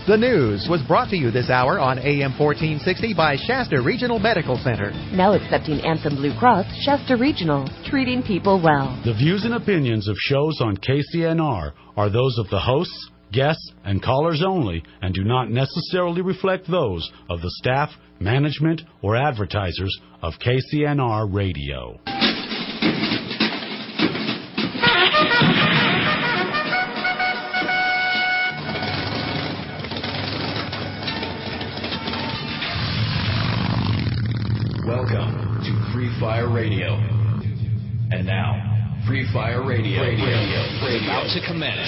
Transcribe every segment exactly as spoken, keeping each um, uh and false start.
The news was brought to you this hour on A M fourteen sixty by Shasta Regional Medical Center. Now accepting Anthem Blue Cross, Shasta Regional, treating people well. The views and opinions of shows on K C N R are those of the hosts, guests, and callers only, and do not necessarily reflect those of the staff, management, or advertisers of K C N R Radio. Welcome to Free Fire Radio. And now, Free Fire Radio, radio, radio, radio. is about to commence.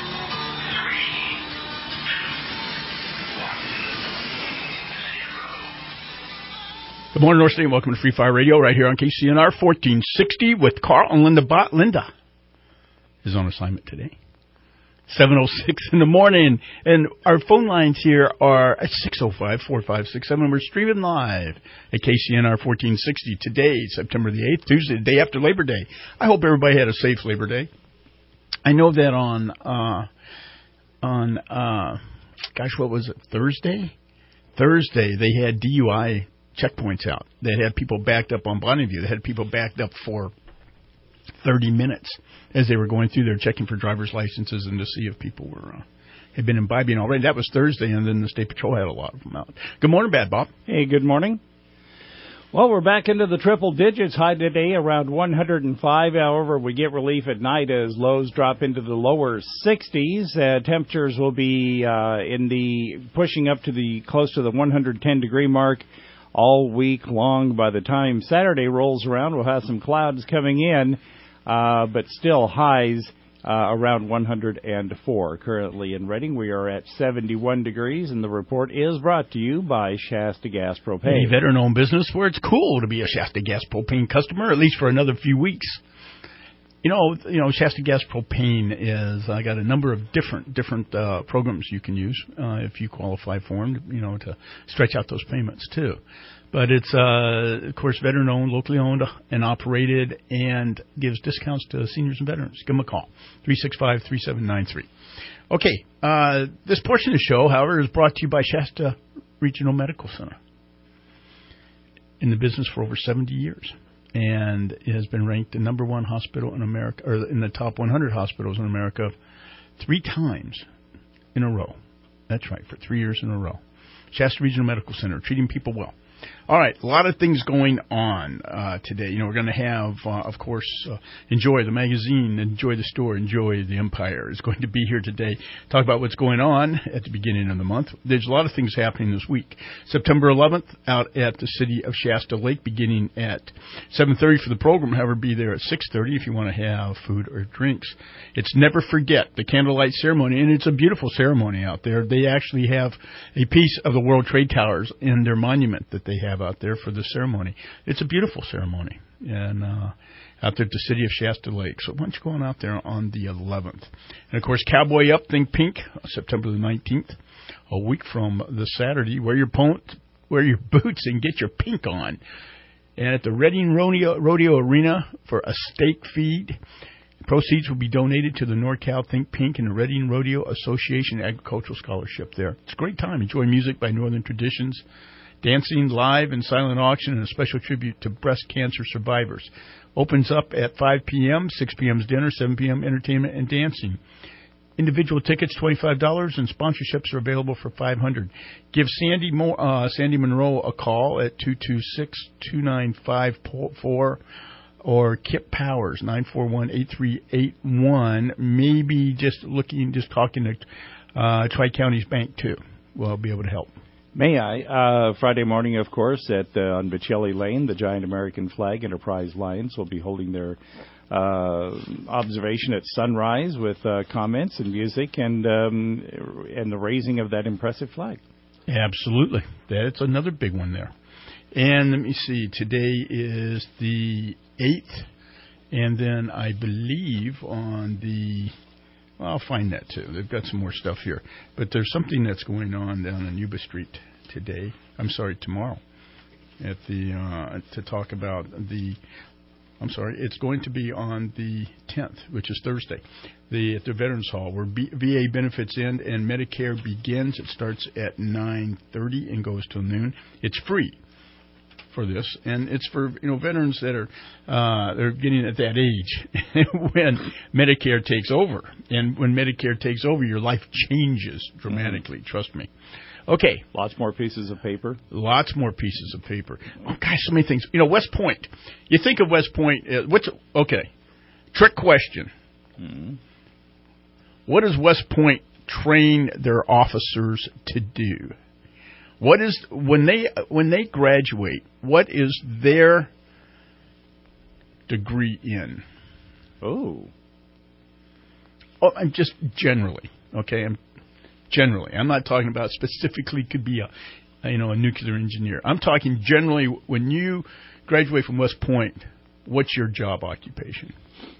Good morning, North State, and welcome to Free Fire Radio right here on K C N R fourteen sixty with Carl and Linda Bott. Linda is on assignment today. seven oh six in the morning. And our phone lines here are at six oh five, four five six seven. We're streaming live at K C N R fourteen sixty today, September the eighth, Tuesday, the day after Labor Day. I hope everybody had a safe Labor Day. I know that on, uh, on, uh, gosh, what was it, Thursday? Thursday, they had D U I checkpoints out. They had people backed up on Bonneview. They had people backed up for thirty minutes as they were going through there checking for driver's licenses and to see if people were uh, had been imbibing already. That was Thursday, and then the State Patrol had a lot of them out. Good morning, Bad Bob. Hey, good morning. Well, we're back into the triple digits. High today around one hundred five. However, we get relief at night as lows drop into the lower sixties. Uh, temperatures will be uh, in the pushing up to the close to the one hundred ten degree mark all week long. By the time Saturday rolls around, we'll have some clouds coming in, uh, but still highs uh, around one hundred four. Currently in Reading, we are at seventy-one degrees, and the report is brought to you by Shasta Gas Propane. A veteran-owned business where it's cool to be a Shasta Gas Propane customer, at least for another few weeks. You know, you know, Shasta Gas Propane is, I got a number of different different uh, programs you can use uh, if you qualify for them, you know, to stretch out those payments too. But it's, uh, of course, veteran-owned, locally owned and operated, and gives discounts to seniors and veterans. Give them a call, three six five, three seven nine three. Okay, uh, this portion of the show, however, is brought to you by Shasta Regional Medical Center. In the business for over seventy years. And it has been ranked the number one hospital in America, or in the top one hundred hospitals in America, three times in a row. That's right, for three years in a row. Shasta Regional Medical Center, treating people well. All right, a lot of things going on uh, today. You know, we're going to have, uh, of course, uh, Enjoy the magazine, Enjoy the store, Enjoy the Empire is going to be here today. Talk about what's going on at the beginning of the month. There's a lot of things happening this week. September eleventh, out at the city of Shasta Lake, beginning at seven thirty for the program. However, be there at six thirty if you want to have food or drinks. It's Never Forget, the candlelight ceremony, and it's a beautiful ceremony out there. They actually have a piece of the World Trade Towers in their monument that they have out there for the ceremony. It's a beautiful ceremony, and uh, out there at the city of Shasta Lake. So why don't you go on out there on the eleventh? And, of course, Cowboy Up, Think Pink, September the nineteenth, a week from the Saturday. Wear your, po- wear your boots and get your pink on. And at the Reading Rodeo, Rodeo Arena for a steak feed. Proceeds will be donated to the NorCal Think Pink and the Reading Rodeo Association Agricultural Scholarship there. It's a great time. Enjoy music by Northern Traditions, dancing, live and silent auction, and a special tribute to breast cancer survivors. Opens up at five p.m., six p.m. is dinner, seven p.m. entertainment and dancing. Individual tickets, twenty-five dollars, and sponsorships are available for five hundred dollars. Give Sandy Mo- uh, Sandy Monroe a call at two two six, two nine five four or Kip Powers, nine four one, eight three eight one. Maybe just looking, just talking to uh, Tri-Counties Bank, too. We'll be able to help. May I? Uh, Friday morning, of course, at uh, on Bocelli Lane, the Giant American Flag Enterprise Lions will be holding their uh, observation at sunrise with uh, comments and music and um, and the raising of that impressive flag. Absolutely. That's another big one there. And let me see, today is the eighth, and then I believe on the, well, I'll find that too. They've got some more stuff here. But there's something that's going on down on Yuba Street today, I'm sorry, tomorrow, at the uh, to talk about the I'm sorry, it's going to be on the tenth, which is Thursday, the at the Veterans Hall, where B, V A benefits end and Medicare begins. It starts at nine thirty and goes till noon. It's free for this, and it's for you know veterans that are uh, they're getting at that age when Medicare takes over. And when Medicare takes over, your life changes dramatically. Mm-hmm. Trust me. Okay. Lots more pieces of paper. Lots more pieces of paper. Oh, gosh, so many things. You know, West Point. You think of West Point. Uh, what's okay? Trick question. Mm-hmm. What does West Point train their officers to do? What is when they when they graduate? What is their degree in? Oh. Oh, I'm just generally okay. I'm generally. I'm not talking about specifically could be a, you know, a nuclear engineer. I'm talking generally when you graduate from West Point, what's your job occupation?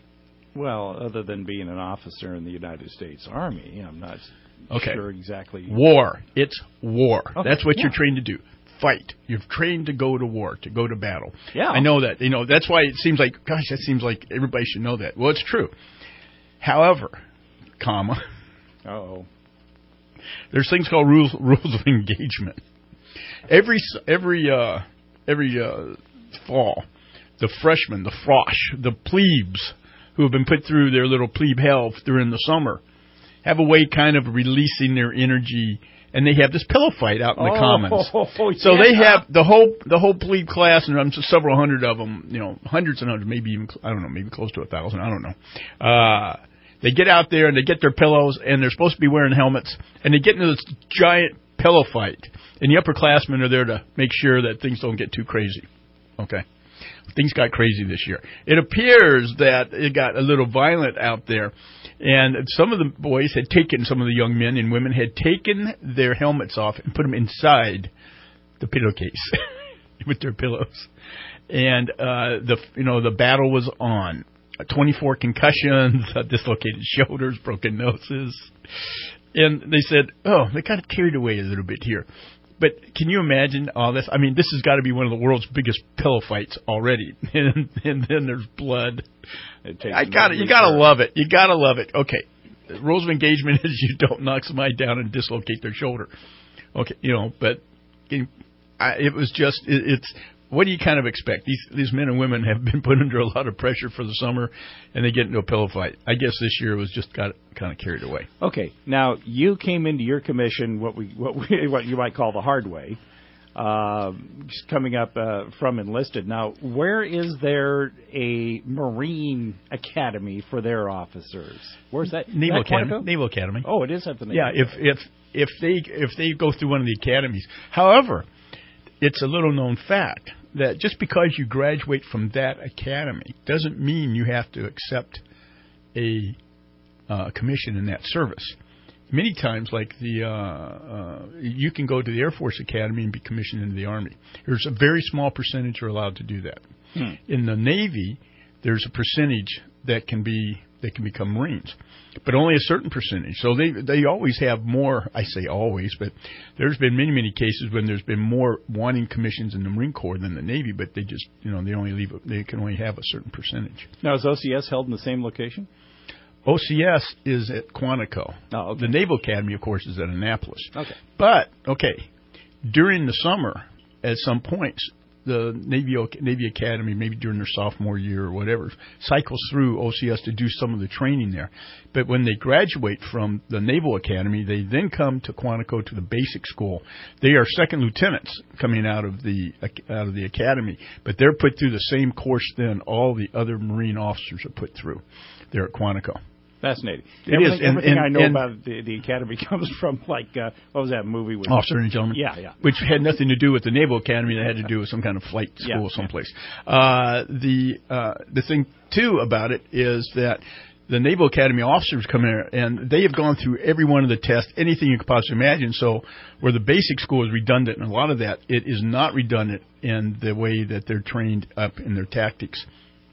Well, other than being an officer in the United States Army, I'm not okay. sure exactly. War. It's war. Okay. That's what yeah. you're trained to do. Fight. You're trained to go to war, to go to battle. Yeah. I know that. You know, that's why it seems like, gosh, that seems like everybody should know that. Well, it's true. However, comma. Uh-oh. There's things called rules rules of engagement. Every every uh, every uh, fall, the freshmen, the frosh, the plebes who have been put through their little plebe hell during the summer have a way kind of releasing their energy, and they have this pillow fight out in the oh, commons. Oh, so yeah. they have the whole the whole plebe class, and um, several hundred of them, you know, hundreds and hundreds, maybe even I don't know, maybe close to a thousand. I don't know. Uh, They get out there and they get their pillows, and they're supposed to be wearing helmets, and they get into this giant pillow fight. And the upperclassmen are there to make sure that things don't get too crazy. Okay? Things got crazy this year. It appears that it got a little violent out there, and some of the boys had taken, some of the young men and women had taken their helmets off and put them inside the pillowcase with their pillows. And, uh, the you know, the battle was on. twenty-four concussions, uh, dislocated shoulders, broken noses. And they said, oh, they kind of carried away a little bit here. But can you imagine all this? I mean, this has got to be one of the world's biggest pillow fights already. and, and then there's blood. I got it. You got to love it. You got to love it. Okay. The rules of engagement is you don't knock somebody down and dislocate their shoulder. Okay. You know, but it, I, it was just, it, it's, what do you kind of expect? These these men and women have been put under a lot of pressure for the summer, and they get into a pillow fight. I guess this year was just got kind of carried away. Okay, now you came into your commission what we what we what you might call the hard way, uh, coming up uh, from enlisted. Now, where is there a Marine Academy for their officers? Where's that? Naval that Academy. Quantico? Naval Academy. Oh, it is at the Naval. Yeah, if if if they if they go through one of the academies. However, it's a little known fact that just because you graduate from that academy doesn't mean you have to accept a uh, commission in that service. Many times, like the, uh, uh, you can go to the Air Force Academy and be commissioned into the Army. There's a very small percentage who are allowed to do that. Hmm. In the Navy, there's a percentage that can be that can become Marines, but only a certain percentage. So they they always have more. I say always, but there's been many many cases when there's been more wanting commissions in the Marine Corps than the Navy, but they just you know they only leave they can only have a certain percentage. Now, is O C S held in the same location? O C S is at Quantico. Oh, okay. The Naval Academy, of course, is at Annapolis. Okay. But okay, during the summer, at some points, the Navy Navy Academy, maybe during their sophomore year or whatever, cycles through O C S to do some of the training there. But when they graduate from the Naval Academy, they then come to Quantico to the basic school. They are second lieutenants coming out of the out of the academy, but they're put through the same course then all the other Marine officers are put through there at Quantico. Fascinating. It everything, is, and, everything and, I know and, about the, the academy comes from, like, uh, what was that movie with Officer and Gentleman? Yeah, yeah. Which had nothing to do with the Naval Academy. That had to do with some kind of flight school yeah, someplace. Yeah. Uh, the uh, the thing, too, about it is that the Naval Academy officers come in, and they have gone through every one of the tests, anything you could possibly imagine. So where the basic school is redundant in a lot of that, it is not redundant in the way that they're trained up in their tactics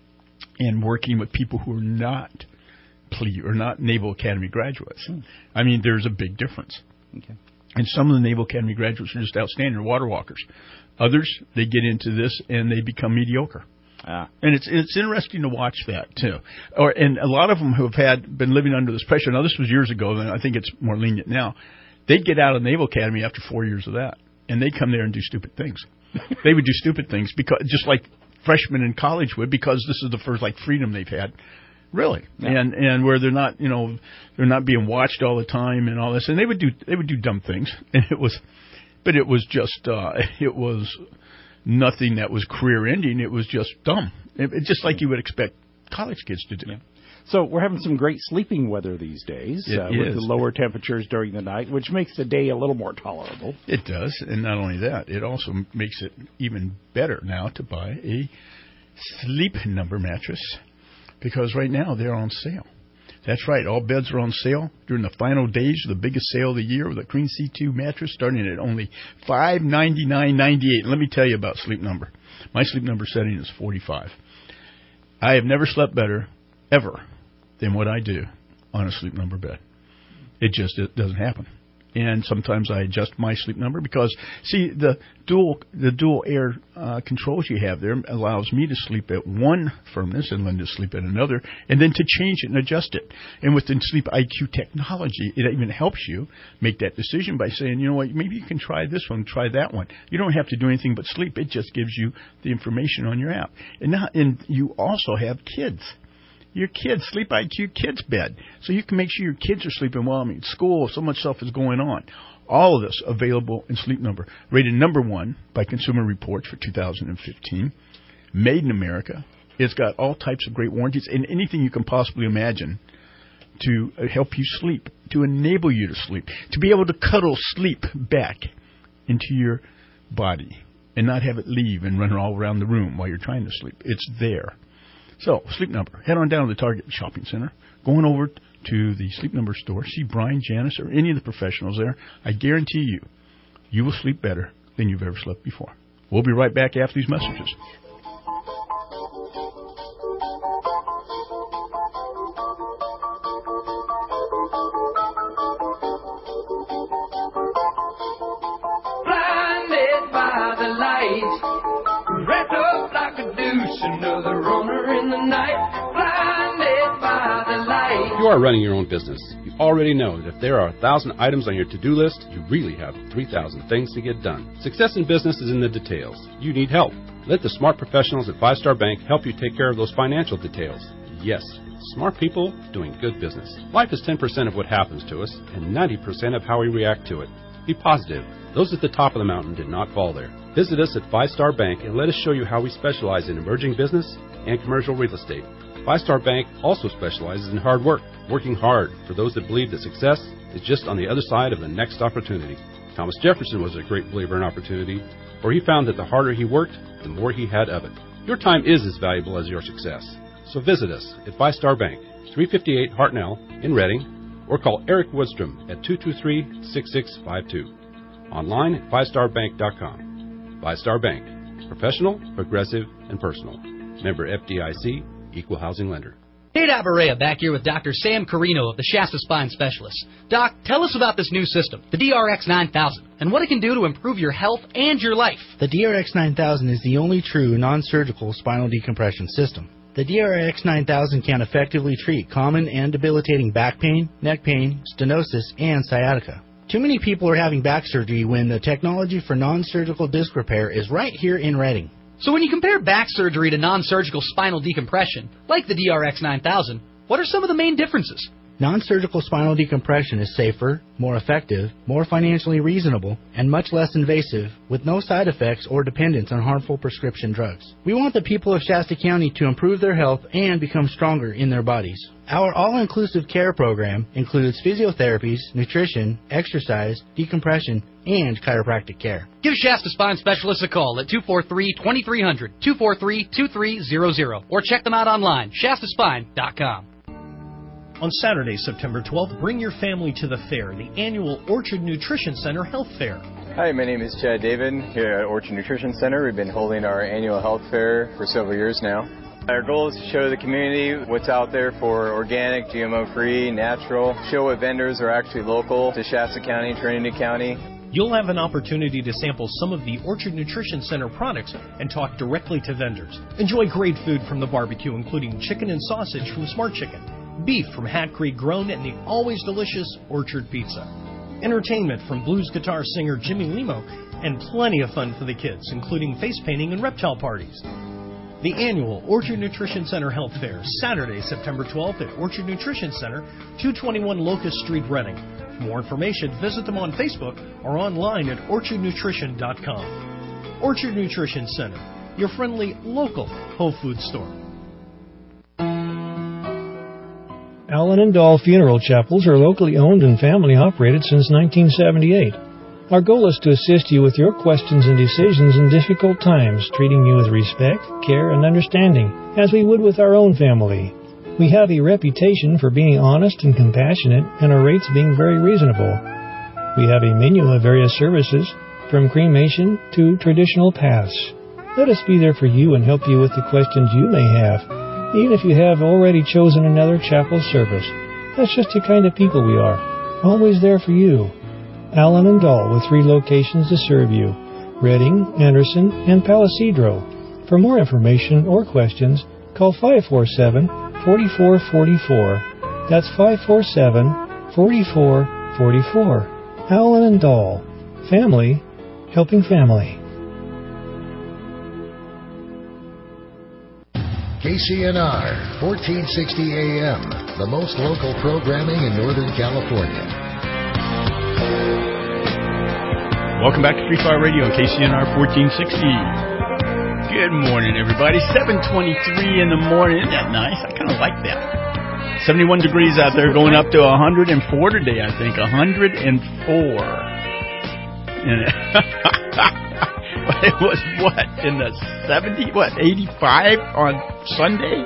and working with people who are not plebe or not Naval Academy graduates. Hmm. I mean, there's a big difference. Okay. And some of the Naval Academy graduates are just outstanding, water walkers. Others, they get into this and they become mediocre. Ah. And it's it's interesting to watch that too. Or and a lot of them who have had been living under this pressure. Now this was years ago, and I think it's more lenient now. They'd get out of the Naval Academy after four years of that, and they'd come there and do stupid things. They would do stupid things because just like freshmen in college would, because this is the first like freedom they've had. Really, yeah. and and where they're not, you know, they're not being watched all the time and all this, and they would do they would do dumb things, and it was, but it was just uh, it was nothing that was career ending. It was just dumb, it, it, just like you would expect college kids to do. Yeah. So we're having some great sleeping weather these days uh, with the lower temperatures during the night, which makes the day a little more tolerable. It does, and not only that, it also makes it even better now to buy a Sleep Number mattress. Because right now they're on sale. That's right. All beds are on sale during the final days of the biggest sale of the year with a Queen C two mattress starting at only five ninety-nine ninety-eight. Let me tell you about Sleep Number. My Sleep Number setting is forty-five. I have never slept better, ever, than what I do on a Sleep Number bed. It just it doesn't happen. And sometimes I adjust my Sleep Number because, see, the dual the dual air uh, controls you have there allows me to sleep at one firmness and Linda to sleep at another, and then to change it and adjust it. And with the Sleep I Q technology, it even helps you make that decision by saying, you know what, maybe you can try this one, try that one. You don't have to do anything but sleep. It just gives you the information on your app. And now, and you also have kids. Your kids, Sleep I Q Kids Bed. So you can make sure your kids are sleeping well. I mean, school, so much stuff is going on. All of this available in Sleep Number. Rated number one by Consumer Reports for two thousand fifteen. Made in America. It's got all types of great warranties and anything you can possibly imagine to help you sleep, to enable you to sleep, to be able to cuddle sleep back into your body and not have it leave and run all around the room while you're trying to sleep. It's there. So, Sleep Number. Head on down to the Target Shopping Center. Going over to the Sleep Number store. See Brian, Janice, or any of the professionals there. I guarantee you, you will sleep better than you've ever slept before. We'll be right back after these messages. Blinded by the light, wrapped up like a deuce, another runner in the night, blinded by the light. You are running your own business. You already know that if there are a thousand items on your to-do list, you really have three thousand things to get done. Success in business is in the details. You need help. Let the smart professionals at Five Star Bank help you take care of those financial details. Yes, smart people doing good business. Life is ten percent of what happens to us and ninety percent of how we react to it. Be positive. Those at the top of the mountain did not fall there. Visit us at Five Star Bank and let us show you how we specialize in emerging business and commercial real estate. Five Star Bank also specializes in hard work, working hard for those that believe that success is just on the other side of the next opportunity. Thomas Jefferson was a great believer in opportunity, for he found that the harder he worked, the more he had of it. Your time is as valuable as your success. So visit us at Five Star Bank, three fifty-eight Hartnell in Reading, or call Eric Woodstrom at two two three, six six five two. Online at five star bank dot com. Five Star Bank. Professional, progressive, and personal. Member F D I C, Equal Housing Lender. Dave Abarea back here with Doctor Sam Carino of the Shasta Spine Specialists. Doc, tell us about this new system, the D R X nine thousand, and what it can do to improve your health and your life. The D R X nine thousand is the only true non-surgical spinal decompression system. The D R X nine thousand can effectively treat common and debilitating back pain, neck pain, stenosis, and sciatica. Too many people are having back surgery when the technology for non-surgical disc repair is right here in Reading. So when you compare back surgery to non-surgical spinal decompression, like the D R X nine thousand, what are some of the main differences? Non-surgical spinal decompression is safer, more effective, more financially reasonable, and much less invasive, with no side effects or dependence on harmful prescription drugs. We want the people of Shasta County to improve their health and become stronger in their bodies. Our all-inclusive care program includes physiotherapies, nutrition, exercise, decompression, and chiropractic care. Give Shasta Spine Specialists a call at two four three, two three zero zero, two four three, two three zero zero, or check them out online, shasta spine dot com. On Saturday, September twelfth, bring your family to the fair, the annual Orchard Nutrition Center Health Fair. Hi, my name is Chad David here at Orchard Nutrition Center. We've been holding our annual health fair for several years now. Our goal is to show the community what's out there for organic, G M O-free, natural, show what vendors are actually local to Shasta County, Trinity County. You'll have an opportunity to sample some of the Orchard Nutrition Center products and talk directly to vendors. Enjoy great food from the barbecue, including chicken and sausage from Smart Chicken, beef from Hat Creek Grown, and the always delicious Orchard Pizza. Entertainment from blues guitar singer Jimmy Limo, and plenty of fun for the kids, including face painting and reptile parties. The annual Orchard Nutrition Center Health Fair, Saturday, September twelfth at Orchard Nutrition Center, two twenty-one Locust Street, Reading. For more information, visit them on Facebook or online at orchard nutrition dot com. Orchard Nutrition Center, your friendly local Whole Foods store. Allen and Dahl Funeral Chapels are locally owned and family operated since nineteen seventy-eight. Our goal is to assist you with your questions and decisions in difficult times, treating you with respect, care, and understanding, as we would with our own family. We have a reputation for being honest and compassionate, and our rates being very reasonable. We have a menu of various services, from cremation to traditional paths. Let us be there for you and help you with the questions you may have, even if you have already chosen another chapel service. That's just the kind of people we are, always there for you. Allen and Dahl, with three locations to serve you: Reading, Anderson, and Palisadro. For more information or questions, call five four seven, four four four four. That's five four seven, four four four four. Allen and Dahl. Family helping family. K C N R, fourteen sixty A M, the most local programming in Northern California. Welcome back to Free Fire Radio on K C N R fourteen sixty. Good morning, everybody. seven twenty-three in the morning. Isn't that nice? I kind of like that. seventy-one degrees out there, going up to one hundred four today, I think. one hundred four. And it was, what, in the seventies? What, eighty-five on Sunday?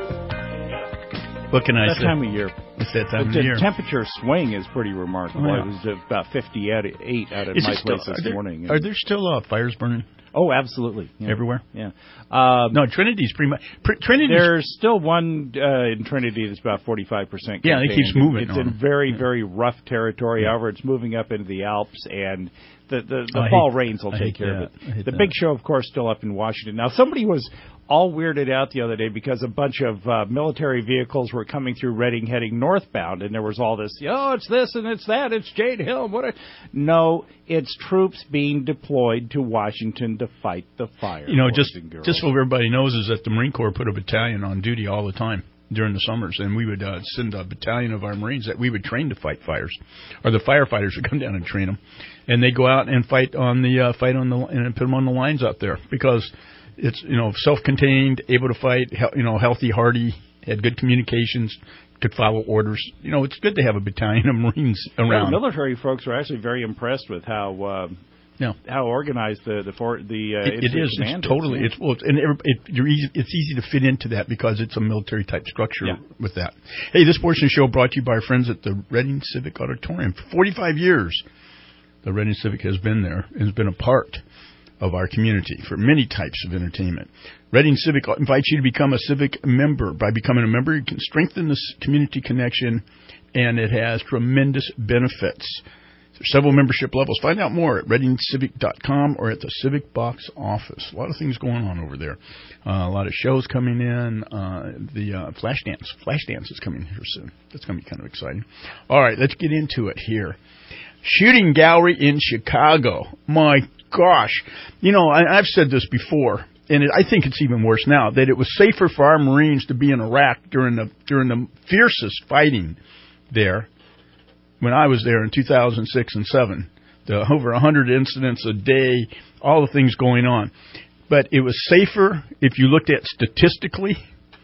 What can I that say? That time of year. It's that time the of year. The temperature swing is pretty remarkable. Oh, yeah. It was about fifty-eight out at is my still, place this are there, morning. Are there still uh, fires burning? Oh, absolutely. Yeah. Everywhere? Yeah. Um, no, Trinity's pretty much... Pr- Trinity's, there's still one uh, in Trinity that's about forty-five percent Yeah, it keeps moving. It's in them. very, yeah. very rough territory. Yeah. However, it's moving up into the Alps, and the, the, the oh, fall hate, rains will I take care that. of it. The that. big show, of course, still up in Washington. Now, somebody was all weirded out the other day because a bunch of uh, military vehicles were coming through Reading heading northbound, and there was all this, oh, it's this and it's that, it's Jade Hill. What? A... No, it's troops being deployed to Washington to fight the fire. You know, just just so everybody knows is that the Marine Corps put a battalion on duty all the time during the summers, and we would uh, send a battalion of our Marines that we would train to fight fires, or the firefighters would come down and train them, and they go out and fight on the uh, fight on the and put them on the lines out there because it's, you know, self-contained, able to fight, he- you know, healthy, hardy, had good communications, could follow orders. You know, it's good to have a battalion of Marines around. The military folks were actually very impressed with how. Uh, No. How organized the the for, the uh, it, it is. It's totally. Is, yeah. It's well, it's, and it, it, you're easy, it's easy to fit into that because it's a military type structure yeah. with that. Hey, this portion of the show brought to you by our friends at the Reading Civic Auditorium. For forty-five years, the Reading Civic has been there and has been a part of our community for many types of entertainment. Reading Civic invites you to become a Civic member. By becoming a member, you can strengthen this community connection, and it has tremendous benefits. There's several membership levels. Find out more at reading civic dot com or at the Civic Box office. A lot of things going on over there. Uh, a lot of shows coming in. Uh, the uh, Flash Dance. Flash Dance is coming here soon. That's going to be kind of exciting. All right, let's get into it here. Shooting gallery in Chicago. My gosh. You know, I, I've said this before, and it, I think it's even worse now, that it was safer for our Marines to be in Iraq during the during the fiercest fighting there. When I was there in two thousand six and seven, the over one hundred incidents a day, all the things going on. But it was safer, if you looked at statistically,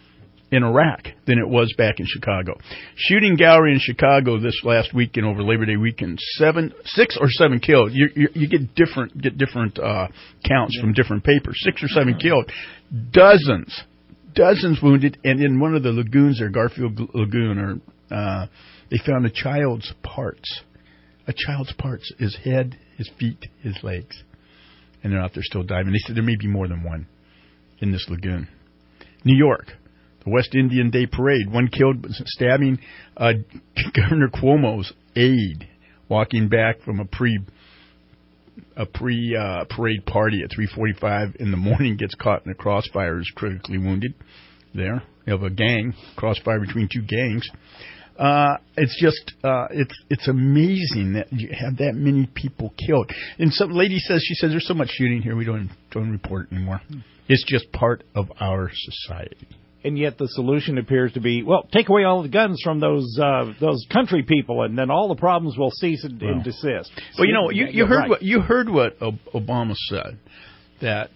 in Iraq than it was back in Chicago. Shooting gallery in Chicago this last weekend, over Labor Day weekend, seven, six or seven killed. You, you, you get different get different uh, counts yeah. from different papers. Six or seven killed, dozens, dozens wounded, and in one of the lagoons there, Garfield Lagoon, or uh, they found a child's parts. A child's parts, his head, his feet, his legs. And they're out there still diving. They said there may be more than one in this lagoon. New York, the West Indian Day Parade. One killed stabbing uh, Governor Cuomo's aide walking back from a pre a pre uh, parade party at three forty-five in the morning gets caught in a crossfire, is critically wounded. There, you have a gang crossfire between two gangs. Uh, it's just uh, it's it's amazing that you have that many people killed. And some lady says she says there's so much shooting here we don't don't report it anymore. It's just part of our society. And yet the solution appears to be, well, take away all the guns from those uh, those country people, and then all the problems will cease and, well, and desist. Well, you know, you, you heard right. what you heard what Obama said, that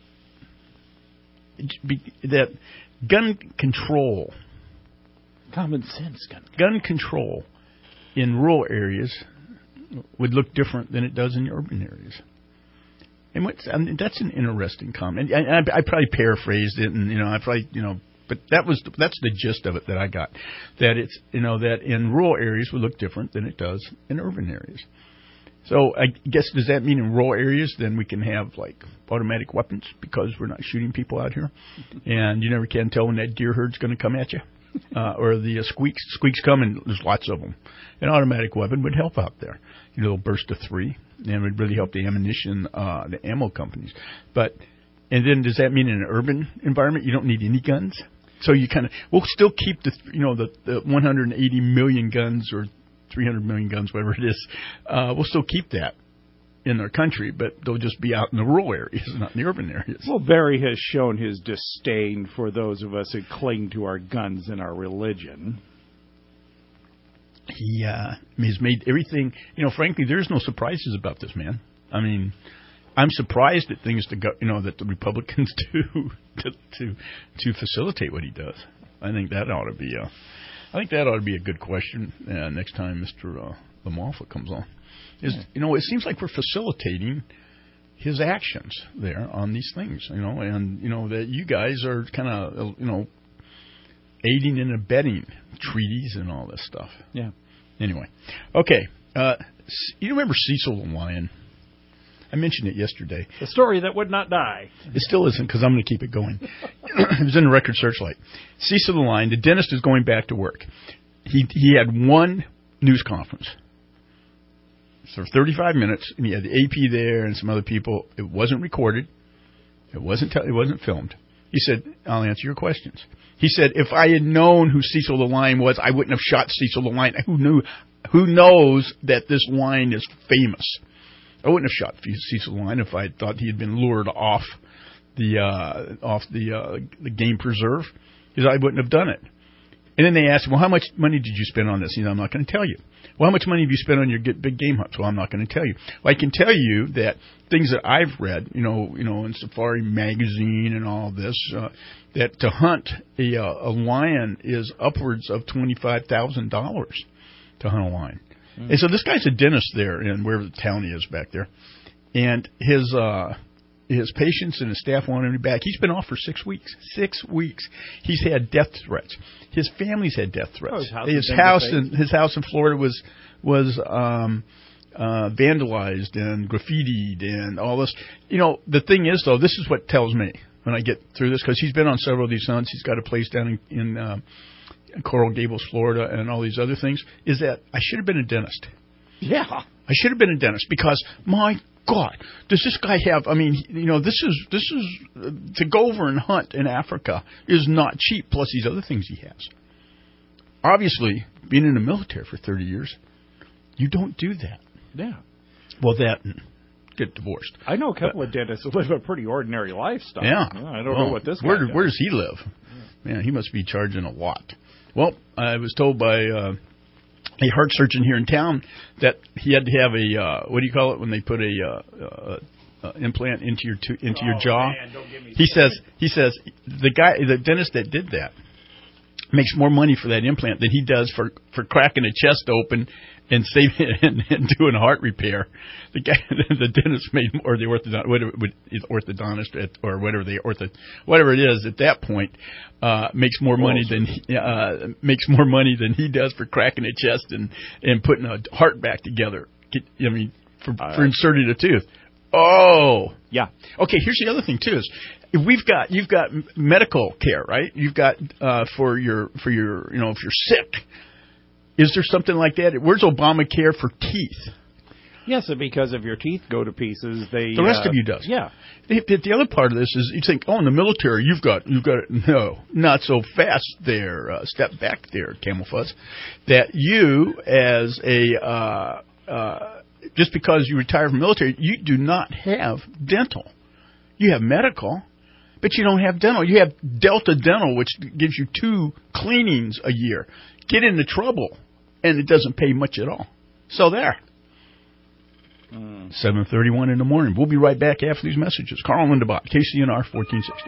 that gun control, common sense gun gun control in rural areas would look different than it does in urban areas. And what's, I mean, that's an interesting comment. And I, I, I probably paraphrased it, and you know, I probably you know. But that was that's the gist of it that I got. That it's you know that in rural areas would look different than it does in urban areas. So I guess does that mean in rural areas then we can have like automatic weapons because we're not shooting people out here, and you never can tell when that deer herd's going to come at you, uh, or the uh, squeaks squeaks come and there's lots of them. An automatic weapon would help out there. You know, a burst of three, and it would really help the ammunition, uh, the ammo companies. But and then does that mean in an urban environment you don't need any guns? So you kind of we'll still keep the you know the, the one hundred eighty million guns or three hundred million guns, whatever it is. Uh, we'll still keep that in our country, but they'll just be out in the rural areas, not in the urban areas. Well, Barry has shown his disdain for those of us who cling to our guns and our religion. He uh, has made everything. You know, frankly, there's no surprises about this man. I mean. I'm surprised at things to go, you know, that the Republicans do to to to facilitate what he does. I think that ought to be a, I think that ought to be a good question uh, next time Mister Uh, LaMalfa comes on. Is yeah. you know, it seems like we're facilitating his actions there on these things, you know, and you know that you guys are kind of you know aiding and abetting treaties and all this stuff. Yeah. Anyway, okay. Uh, you remember Cecil the Lion? I mentioned it yesterday. The story that would not die. It still isn't because I'm going to keep it going. It was in the Record Searchlight. Cecil the Lion, the dentist is going back to work. He he had one news conference. So for thirty-five minutes, and he had the A P there and some other people. It wasn't recorded. It wasn't te- it wasn't filmed. He said, I'll answer your questions. He said, if I had known who Cecil the Lion was, I wouldn't have shot Cecil the Lion. Who knew? Who knows that this lion is famous? I wouldn't have shot Cecil the Lion if I thought he had been lured off the uh, off the uh, the game preserve, because I wouldn't have done it. And then they asked him, well, how much money did you spend on this? He said, I'm not going to tell you. Well, how much money have you spent on your big game hunts? Well, I'm not going to tell you. Well, I can tell you that things that I've read, you know, you know, in Safari Magazine and all this, uh, that to hunt a, uh, a lion is upwards of twenty-five thousand dollars to hunt a lion. Mm. And so this guy's a dentist there in wherever the town is back there, and his uh, his patients and his staff want him back. He's been off for six weeks. Six weeks. He's had death threats. His family's had death threats. Oh, his house, his house in his house in Florida was was um, uh, vandalized and graffitied and all this. You know, the thing is though, this is what tells me when I get through this, because he's been on several of these hunts. He's got a place down in. in uh, Coral Gables, Florida, and all these other things, is that I should have been a dentist. Yeah. I should have been a dentist because, my God, does this guy have, I mean, you know, this is, this is, uh, to go over and hunt in Africa is not cheap, plus these other things he has. Obviously, being in the military for thirty years, you don't do that. Yeah. Well, that and get divorced. I know a couple but, of dentists who live a pretty ordinary lifestyle. Yeah. Well, I don't well, know what this guy where, does. Where does he live? Yeah. Man, he must be charging a lot. Well, I was told by uh, a heart surgeon here in town that he had to have a uh, what do you call it when they put a uh, uh, uh, implant into your to, into oh, your jaw? Man, don't get me he says he says the guy the dentist that did that makes more money for that implant than he does for, for cracking a chest open and saving and, and doing heart repair. The guy, the dentist made, or the orthodontist, whatever, orthodontist at, or whatever the ortho, whatever it is at that point, uh, makes more money than he, uh, makes more money than he does for cracking a chest and, and putting a heart back together. Get, I mean, for, uh, for inserting a tooth. Oh, yeah. Okay. Here's the other thing too: is if we've got you've got medical care, right? You've got uh, for your for your you know if you're sick. Is there something like that? Where's Obamacare for teeth? Yes, and because if your teeth go to pieces, they the rest uh, of you does. Yeah. The, the other part of this is you think, oh, in the military, you've got you've got no, not so fast there. Uh, step back there, Camel Fuzz. That you, as a uh, uh, just because you retire from the military, you do not have dental. You have medical, but you don't have dental. You have Delta Dental, which gives you two cleanings a year. Get into trouble, and it doesn't pay much at all. So there. seven thirty-one in the morning. We'll be right back after these messages. Carl Lindebach, K C N R fourteen sixty.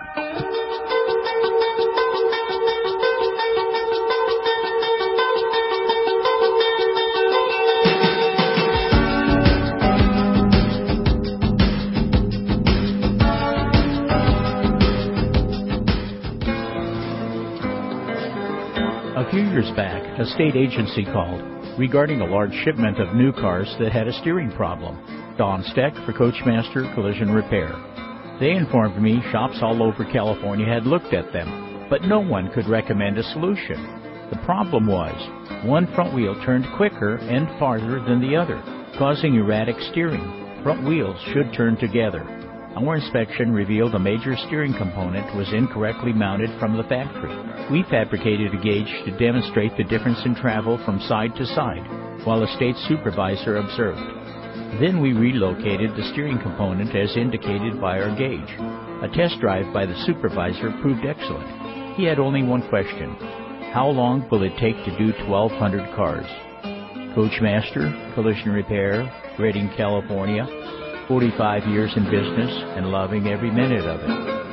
A few years back, a state agency called regarding a large shipment of new cars that had a steering problem. Don Steck for Coachmaster Collision Repair. They informed me shops all over California had looked at them, but no one could recommend a solution. The problem was, one front wheel turned quicker and farther than the other, causing erratic steering. Front wheels should turn together. Our inspection revealed a major steering component was incorrectly mounted from the factory. We fabricated a gauge to demonstrate the difference in travel from side to side, while a state supervisor observed. Then we relocated the steering component as indicated by our gauge. A test drive by the supervisor proved excellent. He had only one question. How long will it take to do twelve hundred cars? Coachmaster Collision Repair, Redding, California. forty-five years in business and loving every minute of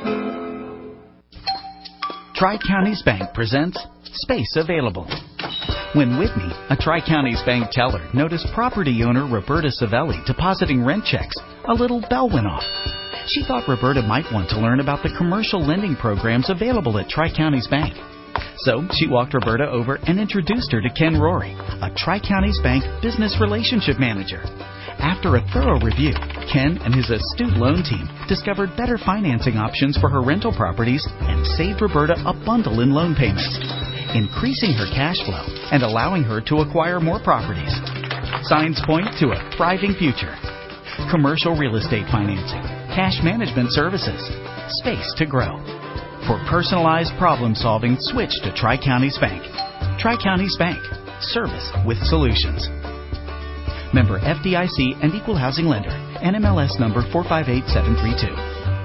it. Tri-Counties Bank presents Space Available. When Whitney, a Tri-Counties Bank teller, noticed property owner Roberta Savelli depositing rent checks, a little bell went off. She thought Roberta might want to learn about the commercial lending programs available at Tri-Counties Bank. So she walked Roberta over and introduced her to Ken Rory, a Tri-Counties Bank business relationship manager. After a thorough review, Ken and his astute loan team discovered better financing options for her rental properties and saved Roberta a bundle in loan payments, increasing her cash flow and allowing her to acquire more properties. Signs point to a thriving future. Commercial real estate financing, cash management services, space to grow. For personalized problem solving, switch to Tri-Counties Bank. Tri-Counties Bank. Service with solutions. Member F D I C and Equal Housing Lender. N M L S number four five eight seven three two.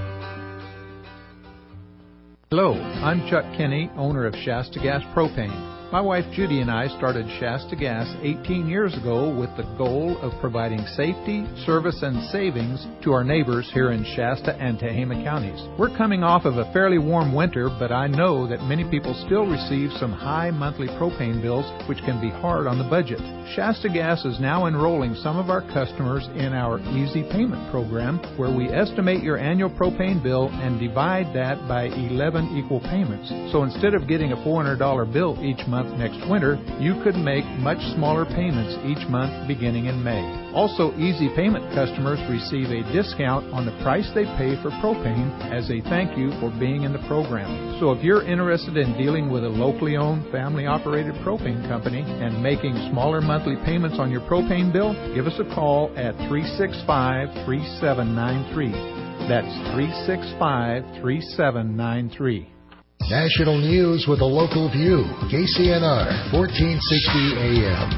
Hello, I'm Chuck Kinney, owner of Shasta Gas Propane. My wife Judy and I started Shasta Gas eighteen years ago with the goal of providing safety, service, and savings to our neighbors here in Shasta and Tehama counties. We're coming off of a fairly warm winter, but I know that many people still receive some high monthly propane bills, which can be hard on the budget. Shasta Gas is now enrolling some of our customers in our Easy Payment program, where we estimate your annual propane bill and divide that by eleven equal payments. So instead of getting a four hundred dollars bill each month next winter, you could make much smaller payments each month beginning in May. Also, Easy Payment customers receive a discount on the price they pay for propane as a thank you for being in the program. So if you're interested in dealing with a locally owned, family-operated propane company and making smaller monthly payments on your propane bill, give us a call at three six five, three seven nine three. That's three six five, three seven nine three. National news with a local view. K C N R, fourteen sixty A M.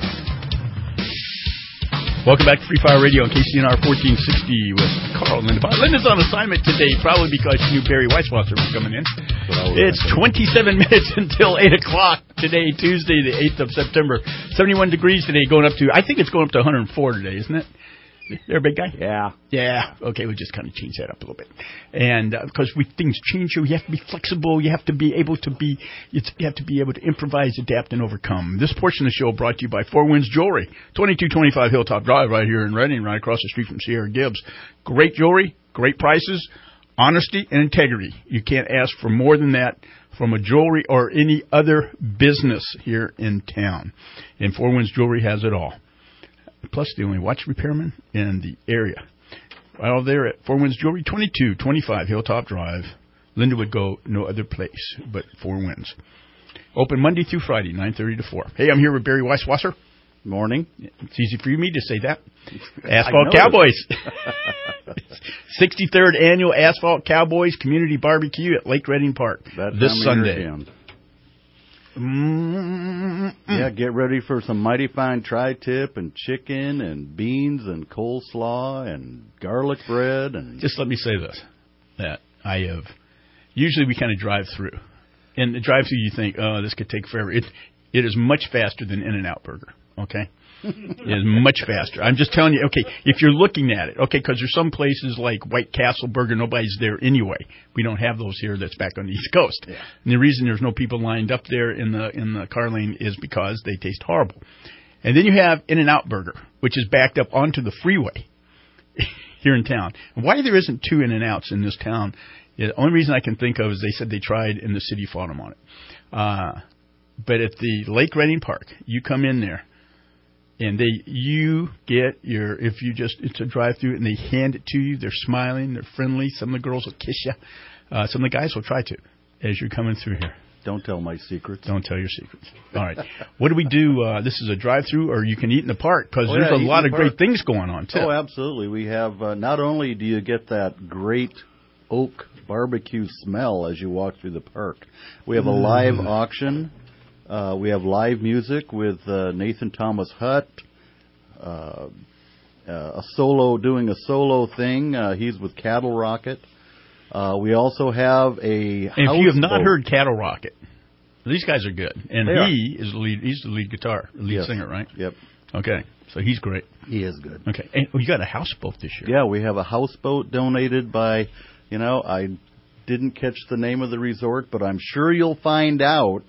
Welcome back to Free Fire Radio on K C N R fourteen sixty with Carl Lindebach. Linda's on assignment today, probably because she knew Barry Weisswasser was coming in. It's twenty-seven minutes until eight o'clock today, Tuesday, the eighth of September. seventy-one degrees today, going up to, I think it's going up to one hundred four today, isn't it? There, big guy? Yeah. Yeah. Okay, we'll just kind of change that up a little bit. And uh, because we, things change, you have to be flexible. You have to be able to be, you have to be able to improvise, adapt, and overcome. This portion of the show brought to you by Four Winds Jewelry, twenty-two twenty-five Hilltop Drive right here in Redding, right across the street from Sierra Gibbs. Great jewelry, great prices, honesty, and integrity. You can't ask for more than that from a jewelry or any other business here in town. And Four Winds Jewelry has it all. Plus, the only watch repairman in the area. Right over there at Four Winds Jewelry, twenty-two twenty-five Hilltop Drive. Linda would go no other place but Four Winds. Open Monday through Friday, nine thirty to four. Hey, I'm here with Barry Weisswasser. Morning. It's easy for me to say that. Asphalt Cowboys. sixty-third Annual Asphalt Cowboys Community Barbecue at Lake Redding Park That this Sunday. Mm-mm. Yeah, get ready for some mighty fine tri-tip and chicken and beans and coleslaw and garlic bread. And Just let me say this, that I have, usually we kind of drive through. And the drive through you think, oh, this could take forever. It, it is much faster than In-N-Out Burger, okay? It is much faster. I'm just telling you, okay, if you're looking at it, okay, because there's some places like White Castle Burger, nobody's there anyway. We don't have those here. That's back on the East Coast. Yeah. And the reason there's no people lined up there in the in the car lane is because they taste horrible. And then you have In-N-Out Burger, which is backed up onto the freeway here in town. And why there isn't two In-N-Outs in this town, the only reason I can think of is they said they tried and the city fought them on it. Uh, but at the Lake Redding Park, you come in there, and they, you get your, if you just, it's a drive-through, and they hand it to you. They're smiling, they're friendly. Some of the girls will kiss you. Uh, some of the guys will try to as you're coming through here. Don't tell my secrets. Don't tell your secrets. All right. What do we do? Uh, this is a drive-through, or you can eat in the park, because oh, there's yeah, a lot of park. great things going on, too. Oh, absolutely. We have, uh, not only do you get that great oak barbecue smell as you walk through the park, we have a live mm. auction. Uh, we have live music with uh, Nathan Thomas Hutt, uh, uh, a solo doing a solo thing. Uh, he's with Cattle Rocket. Uh, we also have a. And if you have not heard Cattle Rocket, these guys are good, and they he are. is the lead. He's the lead guitar, lead yes. singer, right? Yep. Okay, so he's great. He is good. Okay, and you got a houseboat this year. Yeah, we have a houseboat donated by. You know, I didn't catch the name of the resort, but I'm sure you'll find out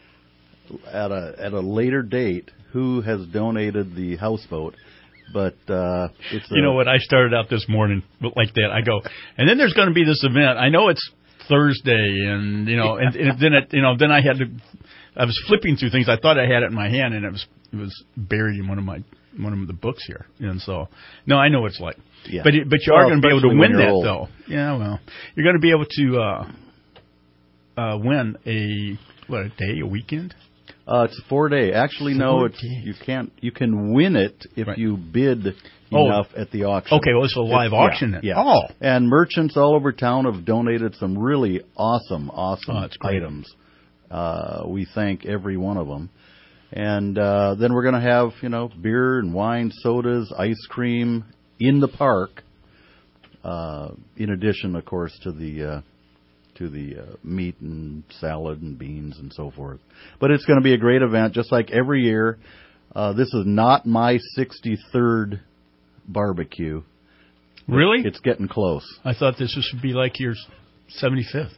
at a at a later date who has donated the houseboat. But uh, it's you a, know what? I started out this morning like that. I go, and then there's going to be this event. I know it's Thursday, and you know, and, and then it, you know, then I had to. I was flipping through things. I thought I had it in my hand, and it was it was buried in one of my one of the books here. And so, no, I know what it's like. Yeah. But it, but you well, are going to be able to win that old. though. Yeah, well, you're going to be able to uh, uh, win a what a day, a weekend. Uh, it's a four day. Actually, four no, it's days. you can't. You can win it if right. you bid oh. enough at the auction. Okay, well, it's a live it's, auction yeah, then. Yeah. Oh, and merchants all over town have donated some really awesome, awesome oh, items. Uh, we thank every one of them. And uh, then we're going to have you know beer and wine, sodas, ice cream in the park. Uh, in addition, of course, to the uh, to the uh, meat and salad and beans and so forth. But it's going to be a great event, just like every year. Uh, this is not my sixty-third barbecue. Really? It's getting close. I thought this would be like your seventy-fifth.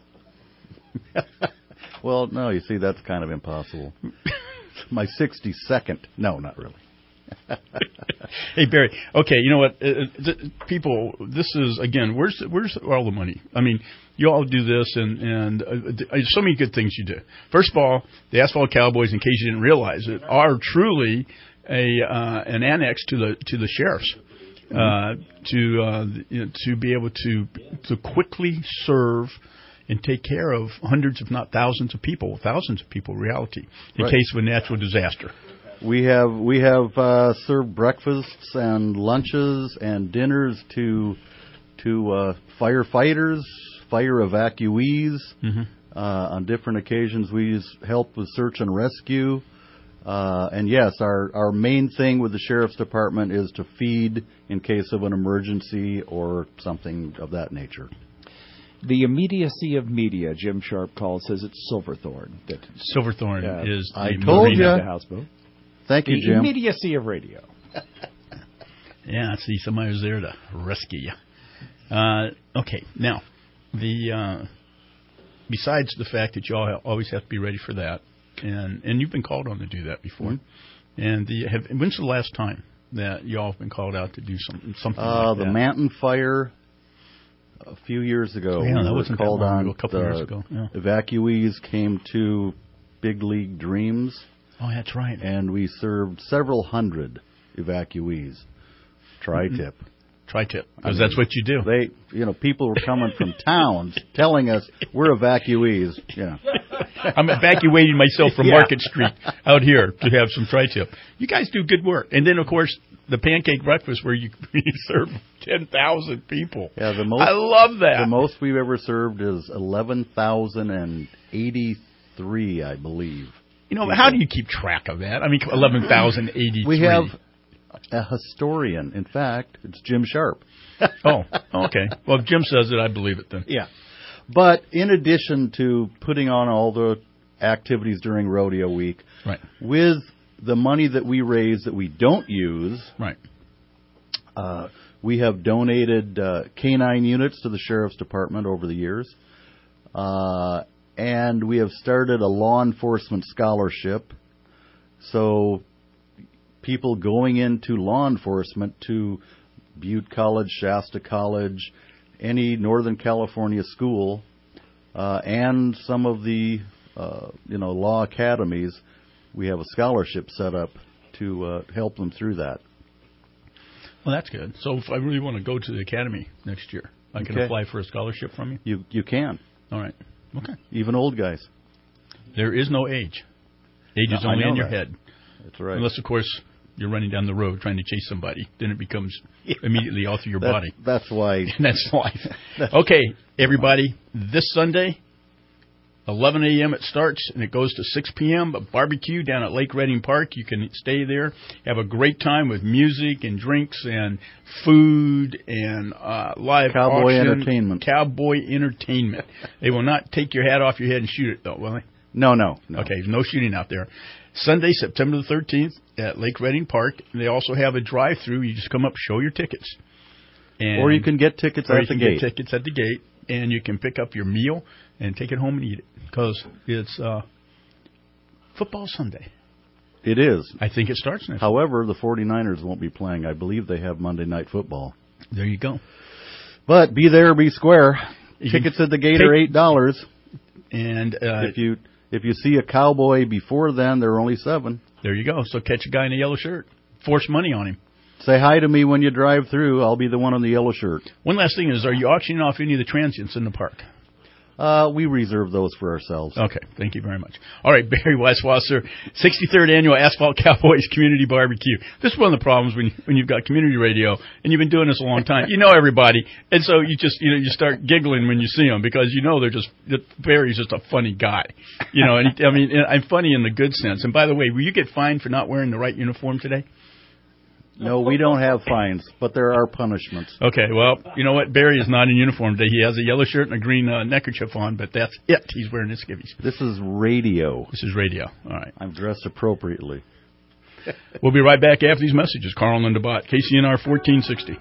Well, no, you see, that's kind of impossible. My sixty-second. No, not really. Hey Barry, okay, you know what? Uh, th- people, this is again. Where's where's all the money? I mean, you all do this, and and uh, th- so many good things you do. First of all, the Asphalt Cowboys, in case you didn't realize it, are truly a uh, an annex to the to the sheriffs uh, to uh, you know, to be able to to quickly serve and take care of hundreds, if not thousands, of people, thousands of people, in reality, in right. case of a natural disaster. We have we have uh, served breakfasts and lunches and dinners to to uh, firefighters, fire evacuees. Mm-hmm. Uh, on different occasions, we use help with search and rescue. Uh, and yes, our our main thing with the sheriff's department is to feed in case of an emergency or something of that nature. The immediacy of media, Jim Sharp calls, says it's Silverthorne. That, Silverthorne uh, is the I told marina. you. The houseboat. Thank you, the Jim. The immediacy of radio. Yeah, see, somebody was there to rescue you. Uh, okay, now, the uh, besides the fact that you all always have to be ready for that, and, and you've been called on to do that before, mm-hmm. and the, have, when's the last time that you all have been called out to do something, something uh, like the that? The Manton Fire a few years ago. Yeah, we that were wasn't called that long on. ago, a couple the years ago. Yeah. Evacuees came to Big League Dreams. Oh, that's right. And we served several hundred evacuees. Tri-tip. Mm-hmm. Tri-tip, because that's what you do. They, you know, people were coming from towns telling us we're evacuees. You know, I'm evacuating myself from Yeah. Market Street out here to have some tri-tip. You guys do good work. And then, of course, the pancake breakfast where you, you serve ten thousand people. Yeah, the most, I love that. The most we've ever served is eleven thousand eighty-three, I believe. You know, how do you keep track of that? I mean, eleven thousand eighty-three. We have a historian. In fact, it's Jim Sharp. Oh, okay. Well, if Jim says it, I believe it then. Yeah. But in addition to putting on all the activities during Rodeo Week, right, with the money that we raise that we don't use, right, uh, we have donated uh, canine units to the Sheriff's Department over the years, uh, and we have started a law enforcement scholarship. So people going into law enforcement to Butte College, Shasta College, any Northern California school, uh, and some of the uh, you know law academies, we have a scholarship set up to uh, help them through that. Well, that's good. So if I really want to go to the academy next year, I can Okay. apply for a scholarship from you? You you can. All right. Okay. Even old guys. There is no age. Age No, is I only know in your that. head. That's right. Unless, of course, you're running down the road trying to chase somebody. Then it becomes immediately all through your That- body. That's why. That's life. Okay, everybody, this Sunday, eleven a.m. it starts, and it goes to six p.m., but barbecue down at Lake Redding Park. You can stay there, have a great time with music and drinks and food and uh, live Cowboy auction, entertainment. Cowboy entertainment. They will not take your hat off your head and shoot it, though, will they? No, no, no. Okay, no shooting out there. Sunday, September the thirteenth at Lake Redding Park. They also have a drive-through. You just come up, show your tickets. And, Or you can get tickets or at you the can gate. Get tickets at the gate, and you can pick up your meal and take it home and eat it because it's uh, football Sunday. It is. I think it starts next. However, the 49ers won't be playing. I believe they have Monday Night Football. There you go. But be there, be square. You Tickets can at the gate take- are eight dollars. And uh, if you if you see a cowboy before then, they're only seven. There you go. So catch a guy in a yellow shirt. Force money on him. Say hi to me when you drive through. I'll be the one in the yellow shirt. One last thing is, are you auctioning off any of the transients in the park? Uh, we reserve those for ourselves. Okay, thank you very much. All right, Barry Weiswasser, sixty-third Annual Asphalt Cowboys Community Barbecue. This is one of the problems when when you've got community radio and you've been doing this a long time. You know everybody, and so you just you know you start giggling when you see them because you know they're just that Barry's just a funny guy, you know. And he, I mean, and I'm funny in the good sense. And by the way, will you get fined for not wearing the right uniform today? No, we don't have fines, but there are punishments. Okay, well, you know what? Barry is not in uniform today. He has a yellow shirt and a green uh, neckerchief on, but that's it. He's wearing his skivvies. This is radio. This is radio. All right. I'm dressed appropriately. We'll be right back after these messages. Carl and DeBot, K C N R fourteen sixty.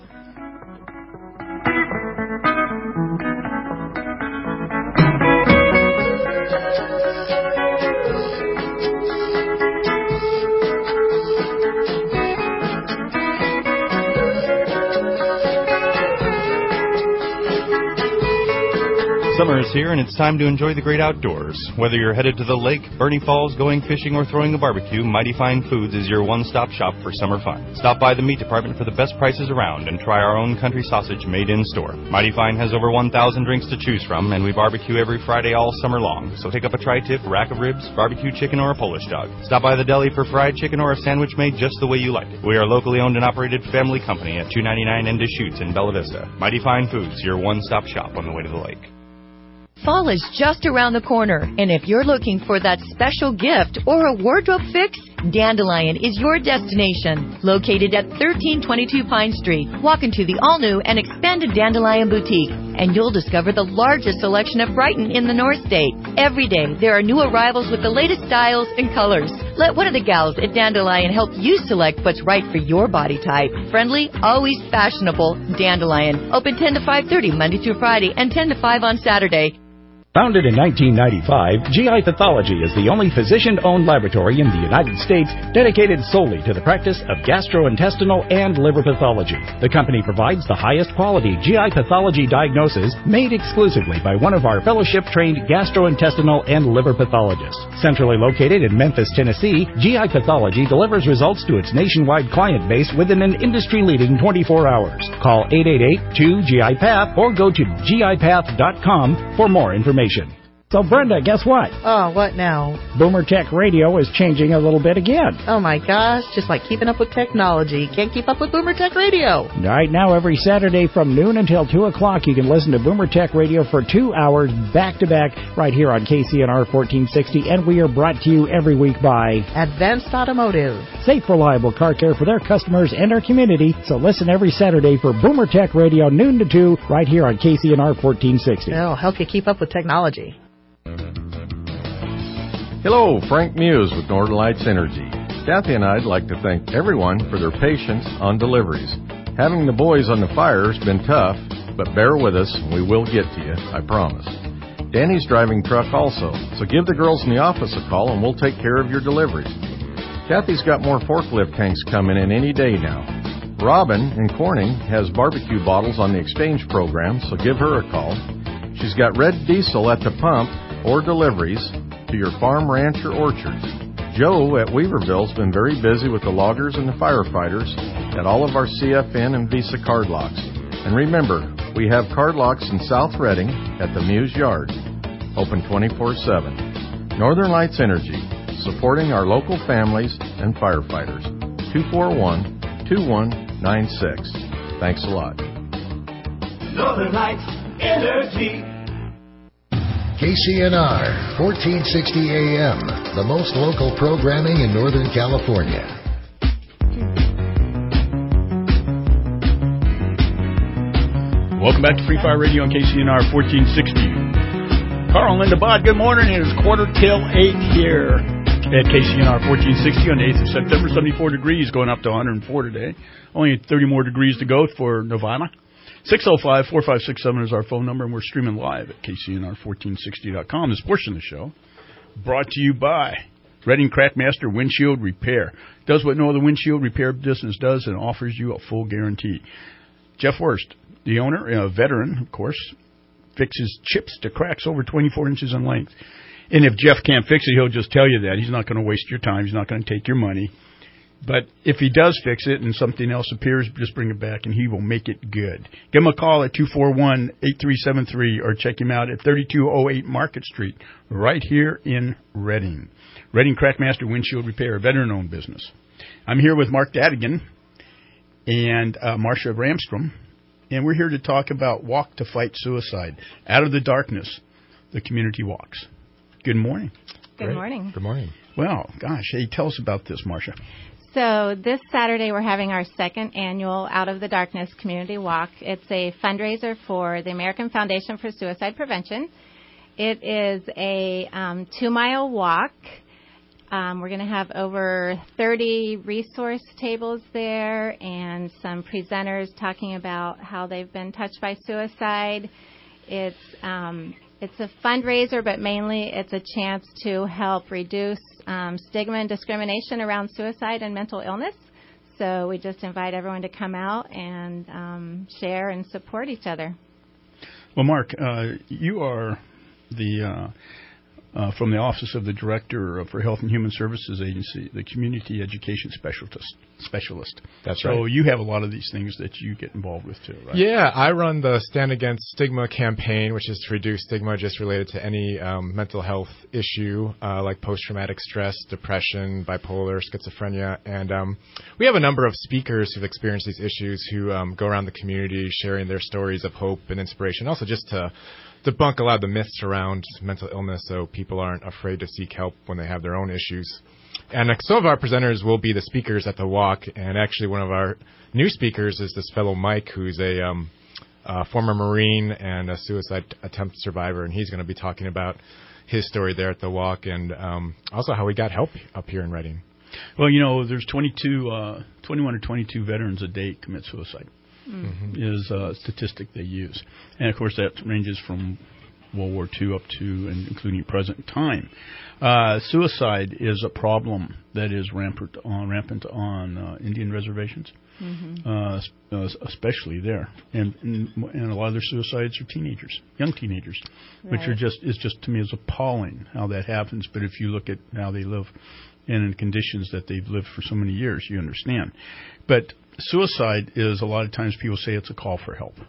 Summer is here, and it's time to enjoy the great outdoors. Whether you're headed to the lake, Bernie Falls, going fishing, or throwing a barbecue, Mighty Fine Foods is your one-stop shop for summer fun. Stop by the meat department for the best prices around and try our own country sausage made in-store. Mighty Fine has over one thousand drinks to choose from, and we barbecue every Friday all summer long. So take up a tri-tip, rack of ribs, barbecue chicken, or a Polish dog. Stop by the deli for fried chicken or a sandwich made just the way you like it. We are a locally owned and operated family company at two ninety-nine in Deschutes in Bella Vista. Mighty Fine Foods, your one-stop shop on the way to the lake. Fall is just around the corner, and if you're looking for that special gift or a wardrobe fix, Dandelion is your destination. Located at thirteen twenty-two Pine Street, walk into the all-new and expanded Dandelion Boutique, and you'll discover the largest selection of Brighton in the North State. Every day, there are new arrivals with the latest styles and colors. Let one of the gals at Dandelion help you select what's right for your body type. Friendly, always fashionable, Dandelion. Open ten to five thirty Monday through Friday and ten to five on Saturday. Founded in nineteen ninety-five, G I Pathology is the only physician-owned laboratory in the United States dedicated solely to the practice of gastrointestinal and liver pathology. The company provides the highest quality G I pathology diagnosis made exclusively by one of our fellowship-trained gastrointestinal and liver pathologists. Centrally located in Memphis, Tennessee, G I Pathology delivers results to its nationwide client base within an industry-leading twenty-four hours. Call eight eight eight, two, G I Path or go to G I path dot com for more information. So, Brenda, guess what? Oh, what now? Boomer Tech Radio is changing a little bit again. Oh, my gosh, just like keeping up with technology. Can't keep up with Boomer Tech Radio. Right now, every Saturday from noon until two o'clock, you can listen to Boomer Tech Radio for two hours back-to-back right here on K C N R fourteen sixty, and we are brought to you every week by Advanced Automotive. Safe, reliable car care for their customers and our community. So listen every Saturday for Boomer Tech Radio, noon to two, right here on K C N R fourteen sixty. It'll help you keep up with technology. Hello, Frank Muse with Northern Lights Energy. Kathy and I'd like to thank everyone for their patience on deliveries. Having the boys on the fire has been tough, but bear with us and we will get to you, I promise. Danny's driving truck also, so give the girls in the office a call and we'll take care of your deliveries. Kathy's got more forklift tanks coming in any day now. Robin in Corning has barbecue bottles on the exchange program, so give her a call. She's got red diesel at the pump or deliveries to your farm, ranch, or orchard. Joe at Weaverville's been very busy with the loggers and the firefighters at all of our C F N and Visa card locks. And remember, we have card locks in South Reading at the Muse Yard, open twenty-four seven. Northern Lights Energy, supporting our local families and firefighters. two four one, two one nine six. Thanks a lot. Northern Lights Energy. K C N R, fourteen sixty A M, the most local programming in Northern California. Welcome back to Free Fire Radio on K C N R fourteen sixty. Carl and Linda Bod, good morning. It is quarter till eight here at K C N R fourteen sixty on the eighth of September. seventy-four degrees, going up to one hundred four today. Only thirty more degrees to go for Nevada. six oh five, four five six seven is our phone number, and we're streaming live at K C N R fourteen sixty dot com. This portion of the show brought to you by Reading Crackmaster Windshield Repair. Does what no other windshield repair business does and offers you a full guarantee. Jeff Worst, the owner, a veteran, of course, fixes chips to cracks over twenty-four inches in length. And if Jeff can't fix it, he'll just tell you that. He's not going to waste your time. He's not going to take your money. But if he does fix it and something else appears, just bring it back and he will make it good. Give him a call at two four one, eight three seven three or check him out at thirty-two oh eight Market Street right here in Reading. Reading Crackmaster Windshield Repair, a veteran-owned business. I'm here with Mark Dadigan and uh, Marcia Ramstrom, and we're here to talk about Walk to Fight Suicide. Out of the Darkness, the community walks. Good morning. Good Great. morning. Good morning. Well, gosh, hey, tell us about this, Marcia. So this Saturday we're having our second annual Out of the Darkness Community Walk. It's a fundraiser for the American Foundation for Suicide Prevention. It is a um, two-mile walk. Um, we're going to have over thirty resource tables there and some presenters talking about how they've been touched by suicide. It's um, it's a fundraiser, but mainly it's a chance to help reduce um, stigma and discrimination around suicide and mental illness. So we just invite everyone to come out and um, share and support each other. Well, Mark, uh, you are the uh, uh, from the Office of the Director for Health and Human Services Agency, the Community Education Specialist. Specialist. That's so right. So you have a lot of these things that you get involved with too, right? Yeah, I run the Stand Against Stigma campaign, which is to reduce stigma just related to any um, mental health issue uh, like post-traumatic stress, depression, bipolar, schizophrenia. And um, we have a number of speakers who've experienced these issues who um, go around the community sharing their stories of hope and inspiration, also just to debunk a lot of the myths around mental illness so people aren't afraid to seek help when they have their own issues. And uh, some of our presenters will be the speakers at the walk, and actually one of our new speakers is this fellow Mike, who's a um, uh, former Marine and a suicide attempt survivor, and he's going to be talking about his story there at the walk and um, also how he got help up here in Reading. Well, you know, there's twenty-two, uh, twenty-one or twenty-two veterans a day commit suicide. Mm-hmm. Is a statistic they use. And, of course, that ranges from World War Two up to and including present time. Uh, suicide is a problem that is rampant on, rampant on uh, Indian reservations, mm-hmm. uh, especially there. And, and and a lot of their suicides are teenagers, young teenagers, right. which are just is just to me is appalling how that happens. But if you look at how they live and in conditions that they've lived for so many years, you understand. But suicide is a lot of times people say it's a call for help.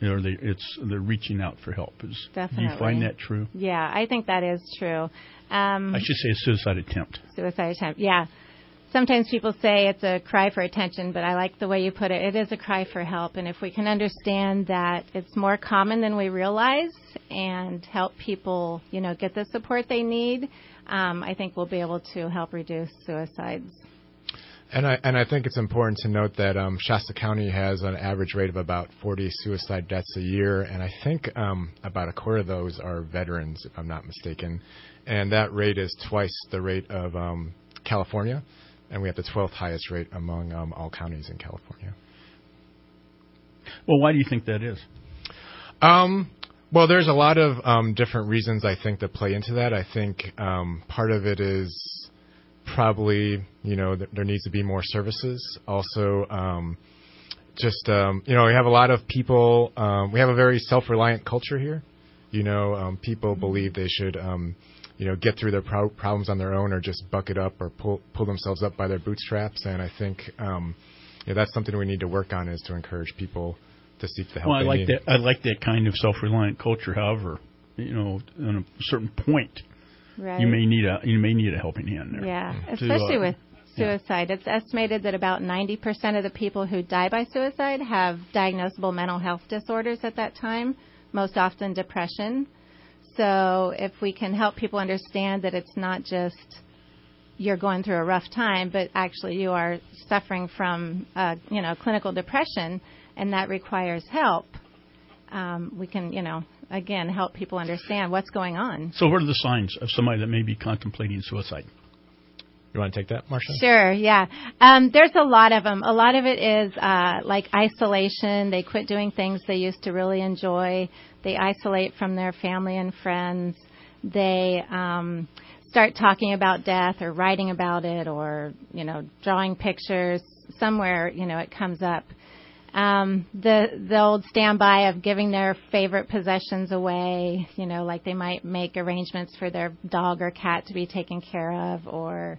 or they it's they're reaching out for help. Is, Definitely. Do you find that true? Yeah, I think that is true. Um, I should say a suicide attempt. Suicide attempt, yeah. Sometimes people say it's a cry for attention, but I like the way you put it. It is a cry for help, and if we can understand that it's more common than we realize and help people, you know, get the support they need, um, I think we'll be able to help reduce suicides. And I and I think it's important to note that um, Shasta County has an average rate of about forty suicide deaths a year, and I think um, about a quarter of those are veterans, if I'm not mistaken. And that rate is twice the rate of um, California. And we have the twelfth highest rate among um, all counties in California. Well, why do you think that is? Um, well, there's a lot of um, different reasons, I think, that play into that. I think um, part of it is probably, you know, th- there needs to be more services. Also, um, just, um, you know, we have a lot of people, um, we have a very self-reliant culture here. You know, um, people believe they should um, you know, get through their pro- problems on their own, or just buck it up, or pull pull themselves up by their bootstraps. And I think um, you know, that's something we need to work on, is to encourage people to seek the help well, I they like need. that. I like that kind of self-reliant culture. However, you know, at a certain point, right. you may need a you may need a helping hand there. Yeah, to, especially uh, with suicide. Yeah. It's estimated that about ninety percent of the people who die by suicide have diagnosable mental health disorders at that time, most often depression. So if we can help people understand that it's not just you're going through a rough time, but actually you are suffering from, uh, you know, clinical depression, and that requires help, um, we can, you know, again, help people understand what's going on. So what are the signs of somebody that may be contemplating suicide? You want to take that, Marcia? Sure, yeah. Um, there's a lot of them. A lot of it is uh, like isolation. They quit doing things they used to really enjoy. They isolate from their family and friends. They um, start talking about death, or writing about it, or, you know, drawing pictures. Somewhere, you know, it comes up. Um, the the old standby of giving their favorite possessions away, you know, like they might make arrangements for their dog or cat to be taken care of, or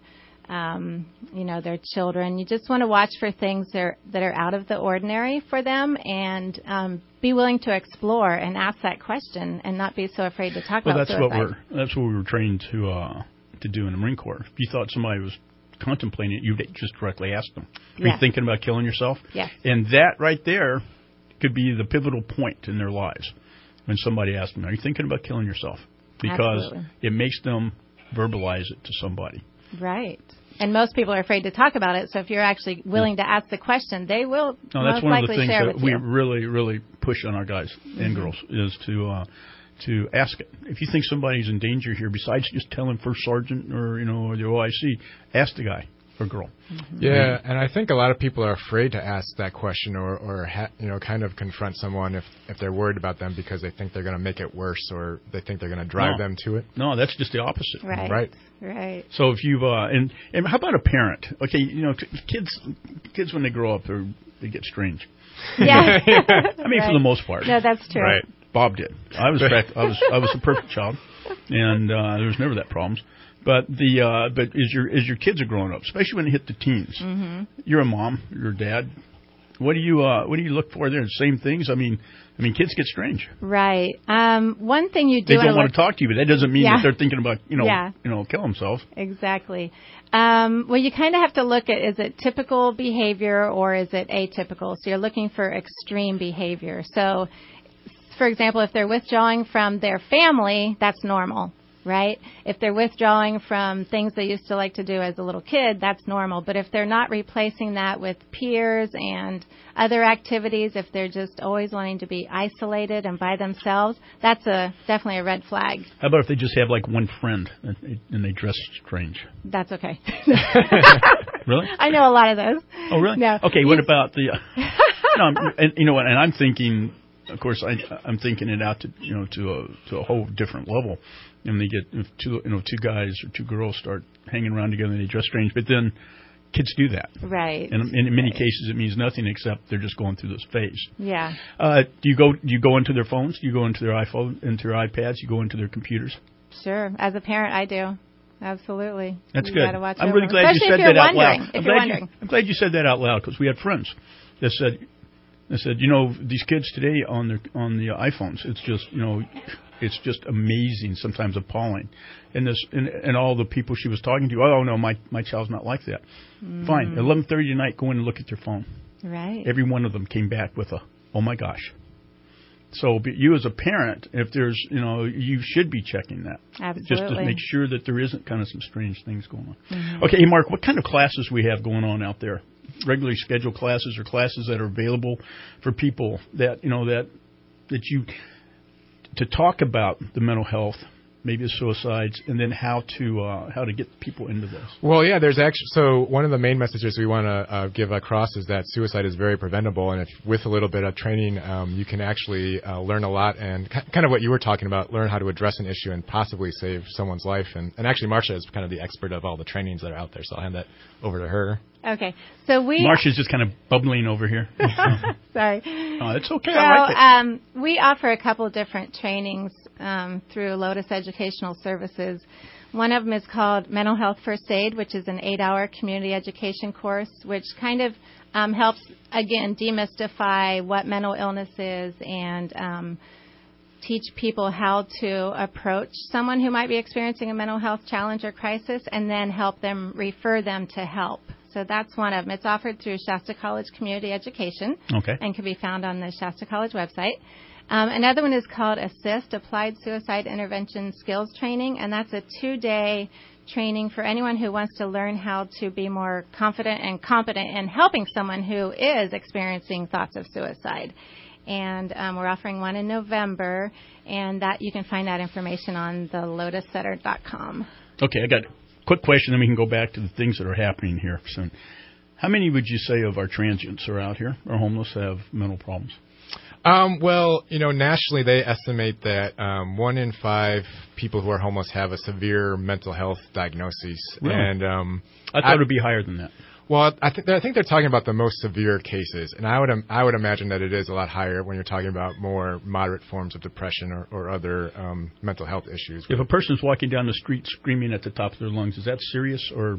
Um, you know, their children. You just want to watch for things that are, that are out of the ordinary for them, and um, be willing to explore and ask that question, and not be so afraid to talk well, about that's suicide. What we're, that's what we were trained to uh, to do in the Marine Corps. If you thought somebody was contemplating it, you'd just directly ask them, are yeah. you thinking about killing yourself? Yes. And that right there could be the pivotal point in their lives, when somebody asks them, are you thinking about killing yourself? Because Absolutely. it makes them verbalize it to somebody. Right. And most people are afraid to talk about it, so if you're actually willing yeah. to ask the question, they will no, most that's one likely of the things share that with we you. really, really push on our guys and Mm-hmm. girls, is to uh, to ask it. If you think somebody's in danger here, besides just telling First Sergeant or, you know, or the O I C, ask the guy or girl. Mm-hmm. Yeah, and I think a lot of people are afraid to ask that question, or, or ha- you know, kind of confront someone if, if they're worried about them, because they think they're going to make it worse, or they think they're going to drive no. them to it. No, that's just the opposite. Right. Right. Right. So if you've uh, and and how about a parent? Okay, you know, t- kids kids when they grow up, they they get strange. Yeah. I mean, right. for the most part. No, that's true. Right. Bob did. I was fact, I was I was a perfect child, and uh, there was never that problems. But the uh, but as your as your kids are growing up, especially when they hit the teens, mm-hmm. you're a mom, you're a dad. What do you uh, what do you look for there? Same things. I mean, I mean, kids get strange. Right. Um, one thing you do. They don't want look- to talk to you, but that doesn't mean yeah. that they're thinking about you know Yeah. you know kill themselves. Exactly. Um, well, you kind of have to look at, is it typical behavior or is it atypical? So you're looking for extreme behavior. So, for example, if they're withdrawing from their family, that's normal, right? If they're withdrawing from things they used to like to do as a little kid, that's normal. But if they're not replacing that with peers and other activities, if they're just always wanting to be isolated and by themselves, that's a definitely a red flag. How about if they just have like one friend and they, and they dress strange? That's okay. Really? I know a lot of those. Oh, really? No. Okay, what about the... Uh, no, I'm, and you know what? And I'm thinking, of course, I, I'm thinking it out to you know to a to a whole different level. And they get if two you know two guys or two girls start hanging around together and they dress strange, but then kids do that. Right. And in many right. cases, it means nothing except they're just going through this phase. Yeah. Uh, do you go? Do you go into their phones? Do you go into their iPhone, into their iPads? You go into their computers? Sure. As a parent, I do. Absolutely. That's you good. Gotta watch I'm over really them. glad Especially you said if you're that out wondering, loud. If I'm you're glad wondering. you, I'm glad you said that out loud, because we had friends that said, I said, you know, these kids today on the on the iPhones, it's just, you know, it's just amazing, sometimes appalling. And this and, and all the people she was talking to, oh no, my my child's not like that. Mm. Fine, eleven thirty tonight, go in and look at your phone. Right. Every one of them came back with a, oh my gosh. So but you as a parent, if there's, you know, you should be checking that. Absolutely. Just to make sure that there isn't kind of some strange things going on. Mm-hmm. Okay, hey Mark, what kind of classes we have going on out there? Regularly scheduled classes or classes that are available for people that, you know, that that you to talk about the mental health, maybe the suicides, and then how to uh, how to get people into this. Well, yeah, there's actually so one of the main messages we want to uh, give across is that suicide is very preventable, and if with a little bit of training, um, you can actually uh, learn a lot and k- kind of what you were talking about, learn how to address an issue and possibly save someone's life. And, and actually, Marcia is kind of the expert of all the trainings that are out there, so I'll hand that over to her. Okay, so we... Marcia's just kind of bubbling over here. Sorry. Oh, it's okay. So, I like it. Um, we offer a couple different trainings um, through Lotus Educational Services. One of them is called Mental Health First Aid, which is an eight-hour community education course, which kind of um, helps, again, demystify what mental illness is and um, teach people how to approach someone who might be experiencing a mental health challenge or crisis, and then help them refer them to help. So that's one of them. It's offered through Shasta College Community Education, okay, and can be found on the Shasta College website. Um, another one is called ASSIST, Applied Suicide Intervention Skills Training, and that's a two-day training for anyone who wants to learn how to be more confident and competent in helping someone who is experiencing thoughts of suicide. And um, we're offering one in November, and that you can find that information on the lotus center dot com. Okay, I got a quick question, then we can go back to the things that are happening here soon. How many would you say of our transients are out here, or homeless, have mental problems? Um, well, you know, nationally they estimate that um, one in five people who are homeless have a severe mental health diagnosis. Really? And um, I thought I, it would be higher than that. Well, I think I think they're talking about the most severe cases, and I would I would imagine that it is a lot higher when you're talking about more moderate forms of depression or, or other um, mental health issues. If a person's walking down the street screaming at the top of their lungs, is that serious or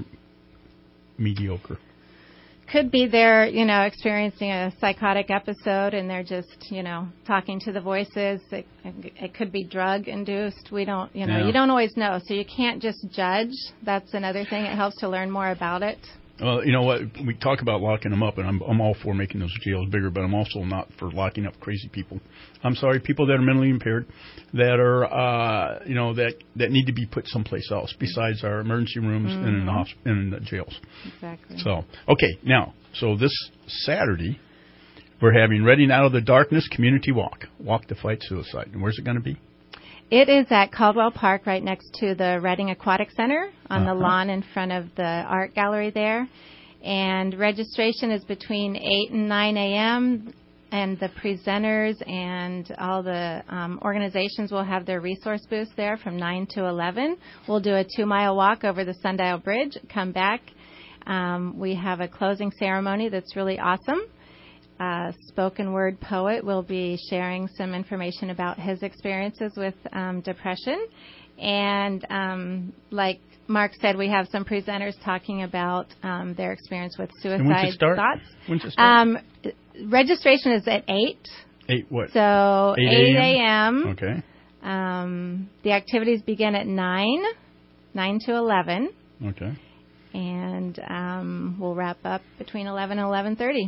mediocre? Could be they're, you know, experiencing a psychotic episode and they're just, you know, talking to the voices. It, it could be drug induced. We don't, you know, yeah. you don't always know. So you can't just judge. That's another thing. It helps to learn more about it. Well, you know what? We talk about locking them up, and I'm, I'm all for making those jails bigger, but I'm also not for locking up crazy people. I'm sorry, people that are mentally impaired, that are, uh, you know, that, that need to be put someplace else besides our emergency rooms mm-hmm. and in the hosp- and in the jails. Exactly. So, okay, now, so this Saturday, we're having Reading Out of the Darkness Community Walk, Walk to Fight Suicide. And where's it going to be? It is at Caldwell Park, right next to the Reading Aquatic Center, on uh-huh. the lawn in front of the art gallery there. And registration is between eight and nine a.m., and the presenters and all the um, organizations will have their resource booths there from nine to eleven. We'll do a two-mile walk over the Sundial Bridge, come back. Um, we have a closing ceremony that's really awesome. Uh, spoken word poet will be sharing some information about his experiences with um, depression. And um, like Mark said, we have some presenters talking about um, their experience with suicide and when's it start? thoughts. When's it start? Um, registration is at eight. eight what? So eight a.m. Okay. Um, the activities begin at nine, nine to eleven. Okay. And um, we'll wrap up between eleven and eleven thirty.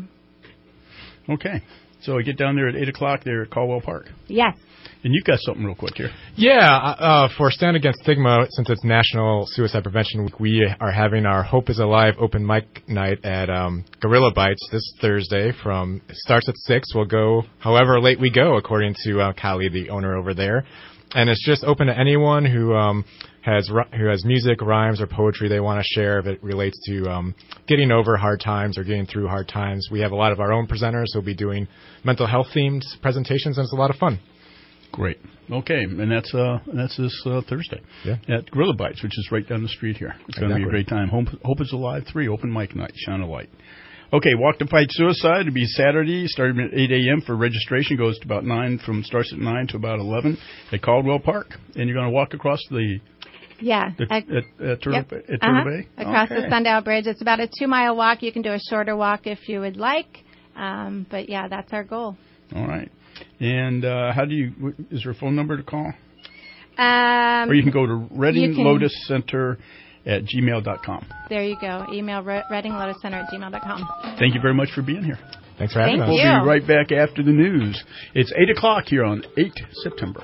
Okay. So I get down there at eight o'clock there at Caldwell Park. Yes. And you've got something real quick here. Yeah, uh, for Stand Against Stigma, since it's National Suicide Prevention Week, we are having our Hope is Alive open mic night at um, Gorilla Bites this Thursday. From it starts at six. We'll go however late we go, according to uh, Kali, the owner over there. And it's just open to anyone who um, has who has music, rhymes, or poetry they want to share if it relates to um, getting over hard times or getting through hard times. We have a lot of our own presenters who will be doing mental health themed presentations, and it's a lot of fun. Great. Okay, and that's uh that's this uh, Thursday yeah. at Gorilla Bites, which is right down the street here. It's going to exactly. be a great time. Hope, Hope is Alive three open mic night. Shine a light. Okay, Walk to Fight Suicide. It'll be Saturday, starting at eight a.m. for registration. Goes to about nine, from starts at nine to about eleven at Caldwell Park. And you're going to walk across the yeah the, at, at, at Turtle, yep. Bay, at uh-huh. Turtle Bay across okay. the Sundial Bridge. It's about a two mile walk. You can do a shorter walk if you would like. Um, but, yeah, that's our goal. All right. And uh, how do you, is there a phone number to call? Um, or you can go to Reading can, Lotus Center at gmail dot com. There you go. Email re- Reading Lotus Center at gmail dot com. Thank you very much for being here. Thanks for having Thank us. you. We'll be right back after the news. It's eight o'clock here on the eighth of September.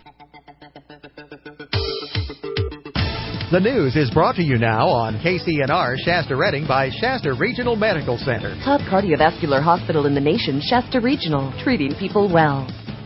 The news is brought to you now on K C N R Shasta Reading by Shasta Regional Medical Center. Top cardiovascular hospital in the nation, Shasta Regional, treating people well.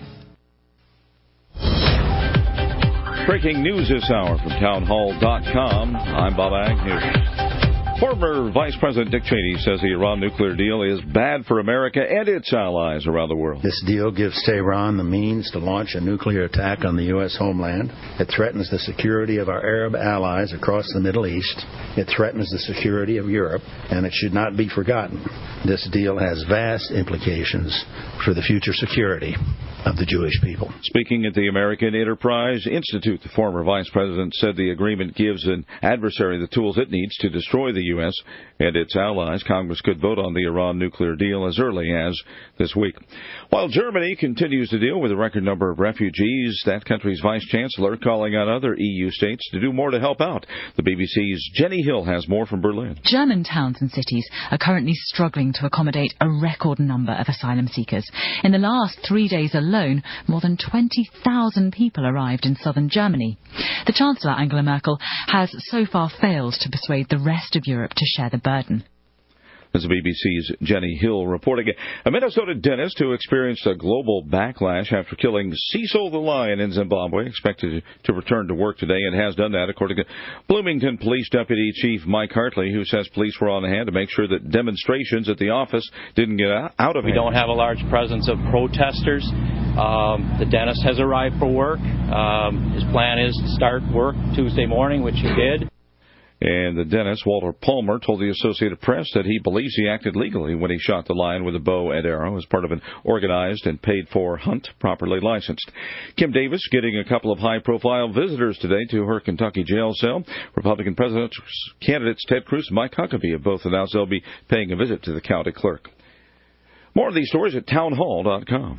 Breaking news this hour from town hall dot com. I'm Bob Agnew. Former Vice President Dick Cheney says the Iran nuclear deal is bad for America and its allies around the world. This deal gives Tehran the means to launch a nuclear attack on the U S homeland. It threatens the security of our Arab allies across the Middle East. It threatens the security of Europe, and it should not be forgotten. This deal has vast implications for the future security of the Jewish people. Speaking at the American Enterprise Institute, the former vice president said the agreement gives an adversary the tools it needs to destroy the U S and its allies. Congress could vote on the Iran nuclear deal as early as this week. While Germany continues to deal with a record number of refugees, that country's vice chancellor calling on other E U states to do more to help out. The B B C's Jenny Hill has more from Berlin. German towns and cities are currently struggling to accommodate a record number of asylum seekers. In the last three days alone, more than twenty thousand people arrived in southern Germany. The Chancellor, Angela Merkel, has so far failed to persuade the rest of Europe to share the burden. This is B B C's Jenny Hill reporting. A Minnesota dentist who experienced a global backlash after killing Cecil the lion in Zimbabwe expected to return to work today and has done that, according to Bloomington Police Deputy Chief Mike Hartley, who says police were on hand to make sure that demonstrations at the office didn't get out of hand. We don't have a large presence of protesters. Um, the dentist has arrived for work. Um, his plan is to start work Tuesday morning, which he did. And the dentist, Walter Palmer, told the Associated Press that he believes he acted legally when he shot the lion with a bow and arrow as part of an organized and paid-for hunt, properly licensed. Kim Davis getting a couple of high-profile visitors today to her Kentucky jail cell. Republican presidential candidates Ted Cruz and Mike Huckabee have both announced they'll be paying a visit to the county clerk. More of these stories at town hall dot com.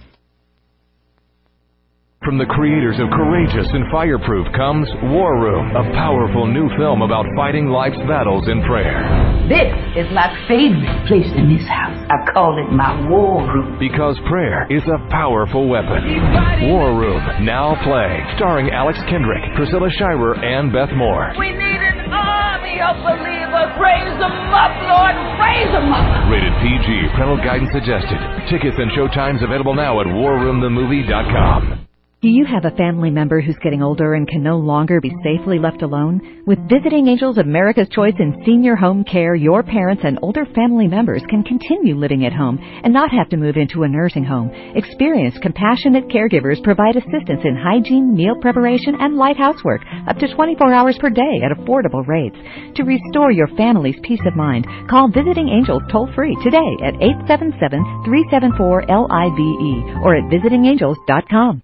From the creators of Courageous and Fireproof comes War Room, a powerful new film about fighting life's battles in prayer. This is my favorite place in this house. I call it my war room. Because prayer is a powerful weapon. War Room, now playing, starring Alex Kendrick, Priscilla Shirer, and Beth Moore. We need an army of believers. Raise them up, Lord. Raise them up. Rated P G. Parental guidance suggested. Tickets and showtimes available now at war room the movie dot com. Do you have a family member who's getting older and can no longer be safely left alone? With Visiting Angels America's Choice in Senior Home Care, your parents and older family members can continue living at home and not have to move into a nursing home. Experienced, compassionate caregivers provide assistance in hygiene, meal preparation, and light housework up to twenty-four hours per day at affordable rates. To restore your family's peace of mind, call Visiting Angels toll-free today at eight seven seven, three seven four, L I V E or at visiting angels dot com.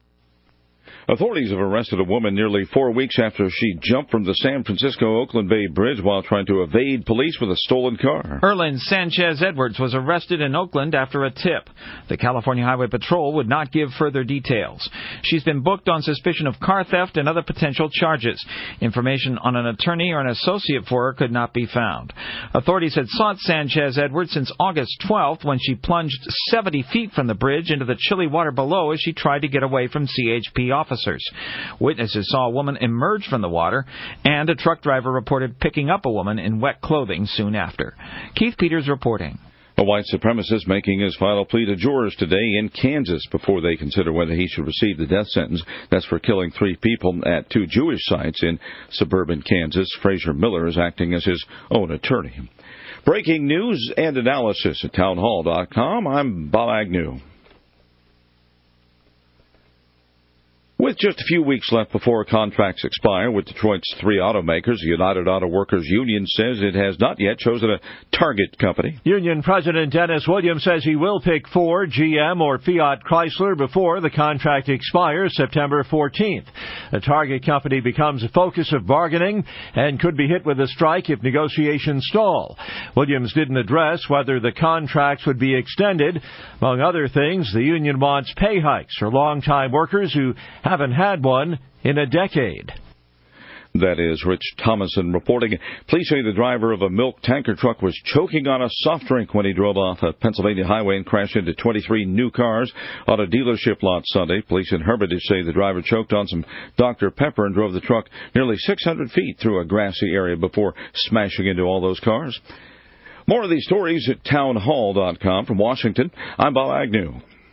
Authorities have arrested a woman nearly four weeks after she jumped from the San Francisco-Oakland Bay Bridge while trying to evade police with a stolen car. Erlyn Sanchez Edwards was arrested in Oakland after a tip. The California Highway Patrol would not give further details. She's been booked on suspicion of car theft and other potential charges. Information on an attorney or an associate for her could not be found. Authorities had sought Sanchez Edwards since August twelfth when she plunged seventy feet from the bridge into the chilly water below as she tried to get away from C H P officers. Witnesses saw a woman emerge from the water, and a truck driver reported picking up a woman in wet clothing soon after. Keith Peters reporting. A white supremacist making his final plea to jurors today in Kansas before they consider whether he should receive the death sentence. That's for killing three people at two Jewish sites in suburban Kansas. Fraser Miller is acting as his own attorney. Breaking news and analysis at town hall dot com. I'm Bob Agnew. With just a few weeks left before contracts expire with Detroit's three automakers, the United Auto Workers Union says it has not yet chosen a target company. Union President Dennis Williams says he will pick Ford, G M, or Fiat Chrysler before the contract expires September fourteenth. The target company becomes a focus of bargaining and could be hit with a strike if negotiations stall. Williams didn't address whether the contracts would be extended. Among other things, the union wants pay hikes for longtime workers who haven't had one in a decade. That is Rich Thomason reporting. Police say the driver of a milk tanker truck was choking on a soft drink when he drove off a Pennsylvania highway and crashed into twenty-three new cars on a dealership lot Sunday. Police in Hermitage say the driver choked on some Doctor Pepper and drove the truck nearly six hundred feet through a grassy area before smashing into all those cars. More of these stories at townhall dot com. From Washington, I'm Bob Agnew.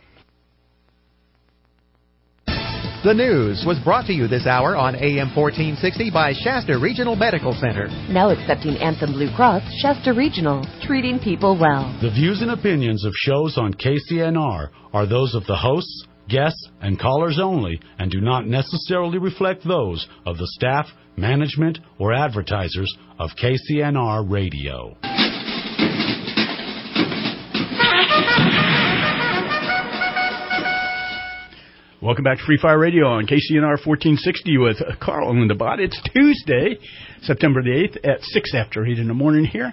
The news was brought to you this hour on A M fourteen sixty by Shasta Regional Medical Center. Now accepting Anthem Blue Cross, Shasta Regional, treating people well. The views and opinions of shows on K C N R are those of the hosts, guests, and callers only, and do not necessarily reflect those of the staff, management, or advertisers of K C N R Radio. Welcome back to Free Fire Radio on K C N R fourteen sixty with Carl and Linda Bott. It's Tuesday, September the eighth at six after eight in the morning here.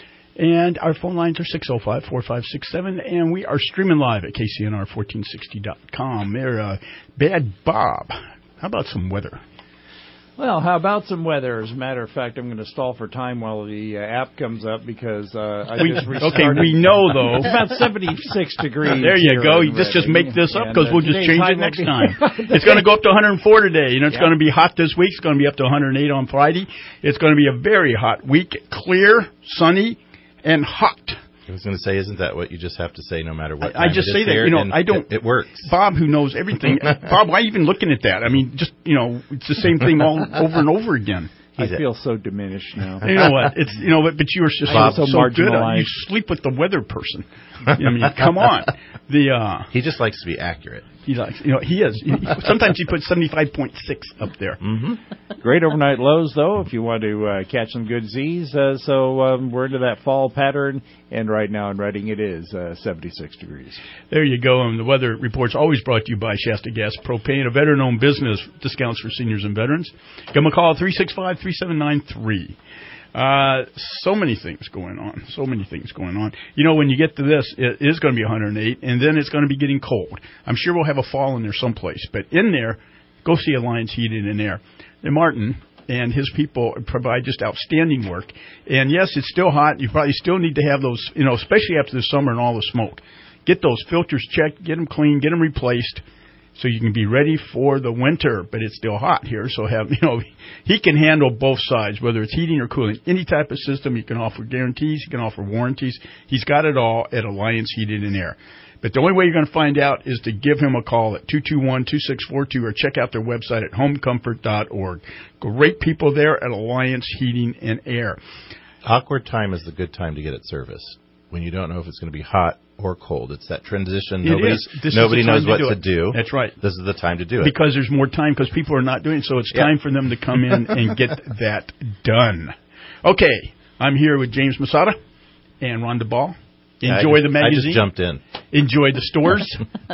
And our phone lines are six oh five, four five six seven, and we are streaming live at K C N R fourteen sixty dot com. There, uh, Bad Bob, how about some weather? Well, how about some weather? As a matter of fact, I'm going to stall for time while the uh, app comes up because uh, I we, just restarted. Okay, we know, though. It's about seventy-six degrees. There you go. You just, just make this up because we'll just change it next time. It's going to go up to one hundred four today. You know, it's yeah. going to be hot this week. It's going to be up to one hundred eight on Friday. It's going to be a very hot week. Clear, sunny, and hot. I was going to say, isn't that what you just have to say no matter what time I just it say is that, here, you know, I don't. It, it works. Bob, who knows everything. Bob, why even looking at that? I mean, just, you know, it's the same thing all over and over again. I feel so diminished now. You know what? It's you know what, but you were just Bob, so, so, so good. marginalized. You sleep with the weather person. I mean, come on. The uh, he just likes to be accurate. He likes, you know, he is. He, sometimes he puts seventy-five point six up there. Mm-hmm. Great overnight lows, though, if you want to uh, catch some good Z's. Uh, so um, we're into that fall pattern, and right now in Reading it is uh, seventy-six degrees. There you go. And the weather report's always brought to you by Shasta Gas Propane, a veteran-owned business, discounts for seniors and veterans. Give them a call, three six five, three seven nine three. Uh, so many things going on. So many things going on. You know, when you get to this, it is going to be one hundred eight, and then it's going to be getting cold. I'm sure we'll have a fall in there someplace. But in there, go see Alliance Heating and Air. And Martin and his people provide just outstanding work. And, yes, it's still hot. You probably still need to have those, you know, especially after the summer and all the smoke. Get those filters checked, get them cleaned, get them replaced, so you can be ready for the winter, but it's still hot here. So have you know he can handle both sides, whether it's heating or cooling. Any type of system, he can offer guarantees, he can offer warranties. He's got it all at Alliance Heating and Air. But the only way you're going to find out is to give him a call at two two one, two six four two or check out their website at home comfort dot org. Great people there at Alliance Heating and Air. Awkward time is the good time to get it serviced. When you don't know if it's going to be hot or cold. It's that transition. It Nobody, is. This nobody is the time knows to what do to it. do. That's right. This is the time to do it. Because there's more time because people are not doing it, so it's Yeah. time for them to come in and get that done. Okay, I'm here with James Masada and Rhonda Ball. Yeah, Enjoy I just, the magazine. I just jumped in. Enjoy the stores.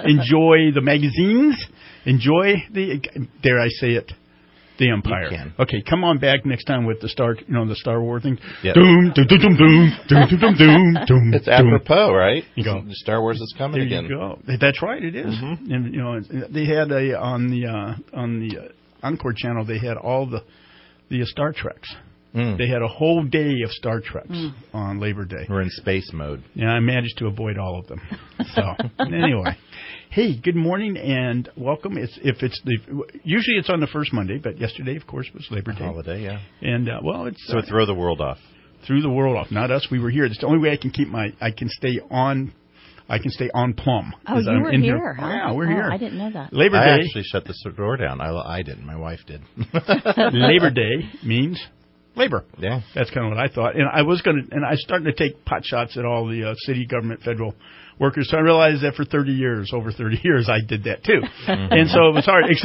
Enjoy the magazines. Enjoy the, dare I say it, the Empire. You can. Okay, come on back next time with the Star, you know, the Star Wars thing. Yep. Doom, doom, doom, doom, doom, doom, doom, doom, doom. It's apropos, right? You go. Star Wars is coming There again. you go. That's right, it is. Mm-hmm. And you know, they had a on the uh, on the uh, Encore channel. They had all the the uh, Star Treks. Mm. They had a whole day of Star Treks mm. on Labor Day. We're in space mode. Yeah, I managed to avoid all of them. So anyway, hey, good morning and welcome. It's if it's the usually it's on the first Monday, but yesterday, of course, was Labor Day holiday. Yeah, and uh, well, it's so uh, throw the world off. Threw the world off. Not us. We were here. It's the only way I can keep my. I can stay on. I can stay on plumb. Oh, you I'm were in here, here. huh? Yeah, we're oh, here. I didn't know that. Labor I Day. actually shut the door down. I, I didn't. My wife did. Labor Day means labor. Yeah. That's kind of what I thought. And I was going to, and I was starting to take pot shots at all the uh, city, government, federal workers. So I realized that for thirty years, over thirty years, I did that too. Mm-hmm. And so it was hard, except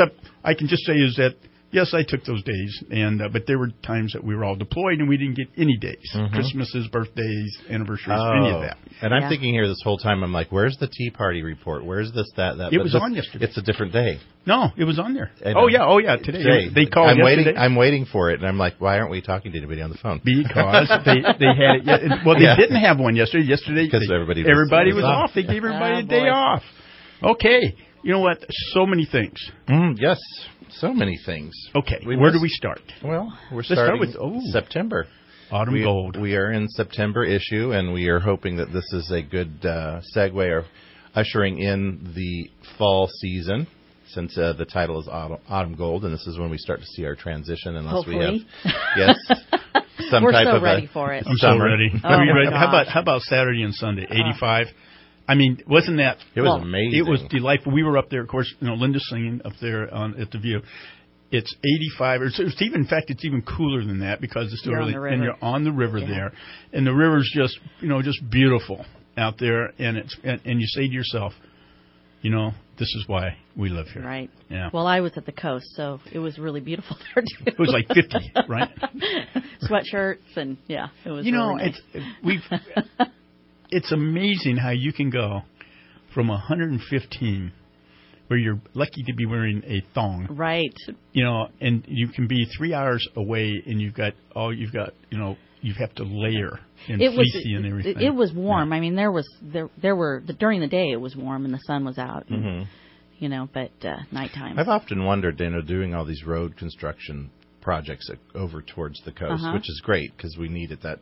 I can just say is that, yes, I took those days, and uh, but there were times that we were all deployed and we didn't get any days, Mm-hmm. Christmases, birthdays, anniversaries, Oh. any of that. And I'm Yeah. thinking here this whole time, I'm like, where's the Tea Party report? Where's this, that, that? It But was this- on yesterday. It's a different day. No, it was on there. I know. Oh, yeah, oh, yeah, today. They called I'm yesterday. waiting. I'm waiting for it, and I'm like, why aren't we talking to anybody on the phone? Because they they had it. Yeah, well, they Yeah. didn't have one yesterday. Yesterday, Because they- everybody was- everybody was was off. off. They gave everybody Ah, a day boy. off. Okay, you know what? So many things. Mm, yes, so many things. Okay, We where must- do we start? Well, we're Let's start starting with- oh. September. Autumn we, Gold. We are in September issue, and we are hoping that this is a good uh, segue or ushering in the fall season, since uh, the title is Autumn, Autumn Gold, and this is when we start to see our transition, unless Hopefully. we have yes some We're type so of ready a for it. I'm so summer. ready. Oh, Are you my ready? How gosh. about how about Saturday and Sunday? eighty-five. I mean, wasn't that? It was well, amazing. It was delightful. We were up there, of course. You know, Linda's singing up there on at the View. It's eighty-five, or it's, it's even. In fact, it's even cooler than that because it's still You're on really, the river. and you're on the river Yeah. there, and the river's just, you know, just beautiful out there, and it's, and, and you say to yourself, you know, this is why we live here. Right. Yeah. Well, I was at the coast, so it was really beautiful there too. It was like fifty, right? Sweatshirts and yeah, it was. You know, really nice. it's we've. It's amazing how you can go from one hundred fifteen, where you're lucky to be wearing a thong, right. you know, and you can be three hours away, and you've got all you've got, you know, you have to layer and it was fleecy and everything. it, it was warm. I mean, there was there there were during the day it was warm and the sun was out. And, Mhm. You know, but uh, nighttime. I've often wondered, you know, doing all these road construction projects over towards the coast, Uh-huh. which is great because we need it. That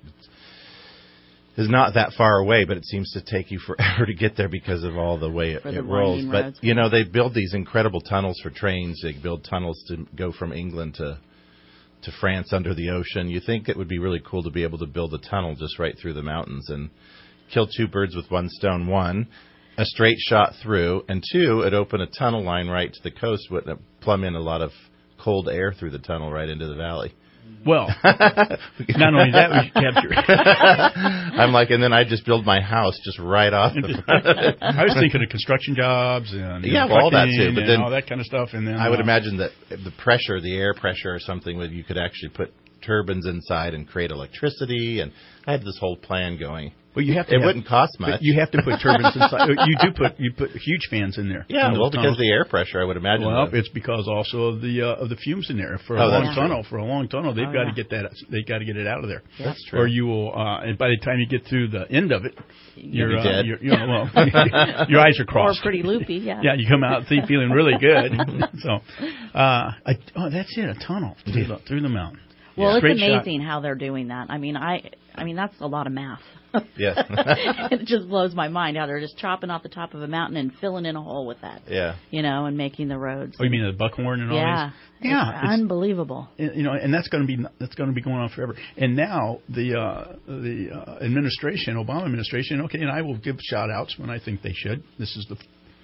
is not that far away, but it seems to take you forever to get there because of all the way it, For the it rolls. winding But roads. you know, they build these incredible tunnels for trains. They build tunnels to go from England to to France under the ocean. You think it would be really cool to be able to build a tunnel just right through the mountains and kill two birds with one stone. One, a straight shot through, and two, it opened a tunnel line right to the coast, would plumb in a lot of cold air through the tunnel right into the valley. Well, not only that, we should capture it. I'm like, and then I just build my house just right off. The I was thinking of construction jobs and yeah, well, all that too, trucking but and then all that kind of stuff. And then I would uh, imagine that the pressure, the air pressure, or something, where you could actually put turbines inside and create electricity. And I had this whole plan going. Well, you have to. It have, wouldn't cost but much. You have to put turbines inside. You do put you put huge fans in there. Yeah, in those well, because tunnels. of the air pressure, I would imagine. Well, that. it's because also of the uh, of the fumes in there for a Oh, long that's tunnel. true. For a long tunnel, they've Oh, got yeah. to get that. They got to get it out of there. That's true. Or you will. Uh, and by the time you get through the end of it, you're, be uh, dead. You're, you know, well, your eyes are crossed. Or pretty loopy, yeah. Yeah, you come out think, feeling really good. so, uh, I, oh, that's it. A tunnel through the, through the mountain. Well, Yeah. it's Straight shot. amazing how they're doing that. I mean, I, I mean, that's a lot of math. Yes. It just blows my mind how they're just chopping off the top of a mountain and filling in a hole with that. Yeah. You know, and making the roads. Oh, you mean the buckhorn and all yeah. these? Yeah, It's it's- unbelievable. you know, and that's going to be that's going to be going on forever. And now the uh, the uh, administration, Obama administration, okay, and I will give shout outs when I think they should. This is the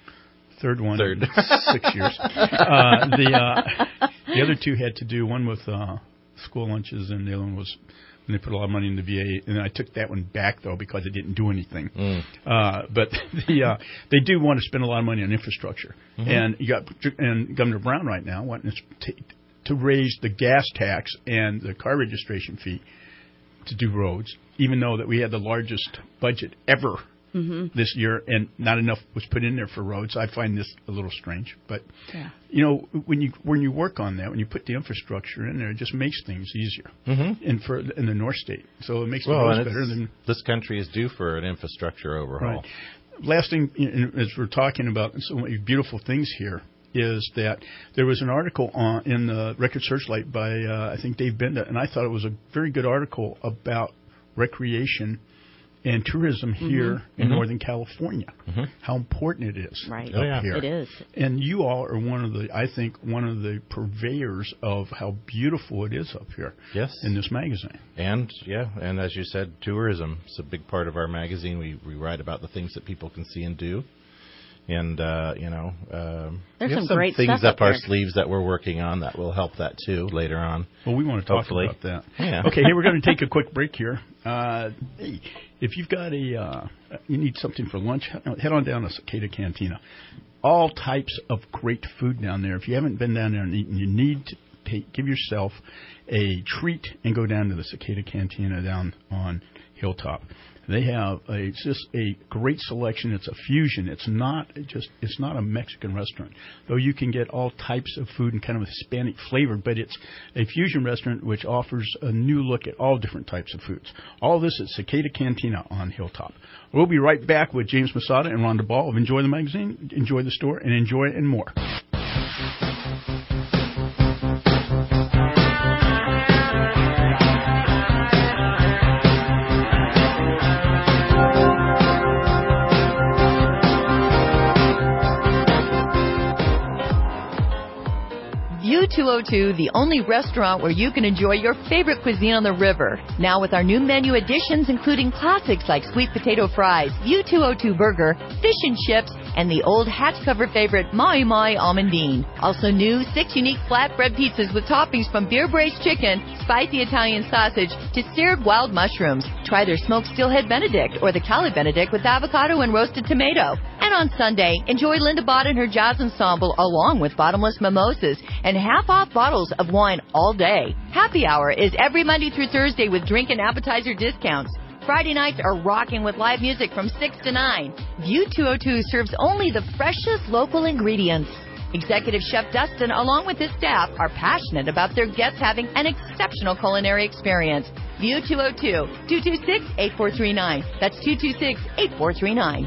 third one Third. in six years. Uh, the uh, the other two had to do one with uh, school lunches, and the other one was when they put a lot of money in the V A. And I took that one back though because it didn't do anything. Mm. Uh, but the uh, they do want to spend a lot of money on infrastructure, Mhm. and you got and Governor Brown right now wanting to, to raise the gas tax and the car registration fee to do roads, even though that we had the largest budget ever Mm-hmm. this year, and not enough was put in there for roads. I find this a little strange, but Yeah. you know, when you when you work on that, when you put the infrastructure in there, it just makes things easier. Mm-hmm. And for in the North State, so it makes Well, the roads and better it's- than. this country is due for an infrastructure overhaul. Right. Last thing, you know, as we're talking about so many beautiful things here, is that there was an article on in the Record Searchlight by uh, I think Dave Binda, and I thought it was a very good article about recreation and tourism here Mm-hmm. in Mm-hmm. Northern California. Mm-hmm. How important it is Right. up Oh, yeah. here. It is. And you all are one of the, I think, one of the purveyors of how beautiful it is up here. Yes. In this magazine. And, yeah, and as you said, tourism is a big part of our magazine. We, we write about the things that people can see and do. And, uh, you know, um, There's we have some some great things stuff up up our there. sleeves that we're working on that will help that, too, later on. Well, we want to talk Hopefully. about that. Yeah. Okay, hey, we're going to take a quick break here. Uh, hey, if you've got a, uh, you need something for lunch, head on down to Cicada Cantina. all types of great food down there. If you haven't been down there and eaten, you need to take, give yourself a treat and go down to the Cicada Cantina down on Hilltop. They have a, it's just a great selection. It's a fusion. It's not just it's not a Mexican restaurant, though you can get all types of food and kind of a Hispanic flavor. But it's a fusion restaurant which offers a new look at all different types of foods. All this at Cicada Cantina on Hilltop. We'll be right back with James Masada and Rhonda Ball of Enjoy the Magazine, Enjoy the Store, and Enjoy and More. View two oh two, the only restaurant where you can enjoy your favorite cuisine on the river. Now with our new menu additions, including classics like sweet potato fries, View two oh two burger, fish and chips, and the old hatch cover favorite, Mai Mai Almondine. Also new, six unique flatbread pizzas with toppings from beer braised chicken, spicy Italian sausage, to seared wild mushrooms. Try their smoked steelhead Benedict or the Cali Benedict with avocado and roasted tomato. And on Sunday, enjoy Linda Bott and her jazz ensemble along with bottomless mimosas and half-off bottles of wine all day. Happy Hour is every Monday through Thursday with drink and appetizer discounts. Friday nights are rocking with live music from six to nine. View two oh two serves only the freshest local ingredients. Executive Chef Dustin, along with his staff, are passionate about their guests having an exceptional culinary experience. View two oh two, two two six, eight four three nine. That's two two six, eight four three nine.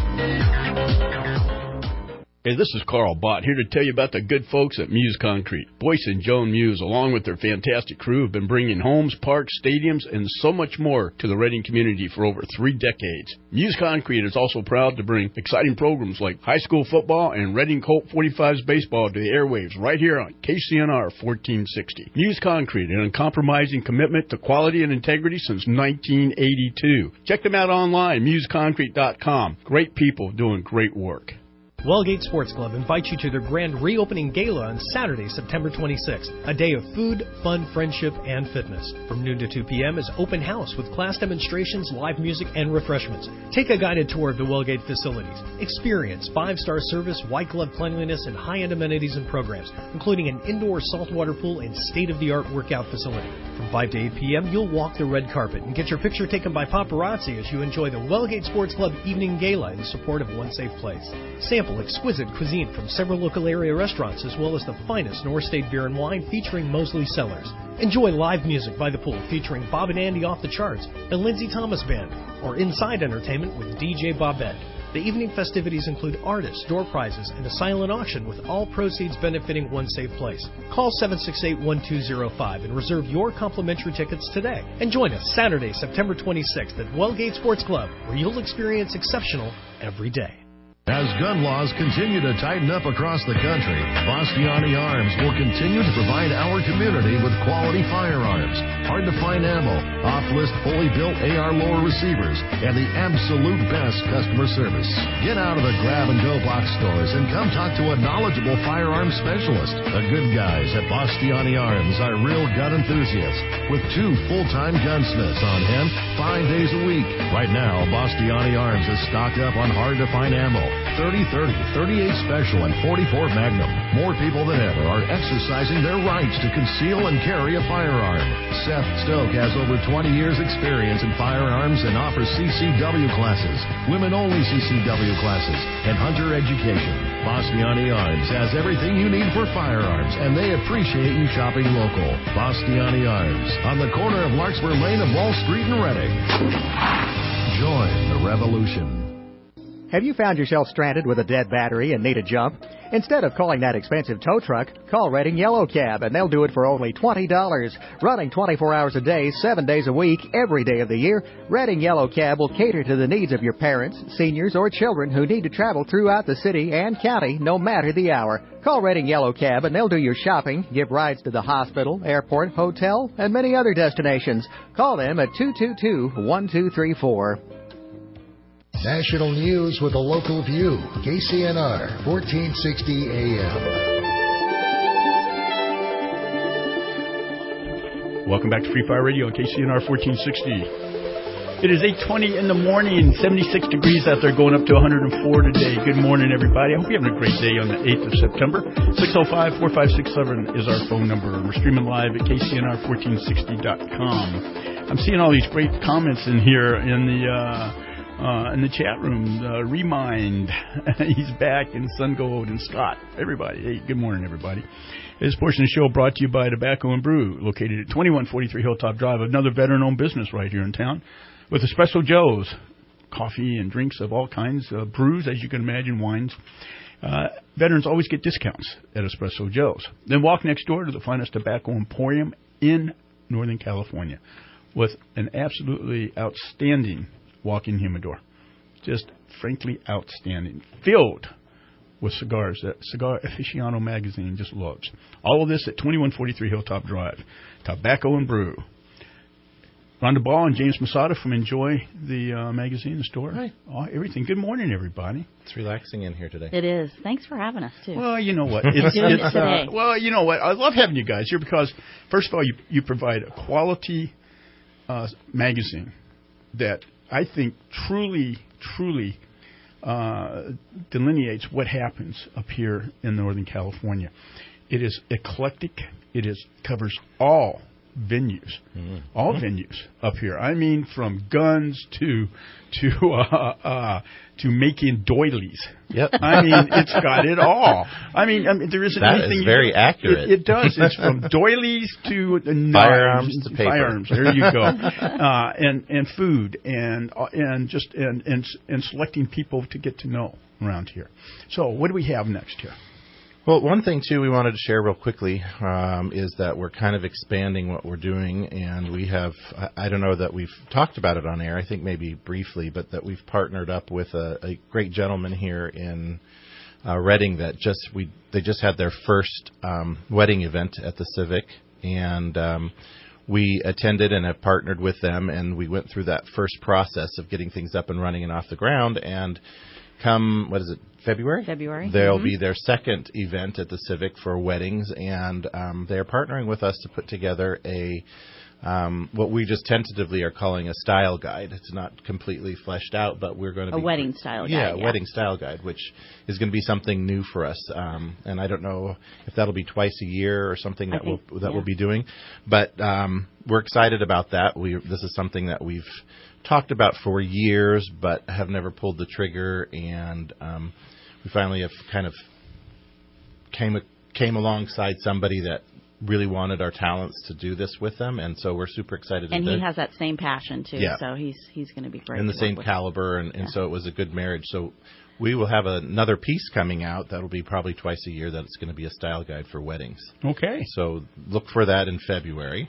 Hey, this is Carl Bott here to tell you about the good folks at Muse Concrete. Boyce and Joan Muse, along with their fantastic crew, have been bringing homes, parks, stadiums, and so much more to the Reading community for over three decades. Muse Concrete is also proud to bring exciting programs like high school football and Reading Colt forty-fives baseball to the airwaves right here on K C N R fourteen sixty. Muse Concrete, an uncompromising commitment to quality and integrity since nineteen eighty-two. Check them out online, muse concrete dot com. Great people doing great work. Wellgate Sports Club invites you to their grand reopening gala on Saturday, September twenty-sixth, a day of food, fun, friendship, and fitness. From noon to two p.m. is open house with class demonstrations, live music, and refreshments. Take a guided tour of the Wellgate facilities. Experience five-star service, white glove cleanliness, and high-end amenities and programs, including an indoor saltwater pool and state-of-the-art workout facility. From five to eight p.m., you'll walk the red carpet and get your picture taken by paparazzi as you enjoy the Wellgate Sports Club Evening Gala in support of One Safe Place. Sample exquisite cuisine from several local area restaurants, as well as the finest North State beer and wine featuring Mosley Cellars. Enjoy live music by the pool featuring Bob and Andy Off the Charts, the Lindsay Thomas Band, or inside entertainment with D J Bobette. The evening festivities include artists, door prizes, and a silent auction with all proceeds benefiting One Safe Place. Call seven six eight, one two zero five and reserve your complimentary tickets today. And join us Saturday, September twenty-sixth at Wellgate Sports Club, where you'll experience exceptional every day. As gun laws continue to tighten up across the country, Bastiani Arms will continue to provide our community with quality firearms, hard-to-find ammo, off-list fully built A R lower receivers, and the absolute best customer service. Get out of the grab-and-go box stores and come talk to a knowledgeable firearms specialist. The good guys at Bastiani Arms are real gun enthusiasts with two full-time gunsmiths on hand five days a week. Right now, Bastiani Arms is stocked up on hard-to-find ammo, thirty thirty, thirty-eight Special, and forty-four Magnum. More people than ever are exercising their rights to conceal and carry a firearm. Seth Stoke has over twenty years experience in firearms and offers C C W classes, women-only C C W classes, and hunter education. Bastiani Arms has everything you need for firearms, and they appreciate you shopping local. Bastiani Arms, on the corner of Larkspur Lane and Wall Street in Reading. Join the revolution. Have you found yourself stranded with a dead battery and need a jump? Instead of calling that expensive tow truck, call Reading Yellow Cab, and they'll do it for only twenty dollars. Running twenty-four hours a day, seven days a week, every day of the year, Reading Yellow Cab will cater to the needs of your parents, seniors, or children who need to travel throughout the city and county, no matter the hour. Call Reading Yellow Cab, and they'll do your shopping, give rides to the hospital, airport, hotel, and many other destinations. Call them at two two two, one two three four. National news with a local view. K C N R, fourteen sixty A M. Welcome back to Free Fire Radio on K C N R fourteen sixty. It is eight twenty in the morning, seventy-six degrees out there, going up to one hundred four today. Good morning, everybody. I hope you're having a great day on the eighth of September. six oh five, four five six seven is our phone number. We're streaming live at K C N R fourteen sixty dot com. I'm seeing all these great comments in here in the uh, uh, in the chat room. Uh, Remind, he's back, and Sungold and Scott. Everybody, hey, good morning, everybody. This portion of the show brought to you by Tobacco and Brew, located at twenty-one forty-three Hilltop Drive, another veteran-owned business right here in town, with Espresso Joe's, coffee and drinks of all kinds, uh, brews, as you can imagine, wines. Uh, veterans always get discounts at Espresso Joe's. Then walk next door to the finest tobacco emporium in Northern California, with an absolutely outstanding walk-in humidor. Just frankly outstanding. Filled with cigars that Cigar Aficionado magazine just loves. All of this at twenty-one forty-three Hilltop Drive. Tobacco and Brew. Rhonda Ball and James Masada from Enjoy the uh, magazine, the store. Hi. Oh, everything. Good morning, everybody. It's relaxing in here today. It is. Thanks for having us, too. Well, you know what? It's, doing it's, it today. Uh, well, you know what? I love having you guys here because, first of all, you, you provide a quality uh, magazine that I think truly, truly uh, delineates what happens up here in Northern California. It is eclectic. It is covers all venues, mm-hmm. all venues up here. I mean, from guns to to uh, uh, to making doilies. Yep. I mean, it's got it all. I mean, I mean there isn't that anything. That is very you, accurate. It, it does. It's from doilies to uh, firearms knives, to paper. Firearms. There you go. uh, and and food and uh, and just and, and and selecting people to get to know around here. So, what do we have next here? Well, one thing, too, we wanted to share real quickly um, is that we're kind of expanding what we're doing, and we have, I don't know that we've talked about it on air, I think maybe briefly, but that we've partnered up with a, a great gentleman here in uh, Redding that just, we they just had their first um, wedding event at the Civic, and um, we attended and have partnered with them, and we went through that first process of getting things up and running and off the ground, and come, what is it, February? February. There'll mm-hmm. be their second event at the Civic for weddings, and um, they're partnering with us to put together a um, what we just tentatively are calling a style guide. It's not completely fleshed out, but we're going to a be... A wedding style yeah, guide, yeah, a wedding style guide, which is going to be something new for us. Um, and I don't know if that'll be twice a year or something that, think, we'll, that yeah. we'll be doing. But um, we're excited about that. We This is something that we've talked about for years, but have never pulled the trigger, and um, we finally have kind of came came alongside somebody that really wanted our talents to do this with them, and so we're super excited. And to he has that same passion too, yeah. so he's he's going to be great. And the to same work caliber, and, and yeah. so it was a good marriage. So we will have another piece coming out that'll be probably twice a year. That it's going to be a style guide for weddings. Okay. So look for that in February.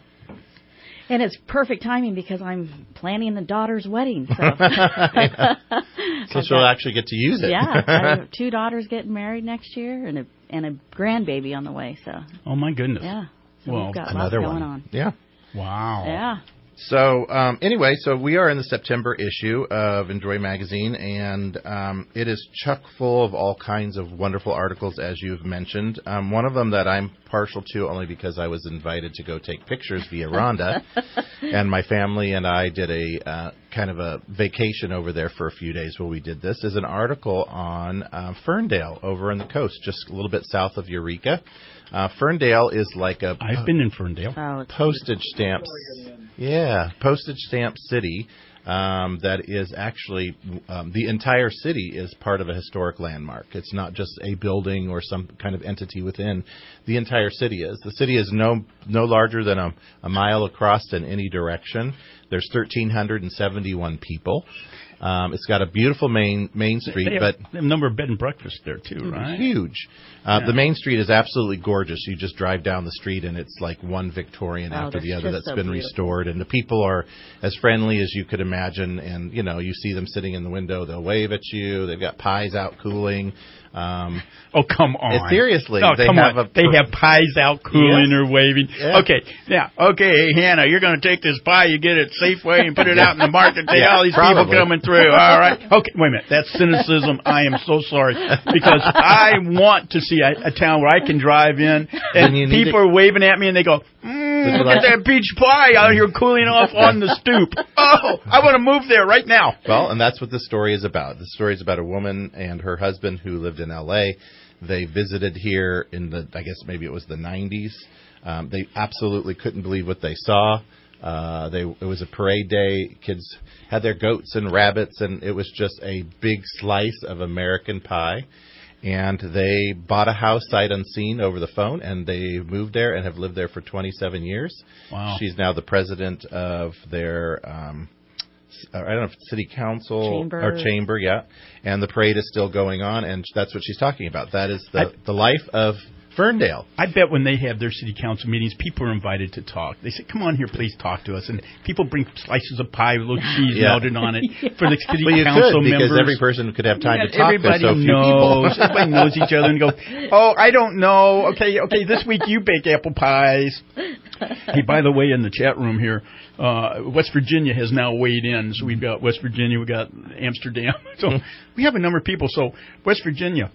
And it's perfect timing because I'm planning the daughter's wedding. So, yeah. so she'll got, actually get to use it. Yeah, I have two daughters getting married next year, and a and a grandbaby on the way. So. Oh my goodness. Yeah. So well, we've got another lots going one. on. Yeah. Wow. Yeah. So um, anyway, so we are in the September issue of Enjoy Magazine, and um, it is chock full of all kinds of wonderful articles, as you've mentioned. Um, one of them that I'm partial to only because I was invited to go take pictures via Rhonda, and my family and I did a uh, kind of a vacation over there for a few days while we did this, is an article on uh, Ferndale over on the coast, just a little bit south of Eureka. Uh, Ferndale is like a... I've been in Ferndale. Oh, postage stamps. Yeah, postage stamp city um, that is actually, um, the entire city is part of a historic landmark. It's not just a building or some kind of entity within. The entire city is. The city is no no larger than a, a mile across in any direction. There's one thousand three hundred seventy-one people. Um, it's got a beautiful main main street, they have, but they have a number of bed and breakfasts there too, right? Huge. Uh, yeah. The main street is absolutely gorgeous. You just drive down the street and it's like one Victorian oh, after the other that's so been beautiful. restored, and the people are as friendly as you could imagine. And you know, you see them sitting in the window, they'll wave at you. They've got pies out cooling. Um, oh, come on. Seriously. No, they come have on. A they have pies out cooling yeah. or waving. Yeah. Okay, now, okay, hey, Hannah, you're going to take this pie, you get it Safeway and put it out in the market. Take yeah, all these probably. people coming through. All right. Okay, wait a minute. That's cynicism. I am so sorry. Because I want to see a, a town where I can drive in and people to- are waving at me and they go, mm, Mm, look at that peach pie out here cooling off on the stoop. Oh, I want to move there right now. Well, and that's what the story is about. The story is about a woman and her husband who lived in L A. They visited here in the, I guess maybe it was the nineties. Um, they absolutely couldn't believe what they saw. Uh, they, it was a parade day. Kids had their goats and rabbits, and it was just a big slice of American pie. And they bought a house sight unseen over the phone, and they moved there and have lived there for twenty-seven years. Wow. She's now the president of their, um, I don't know if it's city council Chamber. or chamber, yeah. And the parade is still going on, and that's what she's talking about. That is the, I, the life of Ferndale. I bet when they have their city council meetings, people are invited to talk. They say, come on here, please talk to us. And people bring slices of pie with little cheese Yeah. melted on it for the city Well, you council could, because members. every person could have time Yeah, to talk. everybody There's so few knows. people. Everybody knows each other and go, oh, I don't know. Okay, okay, this week you bake apple pies. Hey, by the way, in the chat room here, uh, West Virginia has now weighed in. So we've got West Virginia, we've got Amsterdam. So we have a number of people. So West Virginia,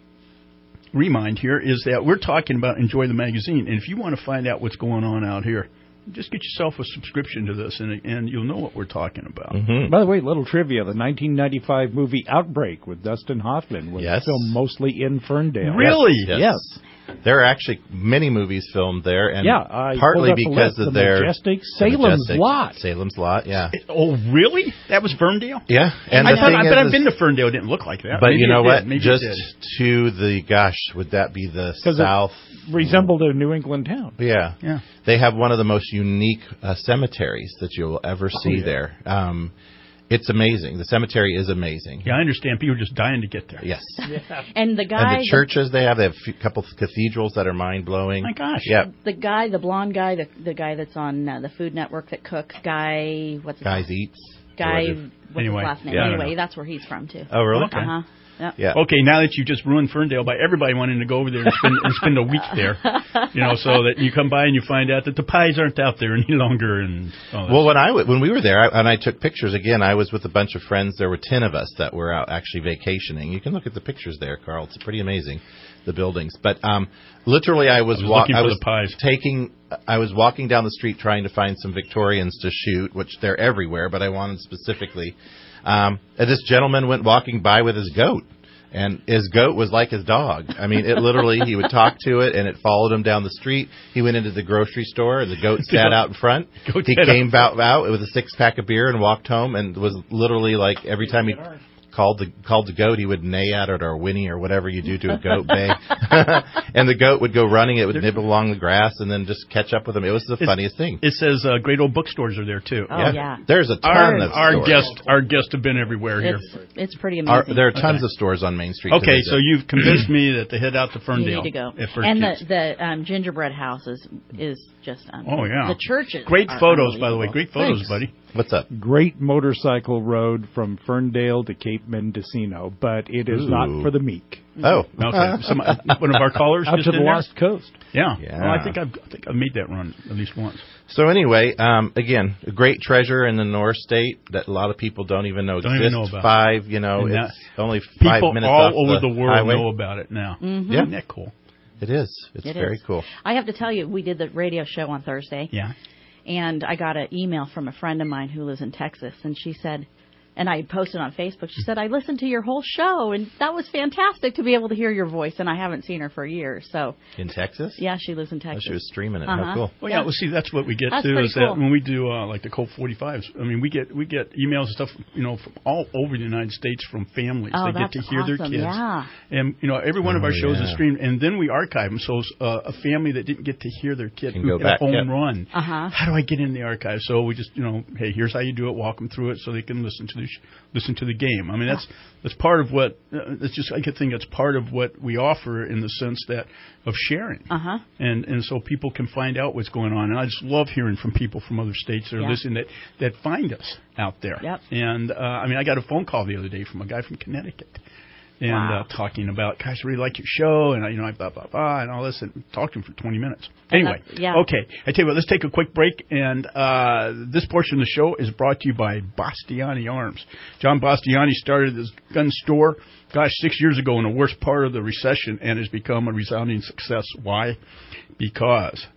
remind here is that we're talking about Enjoy the Magazine. And if you want to find out what's going on out here, just get yourself a subscription to this, and and you'll know what we're talking about. Mm-hmm. By the way, little trivia: the nineteen ninety-five movie Outbreak with Dustin Hoffman was Yes. filmed mostly in Ferndale. Really? Yes. Yes. There are actually many movies filmed there, and Yeah, I partly pulled up the because list. of The their Majestic, the Salem's Majestic, Lot. Salem's Lot, yeah, Oh, really? That was Ferndale? yeah. And I the thought, thing I is, bet I've is- been to Ferndale. It didn't look like that. but Maybe you know it what? did. Maybe Just it did. to the gosh, would that be the 'Cause it South? resembled a New England town. Yeah, Yeah. They have one of the most unique uh, cemeteries that you'll ever see yeah. there. Um, it's amazing. The cemetery is amazing. Yeah, I understand. People are just dying to get there. Yes. And the guy, And the churches they have, they have a couple of cathedrals that are mind blowing. My gosh. Yeah. the, the guy, the blonde guy, the the guy that's on uh, the Food Network that cooks, guy, what's his Guys name? Eats. Guy, Georgia. what's Anyway, his last name? yeah, I don't anyway, know. that's where he's from too. Oh, really? Okay. Uh huh. Yep. Yeah. Okay, now that you just ruined Ferndale by everybody wanting to go over there and spend, and spend a week there, you know, so that you come by and you find out that the pies aren't out there any longer. And all that Well, when I w- when we were there, I, and I took pictures again, I was with a bunch of friends. There were ten of us that were out actually vacationing. You can look at the pictures there, Carl. It's pretty amazing, the buildings. But um, literally, I was I was wa- looking I for was the pies. taking. I was walking down the street trying to find some Victorians to shoot, which they're everywhere, but I wanted specifically. Um, and this gentleman went walking by with his goat. And his goat was like his dog. I mean, it literally, he would talk to it, and it followed him down the street. He went into the grocery store, and the goat sat out in front. Goat He sat came out, out with a six-pack of beer and walked home, and was literally like, every time he called the called the goat, he would neigh at it or whinny or whatever you do to a goat bay. And the goat would go running. It would nibble along the grass and then just catch up with him. It was the It's- funniest thing. It says uh, great old bookstores are there, too. Oh, yeah. yeah. There's a ton Our, of our stores. guests, our guests have been everywhere here. It's it's pretty Our, amazing. there are tons Okay. of stores on Main Street. to Okay, visit. so you've convinced me that to head out to Ferndale. You need to go. If for And kids. the the um, gingerbread house is is just Oh, yeah. the churches. Great are photos, by the way. unbelievable. Great photos, Thanks. buddy. What's up? Great motorcycle road from Ferndale to Cape Mendocino, but it is Ooh. not for the meek. Oh, Okay. Some, one of our callers Out just to the in there? Lost Coast. Yeah. Yeah. Well, I think I've I think I've made that run at least once. So anyway, um, again, a great treasure in the North State that a lot of people don't even know Don't exists. even know about. Five, you know, And it's that- only five People minutes all off over the, the world highway. know about it now. Mhm. Yeah. Isn't that cool? It is. It's It very is. cool. I have to tell you, we did the radio show on Thursday. Yeah. And I got an email from a friend of mine who lives in Texas, and she said, and I posted on Facebook, she said, I listened to your whole show, and that was fantastic to be able to hear your voice, and I haven't seen her for years. So, In Texas? yeah, she lives in Oh, Texas. she was streaming it. Uh-huh. How cool. Well, yeah. Yeah. Well, see, that's what we get That's too. pretty Is that cool. when we do uh, like the Colt forty-fives? I mean, we get we get emails and stuff, you know, from all over the United States from families. Oh, they get that's to hear their awesome. kids, Yeah. and you know, every one of Oh, our shows is yeah. streamed, and then we archive them. So uh, a family that didn't get to hear their kid Can who go had back, a home yeah. run, Uh-huh. how do I get in the archive? So we just, you know, hey, here's how you do it. Walk them through it so they can listen to the sh- listen to the game. I mean, that's that's part of what uh, it's just. I could think it's part of what we offer in the sense that of sharing, Uh-huh. and and so people can find out what's going on. And I just love hearing from people from other states that are Yeah. listening that that find us out there. Yep. And uh, I mean, I got a phone call the other day from a guy from Connecticut. And Wow. uh, talking about, gosh, I really like your show, and I, you know, I blah blah blah, and all this, and talked to him for twenty minutes. And Anyway, that's- yeah. okay, I tell you what, let's take a quick break, and uh, this portion of the show is brought to you by Bastiani Arms. John Bastiani started his gun store, gosh, six years ago in the worst part of the recession, and has become a resounding success. Why? Because he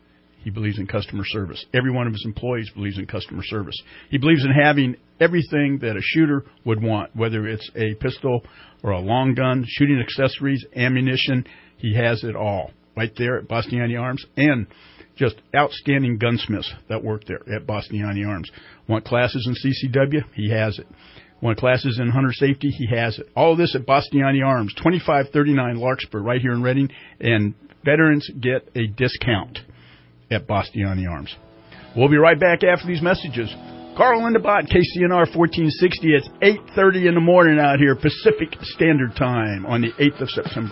he believes in customer service. Every one of his employees believes in customer service. He believes in having everything that a shooter would want, whether it's a pistol or a long gun, shooting accessories, ammunition. He has it all right there at Bastiani Arms, and just outstanding gunsmiths that work there at Bastiani Arms. Want classes in C C W? He has it. Want classes in hunter safety? He has it. All of this at Bastiani Arms, twenty-five thirty-nine Larkspur, right here in Reading, and veterans get a discount at Bastiani Arms. We'll be right back after these messages. Carl Lindebot, K C N R fourteen sixty. It's eight thirty in the morning out here, Pacific Standard Time, on the eighth of September.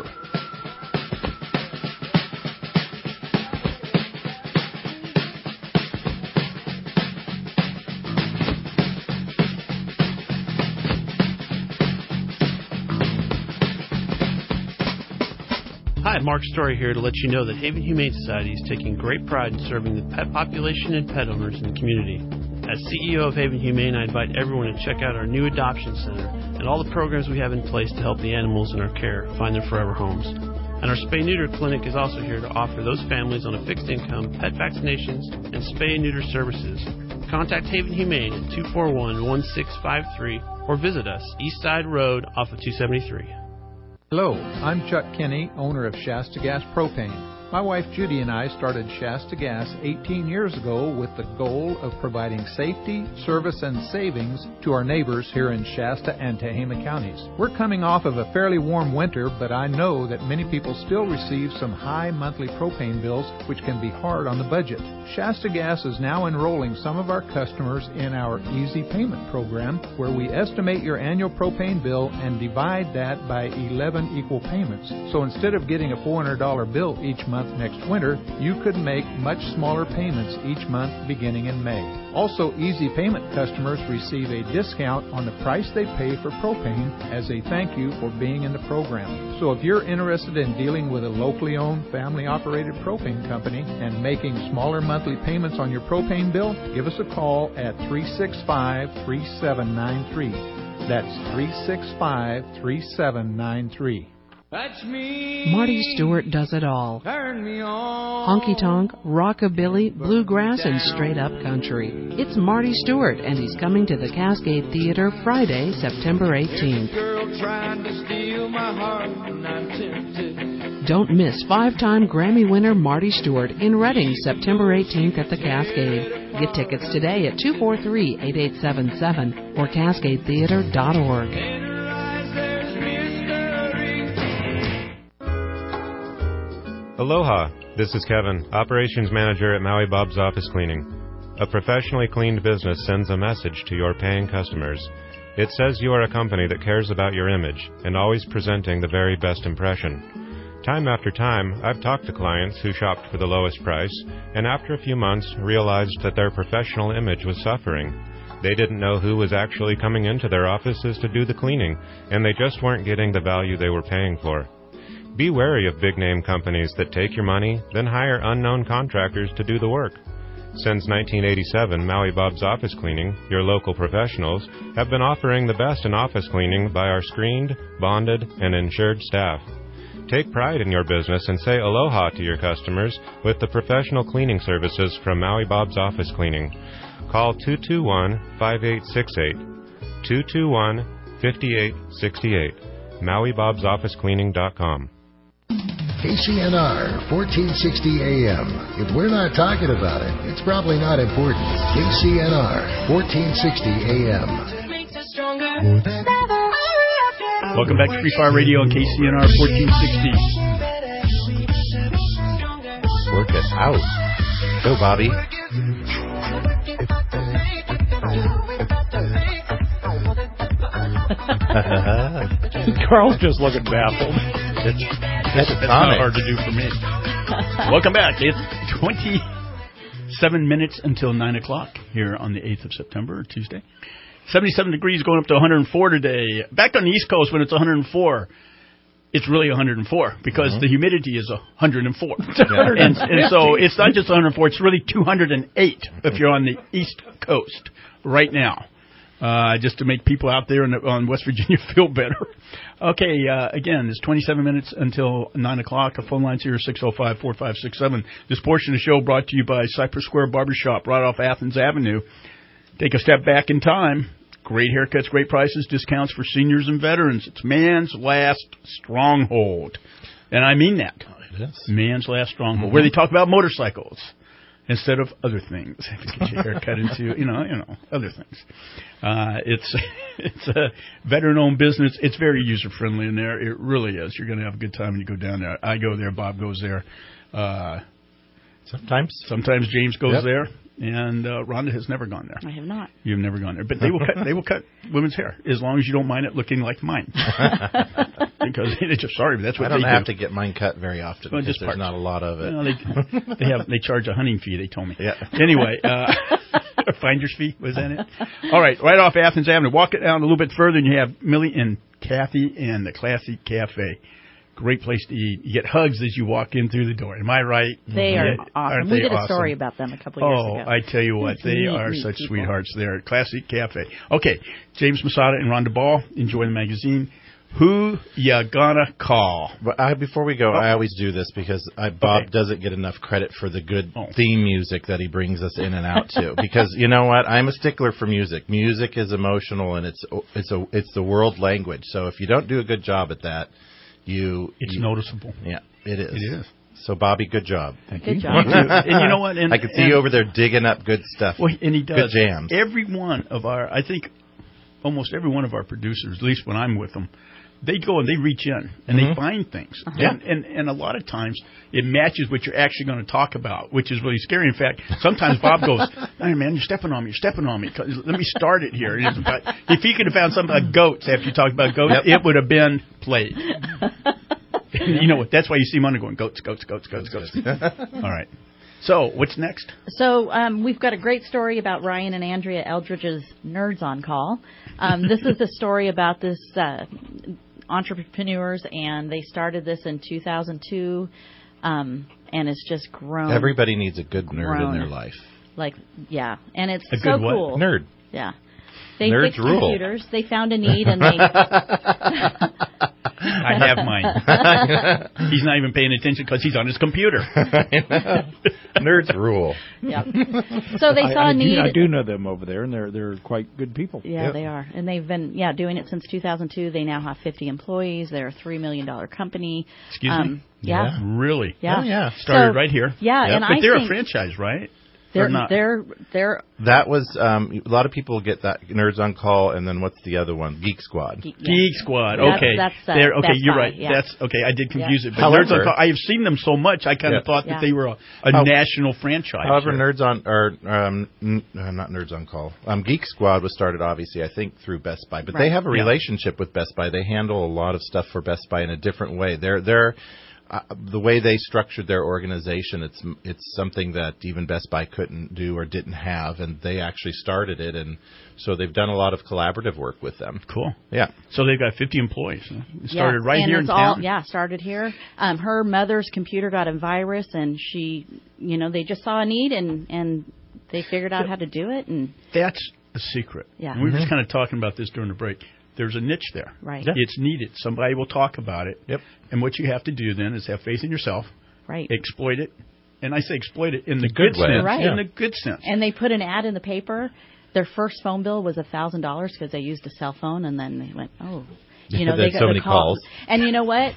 Hi, Mark Story here to let you know that Haven Humane Society is taking great pride in serving the pet population and pet owners in the community. As C E O of Haven Humane, I invite everyone to check out our new adoption center and all the programs we have in place to help the animals in our care find their forever homes. And our spay-neuter clinic is also here to offer those families on a fixed income pet vaccinations and spay-neuter services. Contact Haven Humane at two four one, one six five three or visit us East Side Road off of two seventy-three. Hello, I'm Chuck Kinney, owner of Shasta Gas Propane. My wife Judy and I started Shasta Gas eighteen years ago with the goal of providing safety, service, and savings to our neighbors here in Shasta and Tehama counties. We're coming off of a fairly warm winter, but I know that many people still receive some high monthly propane bills, which can be hard on the budget. Shasta Gas is now enrolling some of our customers in our Easy Payment program, where we estimate your annual propane bill and divide that by eleven equal payments. So instead of getting a four hundred dollars bill each month next winter, you could make much smaller payments each month beginning in May. Also, Easy Payment customers receive a discount on the price they pay for propane as a thank you for being in the program. So if you're interested in dealing with a locally owned, family-operated propane company and making smaller monthly payments on your propane bill, give us a call at three six five, three seven nine three. That's three six five, three seven nine three. That's me. Marty Stewart does it all. Turn me on. Honky tonk, rockabilly, bluegrass, and straight up country. It's Marty Stewart, and he's coming to the Cascade Theater Friday, September eighteenth. Girl trying to steal my heart, and I'm tempted. Don't miss five-time Grammy winner Marty Stewart in Reading, September eighteenth at the Cascade. Get tickets today at two four three, eight eight seven seven or cascade theater dot org. Aloha, this is Kevin, Operations Manager at Maui Bob's Office Cleaning. A professionally cleaned business sends a message to your paying customers. It says you are a company that cares about your image and always presenting the very best impression. Time after time, I've talked to clients who shopped for the lowest price and after a few months realized that their professional image was suffering. They didn't know who was actually coming into their offices to do the cleaning, and they just weren't getting the value they were paying for. Be wary of big-name companies that take your money, then hire unknown contractors to do the work. Since nineteen eighty-seven, Maui Bob's Office Cleaning, your local professionals, have been offering the best in office cleaning by our screened, bonded, and insured staff. Take pride in your business and say aloha to your customers with the professional cleaning services from Maui Bob's Office Cleaning. Call two two one, five eight six eight, two two one, five eight six eight, maui bobs office cleaning dot com. K C N R, fourteen sixty A M. If we're not talking about it, it's probably not important. K C N R, fourteen sixty A M. Welcome back to Free Fire Radio on K C N R fourteen sixty. Work it out. Go, Bobby. Carl's just looking baffled. That's, that's, that's not hard to do for me. Welcome back. It's twenty-seven minutes until nine o'clock here on the eighth of September, Tuesday. seventy-seven degrees going up to one hundred four today. Back on the East Coast when it's one hundred four, it's really one hundred four because mm-hmm. the humidity is one hundred four. Yeah. and, and so it's not just one hundred four, it's really two hundred eight if you're on the East Coast right now. uh, just to make people out there in, on West Virginia feel better. Okay, uh, again, it's twenty-seven minutes until nine o'clock. Our phone line's here, six oh five, four five six seven. This portion of the show brought to you by Cypress Square Barbershop, right off Athens Avenue. Take a step back in time. Great haircuts, great prices, discounts for seniors and veterans. It's man's last stronghold. And I mean that. It is. Man's last stronghold. Mm-hmm. Where they talk about motorcycles instead of other things. Get your hair cut into, you know, you know, other things. Uh, it's it's a veteran-owned business. It's very user-friendly in there. It really is. You're going to have a good time when you go down there. I go there. Bob goes there. Uh, sometimes. Sometimes James goes Yep. there. And uh, Rhonda has never gone there. I have not. You've never gone there, but they will cut. They will cut women's hair as long as you don't mind it looking like mine. Because it's just sorry, but that's what I don't they have do. to get mine cut very often Well, because just there's parts. not a lot of it. Well, they, they have they charge a hunting fee. They told me. Yeah. Anyway, uh, a finder's fee, was that it? All right, right off Athens Avenue. Walk it down a little bit further, and you have Millie and Kathy and the Classic Cafe. Great place to eat. You get hugs as you walk in through the door. Am I right? They Yeah. are awesome. Aren't We they did a awesome? story about them a couple of years Oh, ago. I tell you what, they Neat, are neat such people. sweethearts there. Classic Cafe. Okay, James Masada and Rhonda Ball. Enjoy the magazine. Who ya gonna call? But I, before we go, Oh. I always do this because I, Bob Okay. doesn't get enough credit for the good Oh. theme music that he brings us in and out to. Because you know what, I'm a stickler for music. Music is emotional and it's it's a it's the world language. So if you don't do a good job at that, you It's you, noticeable. Yeah, it is. It is. So Bobby, good job. Thank Good you. job. You too. And you know what? And, I can see and, you over there digging up good stuff. Well, and he does. Good jams. Every one of our, I think, almost every one of our producers, at least when I'm with them, they go and they reach in and Mhm. they find things. Yeah. And, and and a lot of times it matches what you're actually going to talk about, which is really scary. In fact, sometimes Bob goes, "Hey man, you're stepping on me. You're stepping on me. Let me start it here." And it's- if he could have found something about goats after you talked about goats, Yep. it would have been played. You know what? That's why you see Monday going goats, goats, goats, goats, goats. All right. So what's next? So um, we've got a great story about Ryan and Andrea Eldridge's Nerds on Call. Um, this is the story about this uh, entrepreneurs, and they started this in two thousand two, um, and it's just grown. Everybody needs a good nerd Grown. in their life. Like, yeah, and it's A so good what? cool. Nerd. Yeah. They Nerds fixed rule. computers. They found a need, and they. I have mine. He's not even paying attention because he's on his computer. Nerds rule. Yep. So they I, saw I a need. Do, I do know them over there, and they're they're quite good people. Yeah, Yep. they are, and they've been yeah doing it since two thousand two. They now have fifty employees. They're a three million dollar company. Excuse um, me? Yeah. Really? Yeah. Oh, yeah. Started So- right here. Yeah, Yep. and but I they're think a franchise, right? they're or not? they're they're That was um, a lot of people get that Nerds on Call, and then what's the other one? Geek Squad. Geek, yeah. Geek Squad. That's- Okay. that's, uh, They're- okay, Best you're Buy, right. yeah. That's okay. I did confuse Yeah. it. But However- Nerds on Call, I have seen them so much. I kind of Yeah. thought Yeah. that they were a, a Oh. national franchise. However, here. Nerds on or um, n- uh, not Nerds on Call. Um, Geek Squad was started obviously, I think, through Best Buy, but Right. they have a Yeah. relationship with Best Buy. They handle a lot of stuff for Best Buy in a different way. They're they're uh, the way they structured their organization. It's it's something that even Best Buy couldn't do or didn't have, and they actually started it, and so they've done a lot of collaborative work with them. Cool. Yeah. So they've got fifty employees. Huh? It started yeah. right and here it's in all, town. Yeah, started here. Um, her mother's computer got a virus, and she, you know, they just saw a need, and and they figured out how to do it, and That's a secret. Yeah. And we were Mm-hmm. just kind of talking about this during the break. There's a niche there. Right. Yeah. It's needed. Somebody will talk about it. Yep. And what you have to do then is have faith in yourself, right. exploit it, and I say exploit it in the good good, way. sense. Right. In the good sense. And they put an ad in the paper. Their first phone bill was a thousand dollars because they used a cell phone, and then they went, oh, you know, They they had got so the many call. calls. And you know what?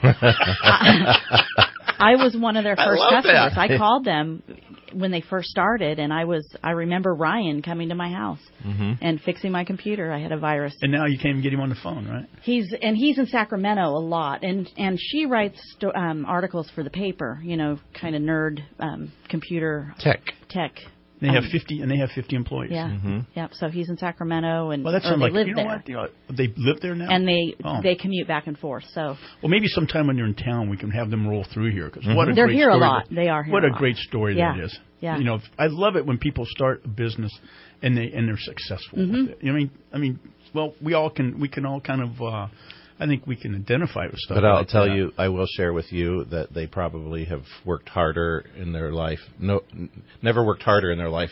I, I was one of their I first love customers. that. I called them when they first started, and I was I remember Ryan coming to my house Mm-hmm. and fixing my computer. I had a virus. And now you can't even get him on the phone, right? He's and he's in Sacramento a lot, and and she writes sto- um, articles for the paper. You know, kind of nerd um, computer Tech. tech. They have Um, fifty, and they have fifty employees. Yeah. Mm-hmm. Yep. So he's in Sacramento, and Well, that's or they like live you know there, what? You know, they live there now, and they Oh. they commute back and forth. So Well, maybe sometime when you're in town, we can have them roll through here. Because what a They're great here a story lot. that- They are here What a a lot. great story Yeah. that is. Yeah. You know, I love it when people start a business and they and they're successful Mhm. with it. You know, I mean, I mean, well, we all can we can all kind of. Uh, I think we can identify with stuff. But I'll like tell that. you, I will share with you that they probably have worked harder in their life. No, n- never worked harder in their life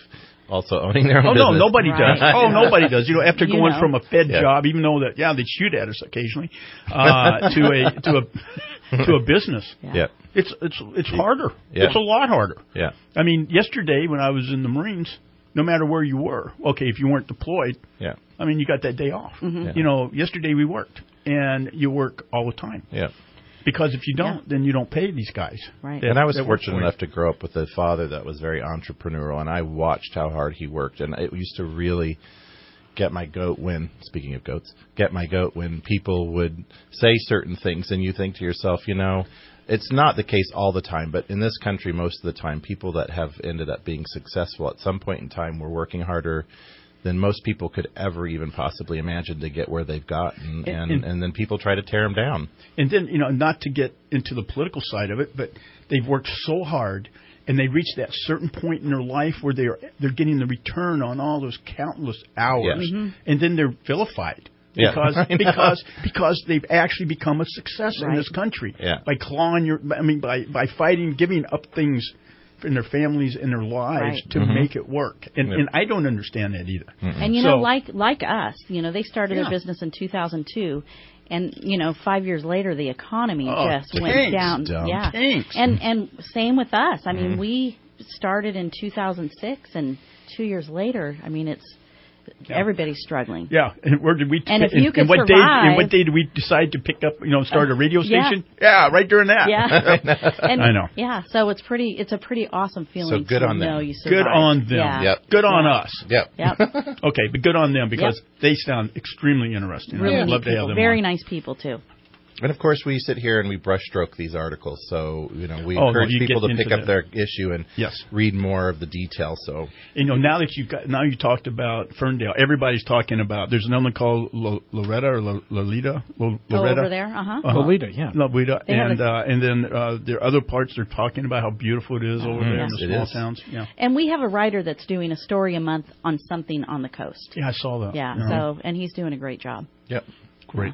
also owning their own oh, business. Oh, no, nobody Right. does. Oh, nobody does. You know, after You going know. from a Fed Yeah. job, even though that, yeah, they shoot at us occasionally, uh, to a to a to a business. Yeah. yeah. It's it's it's harder. Yeah. It's a lot harder. Yeah. I mean, yesterday when I was in the Marines, no matter where you were, okay, if you weren't deployed, yeah. I mean, you got that day off. Mhm. Yeah. You know, yesterday we worked, and you work all the time. Yeah. Because if you don't, yeah. then you don't pay these guys. Right. And I was fortunate enough to grow up with a father that was very entrepreneurial, and I watched how hard he worked, and it used to really get my goat when, speaking of goats, get my goat when people would say certain things, and you think to yourself, you know, it's not the case all the time, but in this country, most of the time, people that have ended up being successful at some point in time were working harder than most people could ever even possibly imagine to get where they've gotten, and, and, and, and then people try to tear them down. And then, you know, not to get into the political side of it, but they've worked so hard, and they reach that certain point in their life where they're they're getting the return on all those countless hours, Yeah. mm-hmm. and then they're vilified. Yeah. Because because because they've actually become a success Right. in this country Yeah. by clawing your I mean by by fighting, giving up things in their families and their lives Right. to Mm-hmm. make it work. And Yep. and I don't understand that either. Mm-mm. And you So- know, like like us, you know, they started Yeah. their business in two thousand two, and you know, five years later, the economy Oh, just tanks. went down. Dumb. Yeah, Tanks. and and same with us. I mean, Mhm. we started in two thousand six, and two years later, I mean, it's Yeah. everybody's struggling. Yeah, and where did we? And if you could and what day? survive- And what day did we decide to pick up? You know, start a radio Yeah. station? Yeah, right during that. Yeah, and, I know. Yeah, so it's pretty. It's a pretty awesome feeling. good to on them. know you survived. Good on them. Yeah. Yep. Good on Yeah. us. Yep. Yep. Okay, but good on them because they sound extremely interesting. Really I'd neat love to have people. them Very on. nice people too. And of course, we sit here and we brushstroke these articles. So, you know, we Oh, no, encourage you people get to pick into up the- their issue and Yes. read more of the details. So, You know, now that you got now you talked about Ferndale, everybody's talking about. There's another one called Lo- Loretta or Lo- Lolita. Lo- Oh, Loretta. over there, uh-huh. Uh-huh. Lolita, yeah. Lolita, They have and a- uh, and then uh, there are other parts they're talking about how beautiful it is over Mhm. there in Yes, the it small is. towns. Yeah, And we have a writer that's doing a story a month on something on the coast. yeah, I saw that. Yeah, Uh-huh. so and he's doing a great job. yep. Great.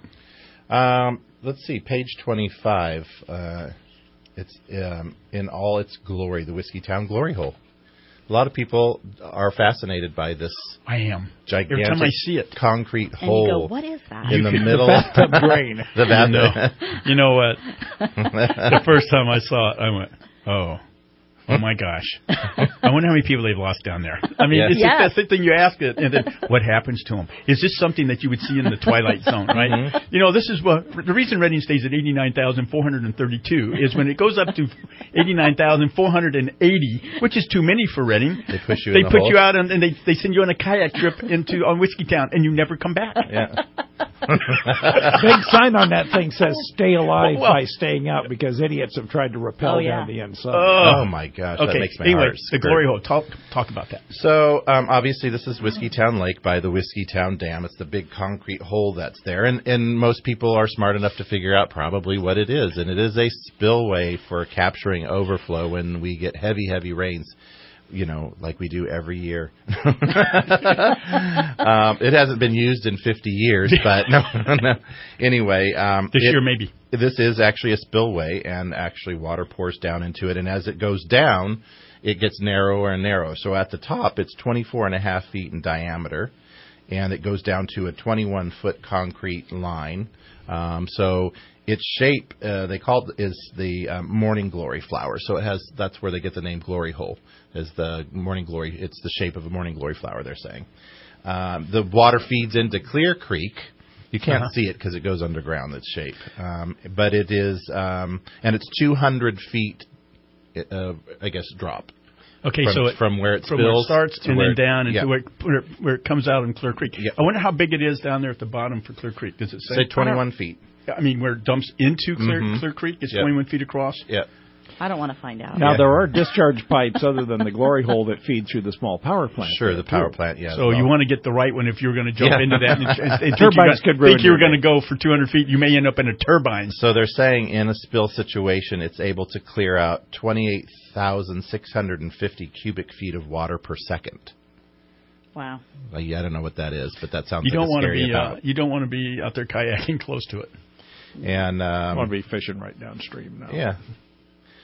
Um, let's see, page twenty-five. Uh, it's um, in all its glory, the Whiskeytown Glory Hole. A lot of people are fascinated by this I am. gigantic Every time I see it. concrete And hole you go, what is that? in the You could- middle. The bathtub drain. The You bathtub. know, you know what? The first time I saw it, I went, "Oh, oh my gosh! I wonder how many people they've lost down there." I mean, Yeah. it's Yes. just that thing you ask it, and then what happens to them? Is this something that you would see in the Twilight Zone? Right? Mhm. You know, this is what the reason Reading stays at eighty-nine thousand four hundred thirty-two is when it goes up to eighty-nine thousand four hundred eighty, which is too many for Reading. They push you They in the put hole. you out and, and they they send you on a kayak trip into on Whiskeytown, and you never come back. Yeah. Big sign on that thing says "Stay alive Well- by staying out" because idiots have tried to rappel Oh, yeah. down the inside. Oh my gosh, Okay. that makes my anyway, heart the squirt. glory hole. Talk talk about that. So, um, obviously, this is Whiskeytown Lake by the Whiskeytown Dam. It's the big concrete hole that's there. And, and most people are smart enough to figure out probably what it is. And it is a spillway for capturing overflow when we get heavy, heavy rains, you know, like we do every year. um, it hasn't been used in fifty years, but no, no. Anyway. Um, This it- year, maybe. This is actually a spillway, and actually water pours down into it. And as it goes down, it gets narrower and narrower. So at the top, it's twenty-four and a half feet in diameter, and it goes down to a twenty-one foot concrete line. Um, so its shape, uh, they call it, is the um, morning glory flower. So it has, that's where they get the name glory hole, is the morning glory. It's the shape of a morning glory flower, they're saying. Um, the water feeds into Clear Creek. You can't Uh-huh. see it because it goes underground, its shape. Um, but it is, um, and it's two hundred feet, uh, I guess, drop. Okay, from, so it, from where it from where it spills starts to and where then down yeah. into where, it, where, it, where it comes out in Clear Creek. Yeah. I wonder how big it is down there at the bottom for Clear Creek. Does it say? Say twenty-one feet. I mean, where it dumps into Clear, Mhm. Clear Creek, it's Yep. twenty-one feet across. Yeah. I don't want to find out. Now, Yeah. there are discharge pipes other than the glory hole that feed through the small power plant. Sure, there, the power too. plant, yeah. So well. you want to get the right one if you're going to jump Yeah. into that. And, and, and think Turbines you're gonna, could ruin think you're your going to go for two hundred feet. You may end up in a turbine. So they're saying in a spill situation, it's able to clear out twenty-eight thousand six hundred fifty cubic feet of water per second. Wow. Like, yeah, I don't know what that is, but that sounds You like don't a want to scary be uh, amount. you don't want to be out there kayaking close to it. And I um, want to be fishing right downstream now. yeah.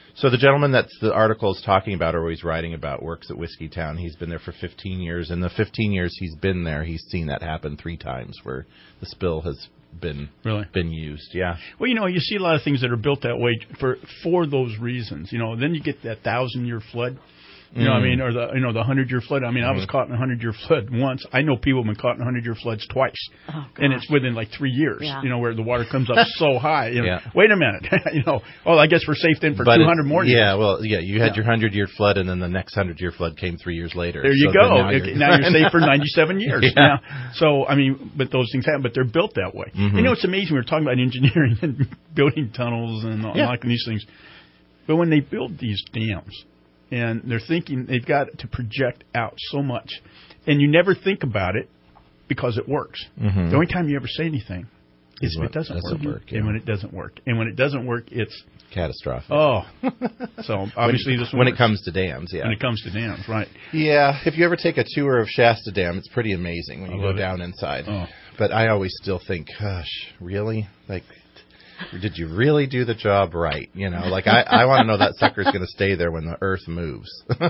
So the gentleman that the article is talking about, or he's writing about, works at Whiskeytown. He's been there for fifteen years. In the fifteen years he's been there, he's seen that happen three times where the spill has been really been used. Yeah. Well, you know, you see a lot of things that are built that way for for those reasons. You know, then you get that thousand year flood. You know what I mean? Or the, you know, the hundred-year flood. I mean, mm-hmm. I was caught in a hundred-year flood once. I know people have been caught in hundred-year floods twice. Oh, and it's within like three years, yeah. you know, where the water comes up so high. You know, yeah. Wait a minute. you know, oh, I guess we're safe then for but two hundred more years. Yeah, well, yeah, you had yeah. your hundred-year flood, and then the next hundred-year flood came three years later. There you so go. Now you're, now you're safe for ninety-seven years. Yeah. Now, so, I mean, but those things happen, but they're built that way. Mm-hmm. You know, it's amazing. We were talking about engineering and building tunnels and all yeah. like these things. But when they build these dams, and they're thinking they've got to project out so much. And you never think about it because it works. Mm-hmm. The only time you ever say anything is if it doesn't, doesn't work. work yeah. And when it doesn't work. And when it doesn't work, it's catastrophic. Oh. So obviously when, this one When works. it comes to dams, yeah. When it comes to dams, right. Yeah. If you ever take a tour of Shasta Dam, it's pretty amazing when you go down it. inside. Oh. But I always still think, gosh, really? Like, did you really do the job right? You know, like I, I want to know that sucker's going to stay there when the earth moves.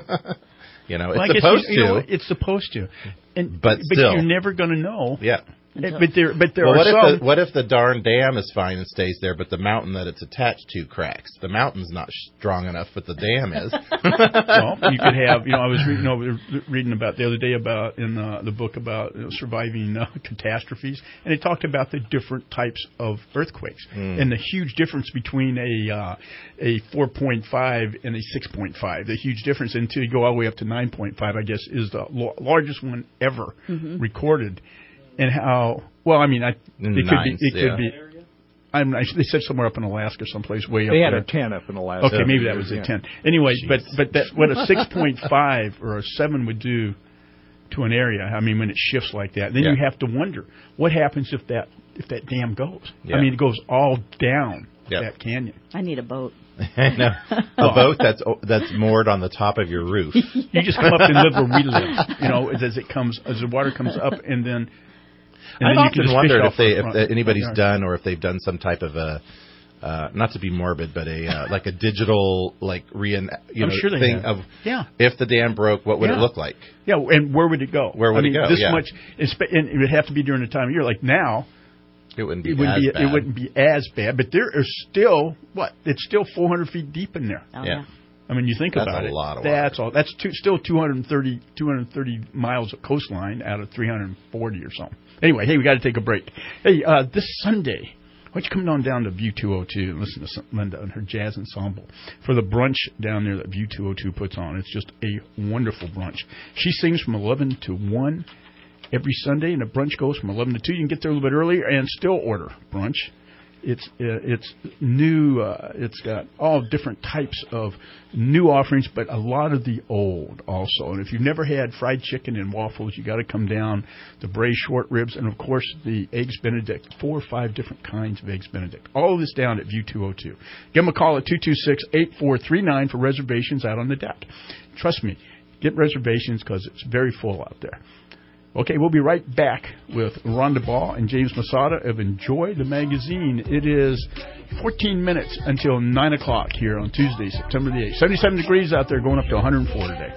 you know, well, it's supposed you, you to. know, it's supposed to. And, but, but still. you're never going to know. Yeah. But there, but there well, are what some. If the, what if the darn dam is fine and stays there, but the mountain that it's attached to cracks? The mountain's not strong enough, but the dam is. Well, you could have. You know, I was reading, you know, reading about the other day about in uh, the book about you know, surviving uh, catastrophes, and it talked about the different types of earthquakes mm. and the huge difference between a uh, a four point five and a six point five. The huge difference until you go all the way up to nine point five, I guess, is the lo- largest one ever mm-hmm. recorded. And how, well, I mean, I, it Nines, could be, it yeah. could be, I'm, I, they said somewhere up in Alaska, someplace way up They had there. a ten up in Alaska. Okay, maybe that was a yeah. ten. Anyway, Jeez. but, but that, what a six point five or a seven would do to an area, I mean, when it shifts like that, then yeah. you have to wonder, what happens if that, if that dam goes? Yeah. I mean, it goes all down yeah. that canyon. I need a boat. no, a boat that's that's moored on the top of your roof. You just come up and live where we live, you know, as it comes, as the water comes up, and then. And I've then often you can wondered fish if they, off if the anybody's front. done, or if they've done some type of a, uh, not to be morbid, but a uh, like a digital like re you I'm know sure they thing have. of Yeah. if the dam broke, what would Yeah. it look like? Yeah, and where would it go? Where would I mean, it go? This Yeah. much, and it would have to be during the time of year. Like now, it wouldn't be it wouldn't as be bad. it wouldn't be as bad. But there is still what? It's still four hundred feet deep in there. Oh, yeah. yeah. I mean, you think That's about a it. lot of water. That's all. That's two, still two hundred thirty, two hundred thirty miles of coastline out of three hundred forty or something. Anyway, hey, we got to take a break. Hey, uh, this Sunday, why don't you come on down to View two oh two and listen to Linda and her jazz ensemble for the brunch down there that View two oh two puts on. It's just a wonderful brunch. She sings from eleven to one every Sunday, and the brunch goes from eleven to two. You can get there a little bit earlier and still order brunch. It's uh, it's new. Uh, it's got all different types of new offerings, but a lot of the old also. And if you've never had fried chicken and waffles, you got to come down. The braised short ribs, and of course the eggs Benedict. Four or five different kinds of eggs Benedict. All of this down at View two oh two. Give them a call at two two six, eight four three nine for reservations out on the deck. Trust me, get reservations because it's very full out there. Okay, we'll be right back with Rhonda Ball and James Masada of Enjoy the Magazine. It is fourteen minutes until nine o'clock here on Tuesday, September the eighth. seventy-seven degrees out there, going up to one hundred four today.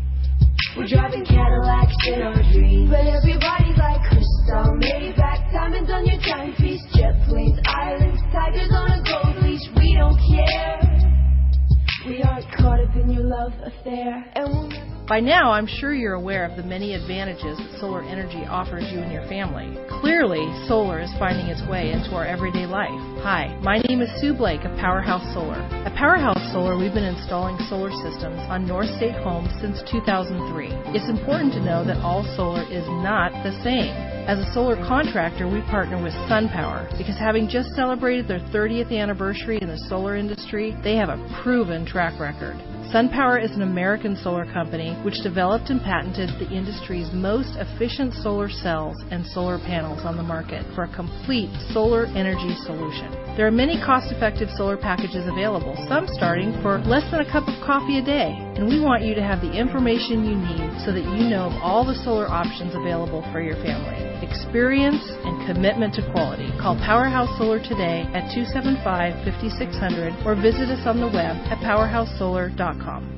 We're driving Cadillacs in our dreams, but everybody's like crystal, Maybach, diamonds on your timepiece, jet planes, islands, tigers on a gold leash. We don't care. We aren't caught up in your love affair, and we'll never. By now, I'm sure you're aware of the many advantages that solar energy offers you and your family. Clearly, solar is finding its way into our everyday life. Hi, my name is Sue Blake of Powerhouse Solar. At Powerhouse Solar, we've been installing solar systems on North State homes since two thousand three. It's important to know that all solar is not the same. As a solar contractor, we partner with SunPower because having just celebrated their thirtieth anniversary in the solar industry, they have a proven track record. SunPower is an American solar company which developed and patented the industry's most efficient solar cells and solar panels on the market for a complete solar energy solution. There are many cost-effective solar packages available, some starting for less than a cup of coffee a day. And we want you to have the information you need so that you know of all the solar options available for your family. experience, and commitment to quality. Call Powerhouse Solar today at two seven five, five six zero zero or visit us on the web at powerhouse solar dot com.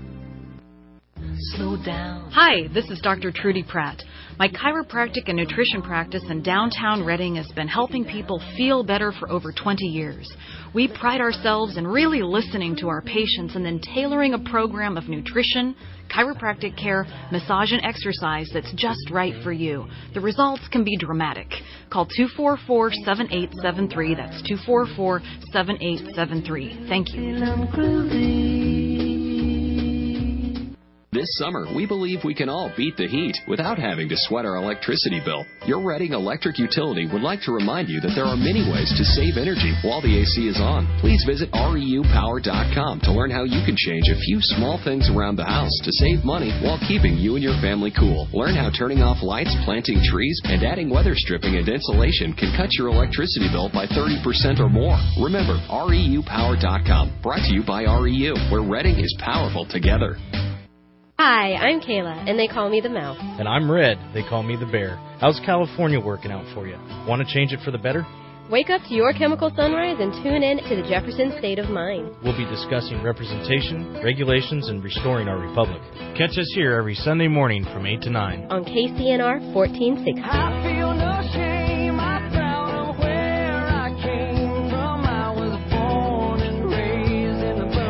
Slow down. Hi, this is Doctor Trudy Pratt. My chiropractic and nutrition practice in downtown Reading has been helping people feel better for over twenty years. We pride ourselves in really listening to our patients and then tailoring a program of nutrition, chiropractic care, massage, and exercise that's just right for you. The results can be dramatic. Call two four four, seven eight seven three. That's two four four, seven eight seven three. Thank you. This summer, we believe we can all beat the heat without having to sweat our electricity bill. Your Reading Electric Utility would like to remind you that there are many ways to save energy while the A C is on. Please visit R E U power dot com to learn how you can change a few small things around the house to save money while keeping you and your family cool. Learn how turning off lights, planting trees, and adding weather stripping and insulation can cut your electricity bill by thirty percent or more. Remember, R E U power dot com. Brought to you by R E U, where Reading is powerful together. Hi, I'm Kayla, and they call me the Mouse. And I'm Red. They call me the Bear. How's California working out for you? Want to change it for the better? Wake up to your chemical sunrise and tune in to the Jefferson State of Mind. We'll be discussing representation, regulations, and restoring our republic. Catch us here every Sunday morning from eight to nine. On K C N R fourteen sixty. I feel no shame, I'm proud of where I came from. I was born and raised in the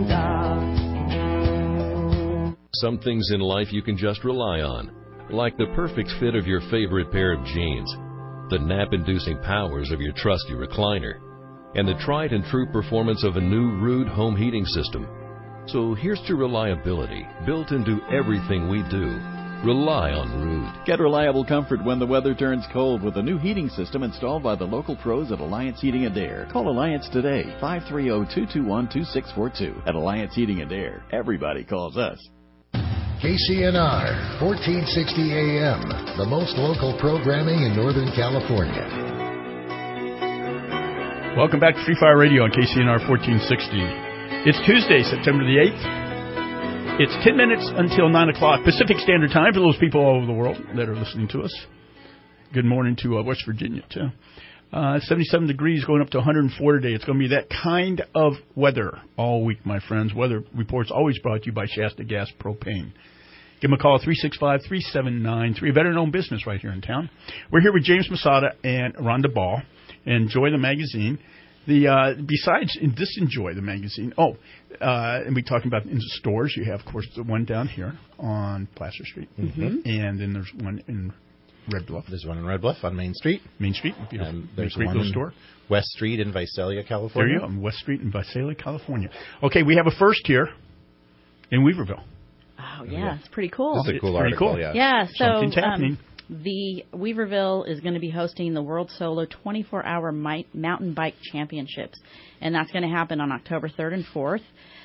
boondocks. Some things in life you can just rely on, like the perfect fit of your favorite pair of jeans, the nap-inducing powers of your trusty recliner, and the tried and true performance of a new Ruud home heating system. So here's to reliability, built into everything we do. Rely on Ruud. Get reliable comfort when the weather turns cold with a new heating system installed by the local pros at Alliance Heating and Air. Call Alliance today, five three zero, two two one, two six four two. At Alliance Heating and Air, everybody calls us. K C N R, fourteen sixty A M, the most local programming in Northern California. Welcome back to Free Fire Radio on K C N R fourteen sixty. It's Tuesday, September the eighth. It's ten minutes until nine o'clock Pacific Standard Time for those people all over the world that are listening to us. Good morning to uh, West Virginia, too. Uh, seventy-seven degrees, going up to one hundred four today. It's going to be that kind of weather all week, my friends. Weather reports always brought to you by Shasta Gas Propane. Give them a call, three six five, three seven nine three, a veteran-owned business right here in town. We're here with James Masada and Rhonda Ball. Enjoy the magazine. The uh, besides this, enjoy the magazine. Oh, uh, and we talking about in the stores. You have, of course, the one down here on Placer Street, Mhm. and then there's one in Red Bluff. There's one in Red Bluff on Main Street. Main Street, beautiful. And there's Great one little in store. West Street in Visalia, California. There you go, on West Street in Visalia, California. Okay, we have a first here in Weaverville. Oh, yeah, it's pretty cool. This is a cool It's pretty article, cool. yeah. Yeah, so Something's happening. um, the Weaverville is going to be hosting the World Solo twenty-four hour mi- Mountain Bike Championships, and that's going to happen on October third and fourth.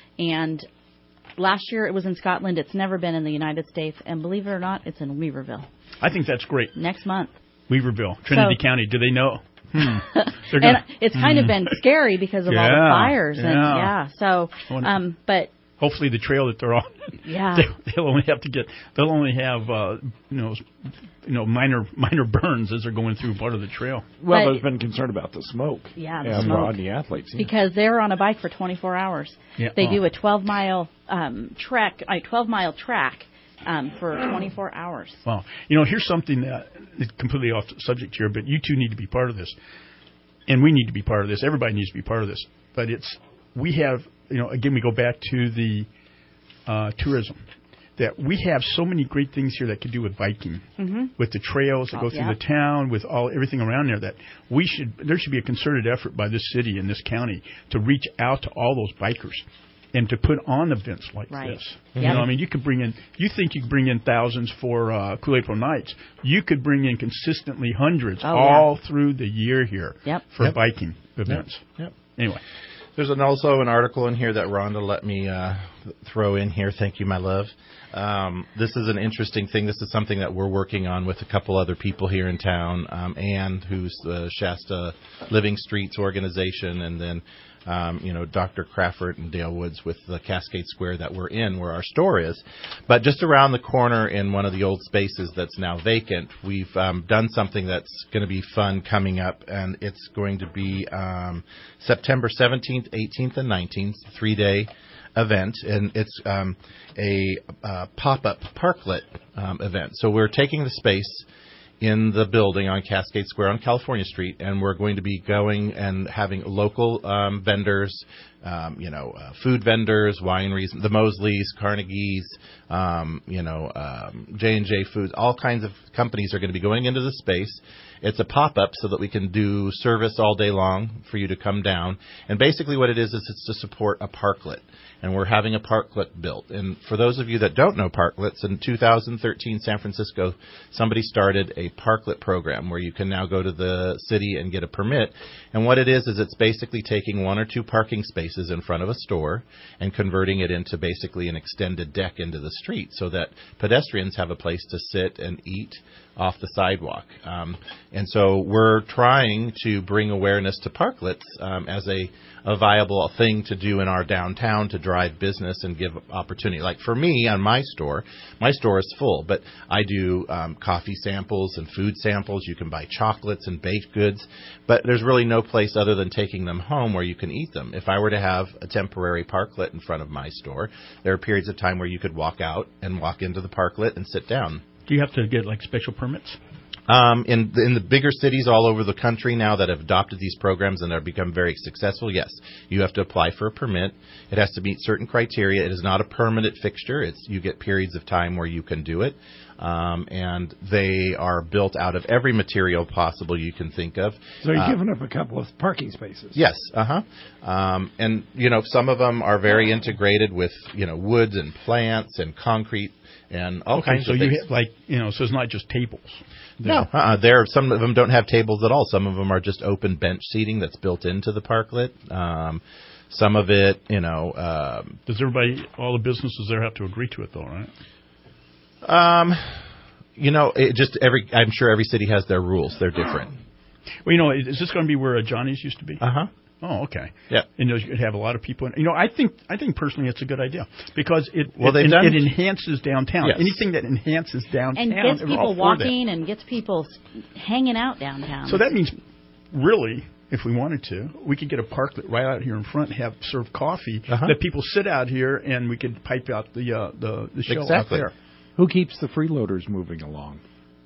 And last year it was in Scotland. It's never been in the United States, and believe it or not, it's in Weaverville. I think that's great. Next month. Weaverville, Trinity So- County. Do they know? Hmm. They're And gonna, it's kind of Hmm. been scary because of all the Yeah, fires. And yeah. yeah, so, um, but Hopefully, the trail that they're on, yeah. they, they'll only have to get. They'll only have uh, you know, you know, minor minor burns as they're going through part of the trail. Well, But- there's been concern about the smoke. Yeah, the yeah, smoke. on the athletes. Yeah. Because they're on a bike for twenty-four hours. Yeah. They Oh. do a twelve mile um, trek, a twelve mile track um, for twenty-four hours. Wow. You know, here's something that is completely off the subject here, but you two need to be part of this. And we need to be part of this. Everybody needs to be part of this. But it's, we have, you know, again, we go back to the uh, tourism, that we have so many great things here that could do with biking, Mm-hmm. with the trails that Oh, go through yeah. the town, with all everything around there, that we should, there should be a concerted effort by this city and this county to reach out to all those bikers and to put on events like Right. this. Mhm. You know, I mean, you could bring in, you think you could bring in thousands for uh, Cool April Nights. You could bring in consistently hundreds Oh, all through the year here Yep. for Yep. biking events. Yep. Anyway. There's an, also an article in here that Rhonda let me uh, throw in here. Thank you, my love. Um, this is an interesting thing. This is something that we're working on with a couple other people here in town. Um, Anne, who's the Shasta Living Streets organization, and then Um, you know, Doctor Crawford and Dale Woods with the Cascade Square that we're in, where our store is. But just around the corner in one of the old spaces that's now vacant, we've um, done something that's going to be fun coming up, and it's going to be um, September seventeenth, eighteenth, and nineteenth, three-day event, and it's um, a uh, pop-up parklet um, event. So we're taking the space in the building on Cascade Square on California Street, and we're going to be going and having local um, vendors, um, you know, uh, food vendors, wineries, the Mosleys, Carnegie's, um, you know, um, J and J Foods, all kinds of companies are going to be going into the space. It's a pop-up so that we can do service all day long for you to come down. And basically what it is is it's to support a parklet. And we're having a parklet built. And for those of you that don't know parklets, in two thousand thirteen, San Francisco, somebody started a parklet program where you can now go to the city and get a permit. And what it is is it's basically taking one or two parking spaces in front of a store and converting it into basically an extended deck into the street so that pedestrians have a place to sit and eat off the sidewalk. Um, and so we're trying to bring awareness to parklets um, as a, a viable thing to do in our downtown to drive business and give opportunity. Like for me on my store, my store is full, but I do um, coffee samples and food samples. You can buy chocolates and baked goods, but there's really no place other than taking them home where you can eat them. If I were to have a temporary parklet in front of my store, there are periods of time where you could walk out and walk into the parklet and sit down. Do you have to get like special permits? Um, in the, in the bigger cities all over the country now that have adopted these programs and have become very successful, yes, you have to apply for a permit. It has to meet certain criteria. It is not a permanent fixture. It's you get periods of time where you can do it, um, and they are built out of every material possible you can think of. So you're uh, giving up a couple of parking spaces. Yes, uh-huh. Um, and, you know, some of them are very integrated with, you know, woods and plants and concrete and all okay, kinds so of you things. hit like, you know, so it's not just tables. No, uh-uh. There, some of them don't have tables at all. Some of them are just open bench seating that's built into the parklet. Um, some of it, you know. Um, Does everybody, all the businesses there have to agree to it, though, right? Um, you know, it just every. I'm sure every city has their rules. They're different. Well, you know, is this going to be where uh, Johnny's used to be? Uh huh. Oh, okay. Yeah. And you could have a lot of people. In, you know, I think I think personally it's a good idea because it well, it, it, done, it enhances downtown. Yes. Anything that enhances downtown and gets we're people all for walking that. and gets people hanging out downtown. So that means, really, if we wanted to, we could get a parklet right out here in front, and have serve coffee. Uh-huh. That people sit out here, and we could pipe out the uh, the the show exactly. out there. Who keeps the freeloaders moving along?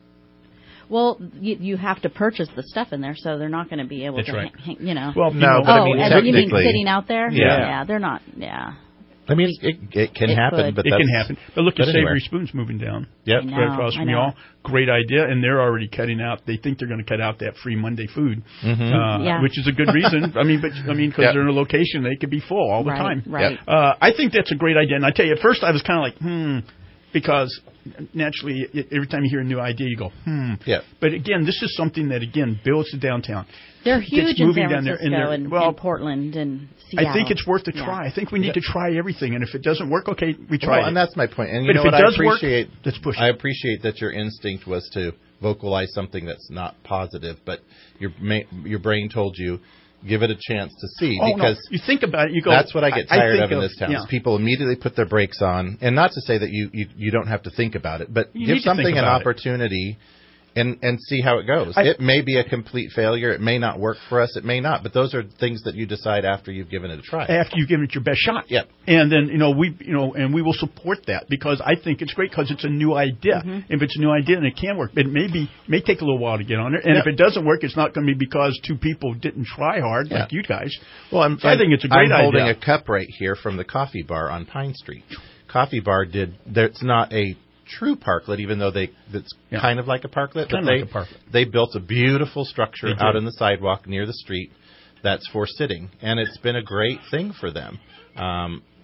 Well, you, you have to purchase the stuff in there, so they're not going to be able That's to, right. hang, you know. Well, no, but oh, I mean, as technically, you mean sitting out there? Yeah, yeah they're not. Yeah. I mean, it, it can It happen, could. but it that's, can happen. But look but at anyway. Savory Spoons moving down. Yep. I know, right across I from know. y'all. Great idea, and they're already cutting out. They think they're going to cut out that free Monday food, Mm-hmm. uh, Yeah. which is a good reason. I mean, but I mean, because Yep. they're in a location they could be full all the Right, time. right. Yep. Uh, I think that's a great idea. And I tell you, at first I was kind of like, hmm, because naturally, i- every time you hear a new idea, you go, hmm. Yeah. But again, this is something that again builds the downtown. They're Gets huge in moving San down there, Francisco and they're- and, well, and Portland and Seattle. I think it's worth a Yeah. try. I think we need to try everything, and if it doesn't work, okay, we try Well, it. and that's my point. And you But know if what? it does I appreciate. work, let's push it. I appreciate that your instinct was to vocalize something that's not positive, but your ma- your brain told you give it a chance to see Oh, because no. You think about it, you go. that's what I get I tired think of in of- this town. yeah. Is people immediately put their brakes on, and not to say that you, you, you don't have to think about it, but You give need to think something an about it. opportunity. And, and see how it goes. I- it may be a complete failure. It may not work for us. It may not. But those are things that you decide after you've given it a try. After you've given it your best shot. Yep. And then, you know, we, you know, and we will support that because I think it's great because it's a new idea. Mm-hmm. If it's a new idea and it can work, it may be, may take a little while to get on it. And Yep. if it doesn't work, it's not going to be because two people didn't try hard Yeah. like you guys. Well, I'm, So I think it's a great I'm holding idea. a cup right here from the Coffee Bar on Pine Street. Coffee Bar did. It's not a true parklet, even though they it's Yeah. kind of like a parklet. Kind but of they, like a parklet. They built a beautiful structure They did. out on the sidewalk near the street that's for sitting, and it's been a great thing for them. Um,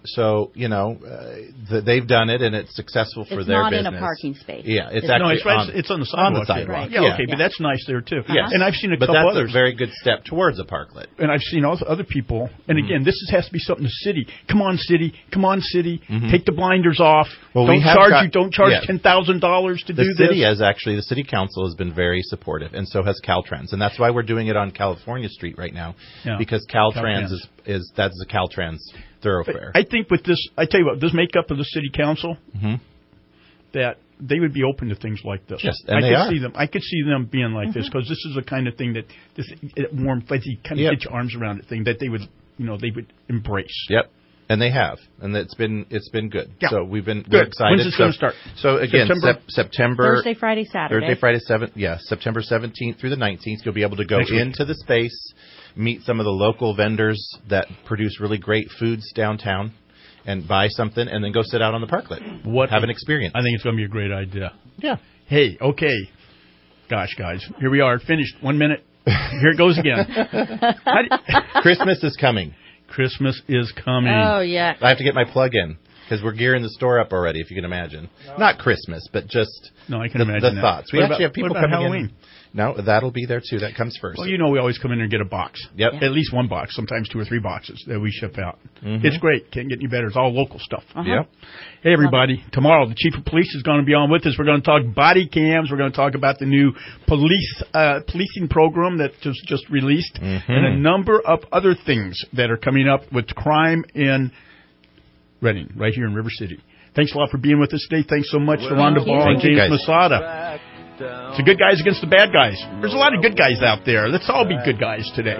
So, you know, uh, th- they've done it, and it's successful for it's their not business. in a parking space. Yeah, it's, it's actually no, it's, right, on, it's on the on sidewalk. the sidewalk. Right. Yeah, yeah, okay, yeah. but that's nice there, too. Yes. And I've seen a but couple that's others. a very good step towards a parklet. And I've seen also other people, and Mm-hmm. again, this is, has to be something the city. Come on, city. Come on, city. Mm-hmm. Take the blinders off. Well, don't we have charge got, you. Don't charge yeah. ten thousand dollars to the do city this. has actually, the city council has been very supportive, and so has Caltrans, and that's why we're doing it on California Street right now, Yeah. because Caltrans, Caltrans. is is that's a Caltrans thoroughfare. I think with this, I tell you what, this makeup of the city council, mm-hmm. that they would be open to things like this. Yes, and I they could are. see them. I could see them being like Mm-hmm. this because this is the kind of thing that this warm, fuzzy, kind of Yep. get your arms around it thing that they would, you know, they would embrace. Yep. And they have, and it's been it's been good. Yeah. So we've been Good. we're excited. When's this so, going to start? So again, September? Sep- September Thursday, Friday, Saturday. Thursday, Friday, seventh. Yeah, September seventeenth through the nineteenth. You'll be able to go Next week. into the space, meet some of the local vendors that produce really great foods downtown, and buy something, and then go sit out on the parklet. What have an experience? I think it's going to be a great idea. Yeah. Hey, okay. Gosh, guys, here we are. Finished. One minute. Here it goes again. How do- Christmas is coming. Christmas is coming. Oh, yeah. I have to get my plug in because we're gearing the store up already. If you can imagine, not Christmas, but just No, I can the, imagine the that. thoughts. We What actually about- have people what about coming Halloween? in. No, that'll be there too. That comes first. Well, you know, we always come in there and get a box. Yep. At least one box, sometimes two or three boxes that we ship out. Mhm. It's great. Can't get any better. It's all local stuff. Uh-huh. Yep. Hey, everybody. Tomorrow, the chief of police is going to be on with us. We're going to talk body cams. We're going to talk about the new police uh, policing program that just, just released, Mhm. and a number of other things that are coming up with crime in Redding, right here in River City. Thanks a lot for being with us today. Thanks so much, Rhonda you. Ball and Thank you, James guys. Masada. It's the good guys against the bad guys. There's a lot of good guys out there. Let's all be good guys today.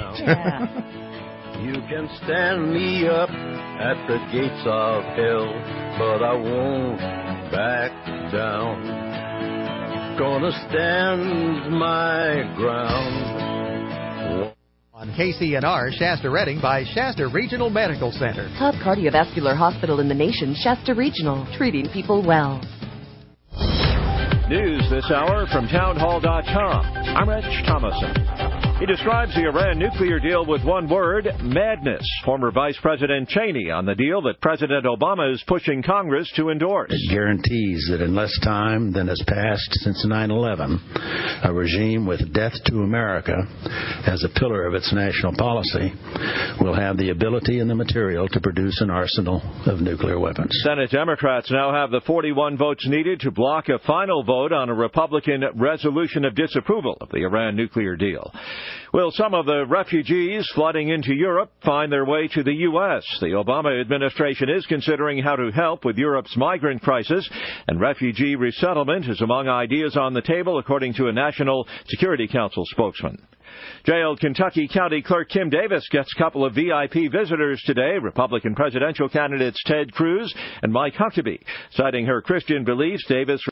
Yeah. You can stand me up at the gates of hell, but I won't back down. Gonna stand my ground. On K C N R, Shasta Redding by Shasta Regional Medical Center. Top cardiovascular hospital in the nation, Shasta Regional, treating people well. News this hour from townhall dot com. I'm Rich Thomason. He describes the Iran nuclear deal with one word, madness. Former Vice President Cheney on the deal that President Obama is pushing Congress to endorse. It guarantees that in less time than has passed since nine eleven, a regime with death to America as a pillar of its national policy will have the ability and the material to produce an arsenal of nuclear weapons. Senate Democrats now have the forty-one votes needed to block a final vote on a Republican resolution of disapproval of the Iran nuclear deal. Will some of the refugees flooding into Europe find their way to the U S? The Obama administration is considering how to help with Europe's migrant crisis, and refugee resettlement is among ideas on the table, according to a National Security Council spokesman. Jailed Kentucky County Clerk Kim Davis gets a couple of V I P visitors today, Republican presidential candidates Ted Cruz and Mike Huckabee. Citing her Christian beliefs, Davis